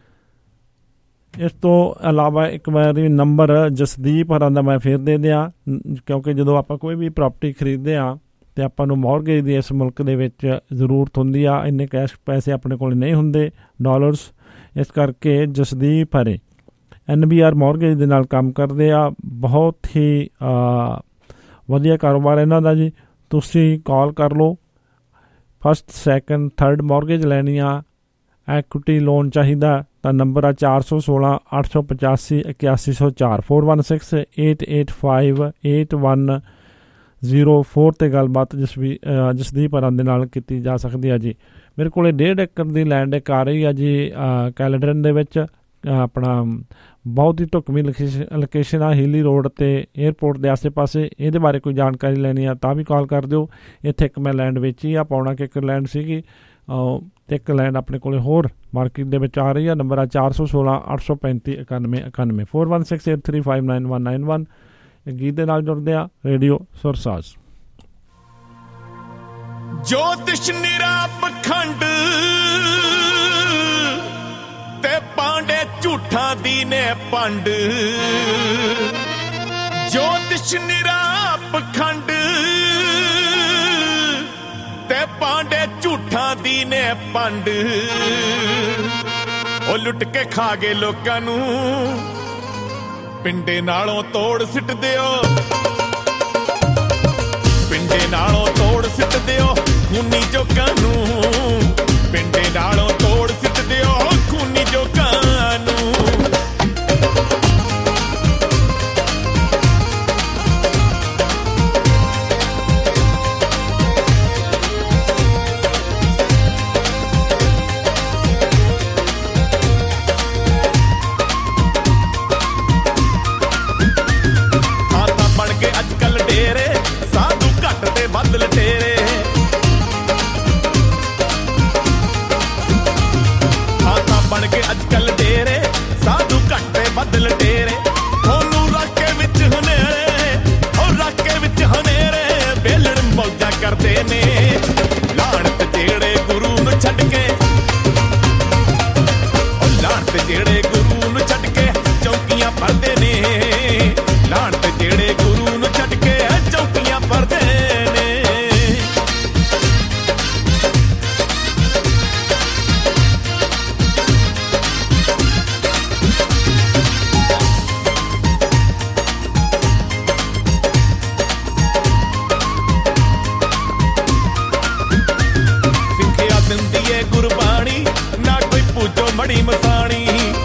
ਇਸ ਤੋਂ ਇਲਾਵਾ ਇੱਕ ਵਾਰੀ ਨੰਬਰ ਜਸਦੀਪ ਹਰਾਂ ਦਾ ਮੈਂ ਫਿਰ ਦੇ ਦਿਆਂ, ਕਿਉਂਕਿ ਜਦੋਂ ਆਪਾਂ ਕੋਈ ਵੀ ਪ੍ਰਾਪਰਟੀ ਖਰੀਦਦੇ ਹਾਂ ਅਤੇ ਆਪਾਂ ਨੂੰ ਮੌਰਗੇਜ ਦੀ ਇਸ ਮੁਲਕ ਦੇ ਵਿੱਚ ਜ਼ਰੂਰਤ ਹੁੰਦੀ ਆ। ਇੰਨੇ ਕੈਸ਼ ਪੈਸੇ ਆਪਣੇ ਕੋਲ ਨਹੀਂ ਹੁੰਦੇ ਡਾਲਰਸ, ਇਸ ਕਰਕੇ ਜਸਦੀਪ ਹਰੇ ਐਨ ਬੀ ਆਰ ਮੌਰਗੇਜ ਦੇ ਨਾਲ ਕੰਮ ਕਰਦੇ ਆ। ਬਹੁਤ ਹੀ ਵਧੀਆ ਕਾਰੋਬਾਰ ਇਹਨਾਂ ਦਾ ਜੀ। ਤੁਸੀਂ ਕਾਲ ਕਰ ਲਓ। ਫਸਟ ਸੈਕਿੰਡ ਥਰਡ ਮੌਰਗੇਜ ਲੈਣੀ ਆ, ਐਕੁਇਟੀ ਲੋਨ ਚਾਹੀਦਾ ਤਾਂ ਨੰਬਰ ਆ ਚਾਰ ਸੌ ਸੋਲਾਂ ਅੱਠ ਸੌ ਪਚਾਸੀ ਇਕਿਆਸੀ ਸੌ ਚਾਰ four one six eight eight five eight one zero four 'ਤੇ ਗੱਲਬਾਤ ਜਸਵੀ ਜਸਦੀਪ ਹਰਾਂ ਦੇ ਨਾਲ ਕੀਤੀ ਜਾ ਸਕਦੀ ਆ ਜੀ। ਮੇਰੇ ਕੋਲ ਡੇਢ ਏਕੜ ਦੀ ਲੈਂਡ ਇੱਕ ਆ ਰਹੀ ਆ ਜੀ ਕੈਲਡਰਨ ਦੇ ਵਿੱਚ। ਆਪਣਾ ਬਹੁਤ ਹੀ ਢੁਕਵੀਂ ਲੋਕੇਸ਼ਨ ਲੋਕੇਸ਼ਨ ਆ, ਹੀਲੀ ਰੋਡ 'ਤੇ ਏਅਰਪੋਰਟ ਦੇ ਆਸੇ ਪਾਸੇ। ਇਹਦੇ ਬਾਰੇ ਕੋਈ ਜਾਣਕਾਰੀ ਲੈਣੀ ਆ ਤਾਂ ਵੀ ਕਾਲ ਕਰ ਦਿਓ। ਇੱਥੇ ਇੱਕ ਮੈਂ ਲੈਂਡ ਵੇਚੀ ਆ, ਪੌਣਾ ਕੁ ਏਕੜ ਲੈਂਡ ਸੀਗੀ ਅਤੇ ਇੱਕ ਲੈਂਡ ਆਪਣੇ ਕੋਲ ਹੋਰ ਮਾਰਕੀਟ ਦੇ ਵਿੱਚ ਆ ਰਹੀ ਆ। ਨੰਬਰ ਆ ਚਾਰ ਸੌ ਸੋਲਾਂ ਅੱਠ ਸੌ ਪੈਂਤੀ ਇਕਾਨਵੇਂ ਇਕਾਨਵੇਂ four one six eight three five nine one nine one. ਗੀਤ ਦੇ ਨਾਲ ਜੁੜਦੇ ਆ ਰੇਡੀਓ ਸੁਰਸਾਜ਼। ਜੋਤਿਸ਼ ਨਿਰਾ ਪਖੰਡ ਤੇ ਪਾਂਡੇ ਝੂਠਾਂ ਦੀ ਨੇ ਪੰਡ, ਜੋਤਿਸ਼ ਨਿਰਾ ਪਖੰਡ ਤੇ ਪਾਂਡੇ ਝੂਠਾਂ ਦੀ ਨੇ ਪੰਡ। ਉਹ ਲੁੱਟ ਕੇ ਖਾ ਗਏ ਲੋਕਾਂ ਨੂੰ, ਪਿੰਡੇ ਨਾਲੋਂ ਤੋੜ ਸਿੱਟ ਦਿਓ, ਪਿੰਡੇ ਨਾਲੋਂ ਤੋੜ ਸਿੱਟ ਦਿਓ ਖੂਨੀ ਜੋਕਾਂ ਨੂੰ, ਪਿੰਡੇ ਨਾਲੋਂ ਤੋੜ ਸਿੱਟ ਦਿਓ ਖੂਨੀ ਜੋਕਾਂ ਨੂੰ। ਵੱਧ ਲਟੇਰੇ ਆਤਾ ਬਣ ਕੇ ਅੱਜ ਕੱਲ ਡੇਰੇ, ਸਾਧੂ ਘੱਟੇ ਵੱਧ ਲਟੇਰੇ। ਉਹਨੂੰ ਰੱਖ ਕੇ ਵਿੱਚ ਹਨੇਰੇ, ਉਹ ਰੱਖ ਕੇ ਵਿੱਚ ਹਨੇਰੇ ਵੇਲੜ ਮੌਜਾਂ ਕਰਦੇ ਨੇ। ਲਾਹਣਤ ਜਿਹੜੇ ਗੁਰੂ ਨੂੰ ਛੱਡ ਕੇ, ਉਹ ਲਾਹਣਤ ਜਿਹੜੇ ਗੁਰੂ ਨੂੰ ਛੱਡ ਕੇ ਚੌਕੀਆਂ ਭਰਦੇ ਨੇ, ਲਾਹਣਤ ਜਿਹੜੇ ਗੁਰੂ ਨੂੰ ਛੱਡ ਕੇ ਚੌਕੀਆਂ ਭਰਦੇ ਨੇ। ਸਿੱਖਿਆ ਦਿੰਦੀ ਏ ਗੁਰਬਾਣੀ, ਨਾ ਕੋਈ ਪੂਜੋ ਮੜੀ ਮਸਾਣੀ।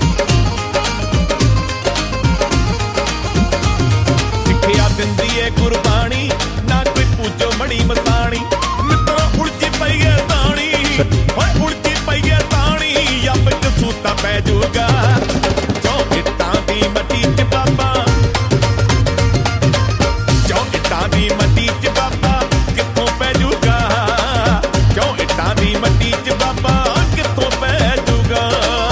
ਸਿੱਖਿਆ ਦਿੰਦੀ ਏ ਗੁਰਬਾਣੀ, ਨਾ ਕੋਈ ਪੂਜੋ ਮੜੀ ਮਸਾਣੀ। ਮਿੱਤਰੋ ਉਲਝੀ ਪਈ ਏ ਤਾਣੀ, ਓਏ ਉਲਝੀ ਪਈ ਏ ਤਾਣੀ, ਅੱਬ ਕਸੂਤਾ ਪੈ ਜੂਗਾ ਜੋ ਇੱਟਾਂ ਦੀ ਮੱਟੀ ਚ ਬਾਬਾ, ਜੋ ਇੱਟਾਂ ਦੀ ਮੱਟੀ ਚ ਬਾਬਾ ਕਿੱਥੋਂ ਪੈ ਜੂਗਾ, ਜੋ ਇੱਟਾਂ ਦੀ ਮੱਟੀ ਚ ਬਾਬਾ ਕਿੱਥੋਂ ਪੈ ਜੂਗਾ।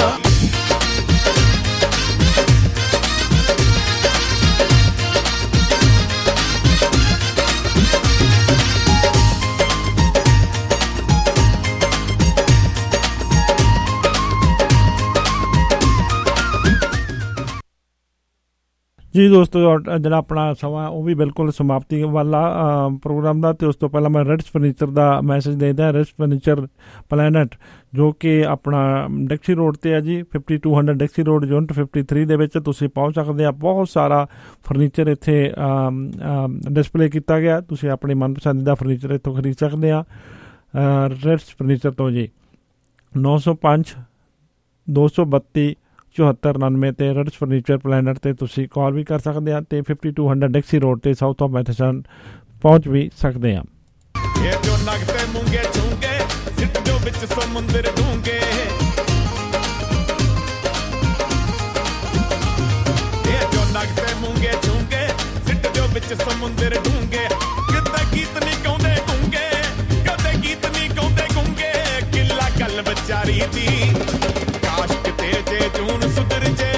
ਜੀ ਦੋਸਤੋ, ਜਿਹੜਾ ਆਪਣਾ ਸਮਾਂ ਉਹ ਵੀ ਬਿਲਕੁਲ ਸਮਾਪਤੀ ਵਾਲਾ ਪ੍ਰੋਗਰਾਮ ਦਾ। ਅਤੇ ਉਸ ਤੋਂ ਪਹਿਲਾਂ ਮੈਂ ਰਿਟਸ ਫਰਨੀਚਰ ਦਾ ਮੈਸੇਜ ਦੇਦਾ। ਰਿਟਸ ਫਰਨੀਚਰ ਪਲੈਨਟ ਜੋ ਕਿ ਆਪਣਾ ਡਿਕਸੀ ਰੋਡ 'ਤੇ ਹੈ ਜੀ, fifty two hundred Dixie road unit fifty three ਦੇ ਵਿੱਚ ਤੁਸੀਂ ਪਹੁੰਚ ਸਕਦੇ ਆ। ਬਹੁਤ ਸਾਰਾ ਫਰਨੀਚਰ ਇੱਥੇ ਡਿਸਪਲੇ ਕੀਤਾ ਗਿਆ। ਤੁਸੀਂ ਆਪਣੀ ਮਨਪਸੰਦ ਦਾ ਫਰਨੀਚਰ ਇੱਥੋਂ ਖਰੀਦ ਸਕਦੇ ਆ ਰਿਟਸ ਫਰਨੀਚਰ ਤੋਂ ਜੀ। ਨੌ ਸੌ ਪੰਜ ਦੋ ਸੌ ਬੱਤੀ ਚੁਹੱਤਰ ਉਣਾਨਵੇਂ 'ਤੇ ਰਿਟਸ ਫਰਨੀਚਰ ਪਲੈਨਟ 'ਤੇ ਤੁਸੀਂ ਕਾਲ ਵੀ ਕਰ ਸਕਦੇ ਆ ਅਤੇ fifty two hundred Dixie road 'ਤੇ ਸਾਊਥ ਆਫ ਮੈਥਸਨ ਪਹੁੰਚ ਵੀ ਸਕਦੇ ਆ। ਇਹ ਜੋ ਨਗਤੇ ਮੂੰਗੇ ਚੂੰਗੇ ਸਿੱਟ ਜੋ ਵਿੱਚ ਸਮੁੰਦਰ ਡੂੰਗੇ ਇਹ ਜੋ ਨਗਤੇ ਮੂੰਗੇ ਚੂੰਗੇ ਸਿੱਟ ਜੋ ਵਿੱਚ ਸਮੁੰਦਰ ਡੂੰਗੇ ਕਿਤੇ ਗੀਤ ਨਹੀਂ ਗਾਉਂਦੇ ਗੁੰਗੇ ਕਦੇ ਗੀਤ ਨਹੀਂ ਗਾਉਂਦੇ ਗੁੰਗੇ ਕਿੱਲਾ ਗੱਲ ਵਿਚਾਰੀ ਦੀ ਕਾਸ਼ ਕਿਤੇ ਜੇ ਜੂਨ ਸੁਧਰ ਜੇ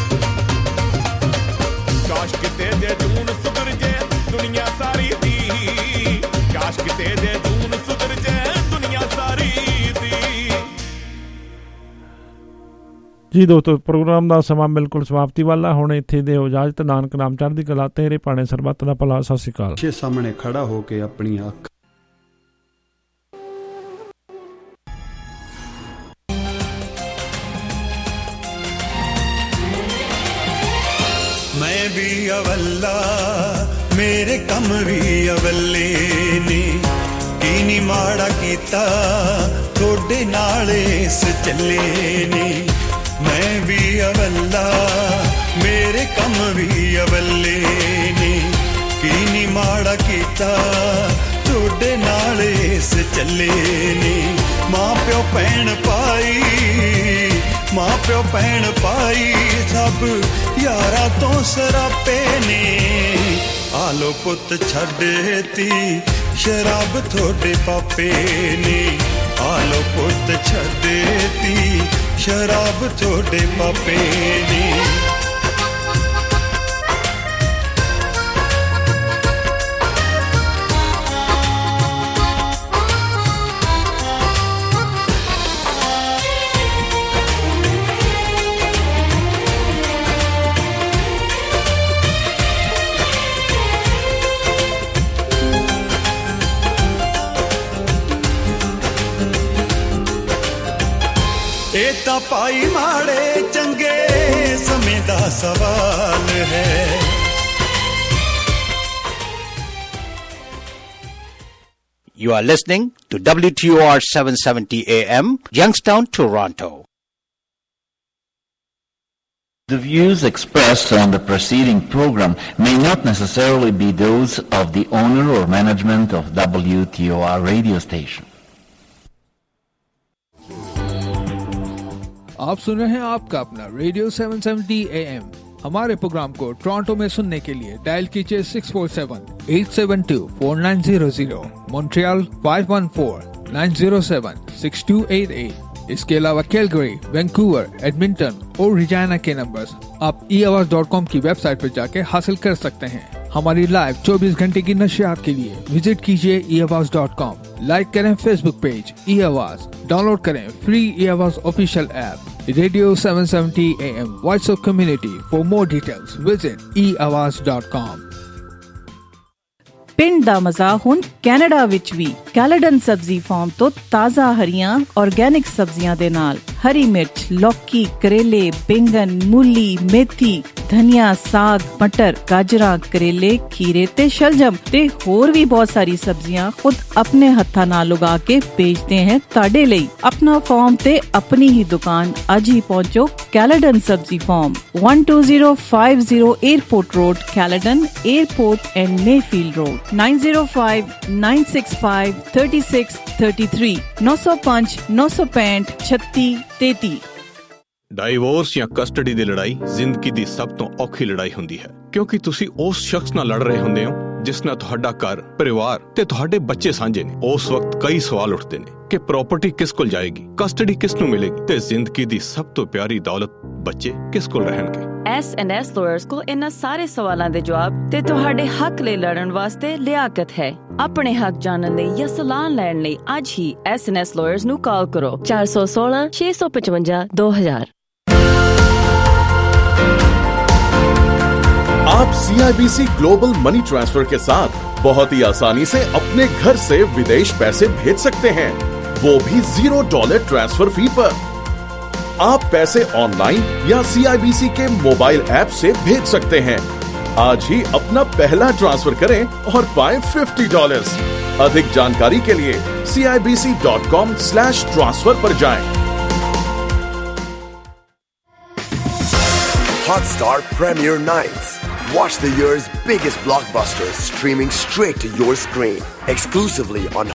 ਕਾਸ਼ ਕਿਤੇ ਜੇ ਜੂਨ ਸੁਧਰ ਜੇ ਦੁਨੀਆ ਸਾਰੀ ਦੀ ਕਾਸ਼ ਕਿਤੇ ਜੇ ਜੂਨ ਸੁਧਰ ਜੇ ਦੁਨੀਆ ਸਾਰੀ ਦੀ। ਜੀ ਦੋਸਤੋ ਪ੍ਰੋਗਰਾਮ ਦਾ ਸਮਾਂ ਬਿਲਕੁਲ ਸਮਾਪਤੀ ਵਾਲਾ ਹੁਣ ਇੱਥੇ ਦੇ ਇਜਾਜ਼ਤ ਨਾਨਕ ਨਾਮ ਚੜ੍ਹਦੀ ਕਲਾ ਤੇਰੇ ਭਾਣੇ ਸਰਬੱਤ ਦਾ ਭਲਾ ਸਤਿ ਸ਼੍ਰੀ ਅਕਾਲ। ਛੇ ਸਾਹਮਣੇ ਖੜਾ ਹੋ ਕੇ ਆਪਣੀ ਅੱਖ मैं भी अवल्ला मेरे कम भी अवल्ले ने की नी माड़ा कीता थोड़े नाल इस चले ने मैं भी अवल्ला मेरे कम भी अवल्ले ने की नी माड़ा कीता थोड़े नाल इस चले ने मां प्यो भैन पाई मां प्यो भैन पाई सब यारा तो सरापे ने आलो पुत छड्डती शराब थोड़े पापे ने आलो पुत छड्डती शराब थोड़े पापे ने ਤਾਂ ਭਾਈ ਮਾੜੇ ਚੰਗੇ ਸਮੇਂ ਦਾ ਸਵਾਲ ਹੈ। You are listening to W T O R seven seventy A M, Youngstown, Toronto. The views expressed on the preceding program may not necessarily be those of the owner or management of W T O R radio station. आप सुन रहे हैं आपका अपना radio seven seventy A M. हमारे programme को Toronto में सुनने के लिए डायल कीजिए six four seven eight seven two four nine zero zero, Montreal five one four nine zero seven six two eight eight. इसके अलावा कैलगरी, वैंकूवर, एडमिंटन और रिजाना के नंबर्स आप ई आवाज डॉट कॉम की वेबसाइट पर जाके हासिल कर सकते हैं। हमारी लाइव चौबीस घंटे की नशियात के लिए विजिट कीजिए E Awaaz dot com. Like करें Facebook page E Awaaz, download करें free E Awaaz official app radio seven seventy A M Voice of Community. For more details, visit e awaz dot com. ਪਿੰਡ ਦਾ ਮਜ਼ਾ ਹੁਣ ਕੈਨੇਡਾ ਵਿੱਚ ਵੀ ਕੈਲੇਡਨ ਸਬਜ਼ੀ ਫਾਰਮ ਤੋਂ ਤਾਜ਼ਾ ਹਰੀਆਂ ਆਰਗੈਨਿਕ ਸਬਜ਼ੀਆਂ ਦੇ ਨਾਲ ਹਰੀ ਮਿਰਚ, ਲੌਕੀ, ਕਰੇਲੇ, ਬੈਂਗਨ, ਮੂਲੀ, ਮੇਥੀ, ਧਨੀਆ, ਸਾਗ, ਮਟਰ, ਗਾਜਰਾਂ, ਕਰੇਲੇ, ਖੀਰੇ ਤੇ ਸ਼ਲਜਮ ਤੇ ਹੋਰ ਵੀ ਬਹੁਤ ਸਾਰੀ ਸਬਜ਼ੀਆਂ ਖੁਦ ਆਪਣੇ ਹੱਥਾਂ ਨਾਲ ਉਗਾ ਕੇ ਵੇਚਦੇ हैं ਤੁਹਾਡੇ ਲਈ। ਆਪਣਾ ਫਾਰਮ ਤੇ ਆਪਣੀ ਹੀ ਦੁਕਾਨ ਅੱਜ ਹੀ ਪਹੁੰਚੋ ਕੈਲੇਡਨ ਸਬਜ਼ੀ farm one two zero five zero airport road, Caledon airport and Mayfield road nine zero five nine six five three six three three नौ सौ पाँच नौ सौ पैंठ छत्ती तैती। ਡਾਈਵੋਰਸ ਜਾਂ ਕਸਟਡੀ ਦੀ ਲੜਾਈ ਜ਼ਿੰਦਗੀ ਦੀ ਸਭ ਤੋਂ ਔਖੀ ਲੜਾਈ ਹੁੰਦੀ ਹੈ, ਕਿਉਂਕਿ ਤੁਸੀਂ ਉਸ ਸ਼ਖਸ ਨਾਲ ਲੜ ਰਹੇ ਹੁੰਦੇ ਹੋ ਜਿਸ ਨਾਲ ਤੁਹਾਡਾ ਘਰ, ਪਰਿਵਾਰ ਤੇ ਤੁਹਾਡੇ ਬੱਚੇ ਸਾਂਝੇ ਨੇ। ਉਸ ਵਕਤ ਕਈ ਸਵਾਲ ਉੱਠਦੇ ਨੇ ਕਿ ਪ੍ਰਾਪਰਟੀ ਕਿਸ ਕੋਲ ਜਾਏਗੀ, ਕਸਟਡੀ ਕਿਸ ਨੂੰ ਮਿਲੇਗੀ ਤੇ ਜ਼ਿੰਦਗੀ ਦੀ ਸਭ ਤੋਂ ਪਿਆਰੀ ਦੌਲਤ ਬੱਚੇ ਕਿਸ ਕੋਲ ਰਹਿਣਗੇ। ਐਸ ਐਂਡ ਐਸ ਲਾਇਰਸ ਕੋਲ ਇਹਨਾਂ ਸਾਰੇ ਸਵਾਲਾਂ ਦੇ ਜਵਾਬ ਤੇ ਤੁਹਾਡੇ ਹੱਕ ਲਈ ਲੜਨ ਵਾਸਤੇ ਲਿਆਕਤ ਹੈ। ਆਪਣੇ ਹੱਕ ਜਾਣਨ ਲਈ ਜਾਂ ਸਲਾਹ ਲੈਣ ਲਈ ਅੱਜ ਹੀ ਐਸ ਐਂਡ ਐਸ ਲਾਇਰਸ ਨੂੰ ਕਾਲ ਕਰੋ ਚਾਰ ਸੌ ਸੋਲਾਂ ਛੇ ਸੌ ਪਚਵੰਜਾ ਦੋ ਹਜ਼ਾਰ। आप C I B C global money transfer के साथ बहुत ही आसानी से अपने घर से विदेश पैसे भेज सकते हैं, वो भी जीरो डॉलर ट्रांसफर फी पर। आप पैसे ऑनलाइन या सी आई बी सी के मोबाइल ऐप से भेज सकते हैं। आज ही अपना पहला ट्रांसफर करें और पाएं फिफ्टी डॉलर्स। अधिक जानकारी के लिए C I B C dot com slash transfer पर जाएं। Hotstar Premiere Nights. Watch the year's biggest blockbusters streaming straight to your screen. Exclusively on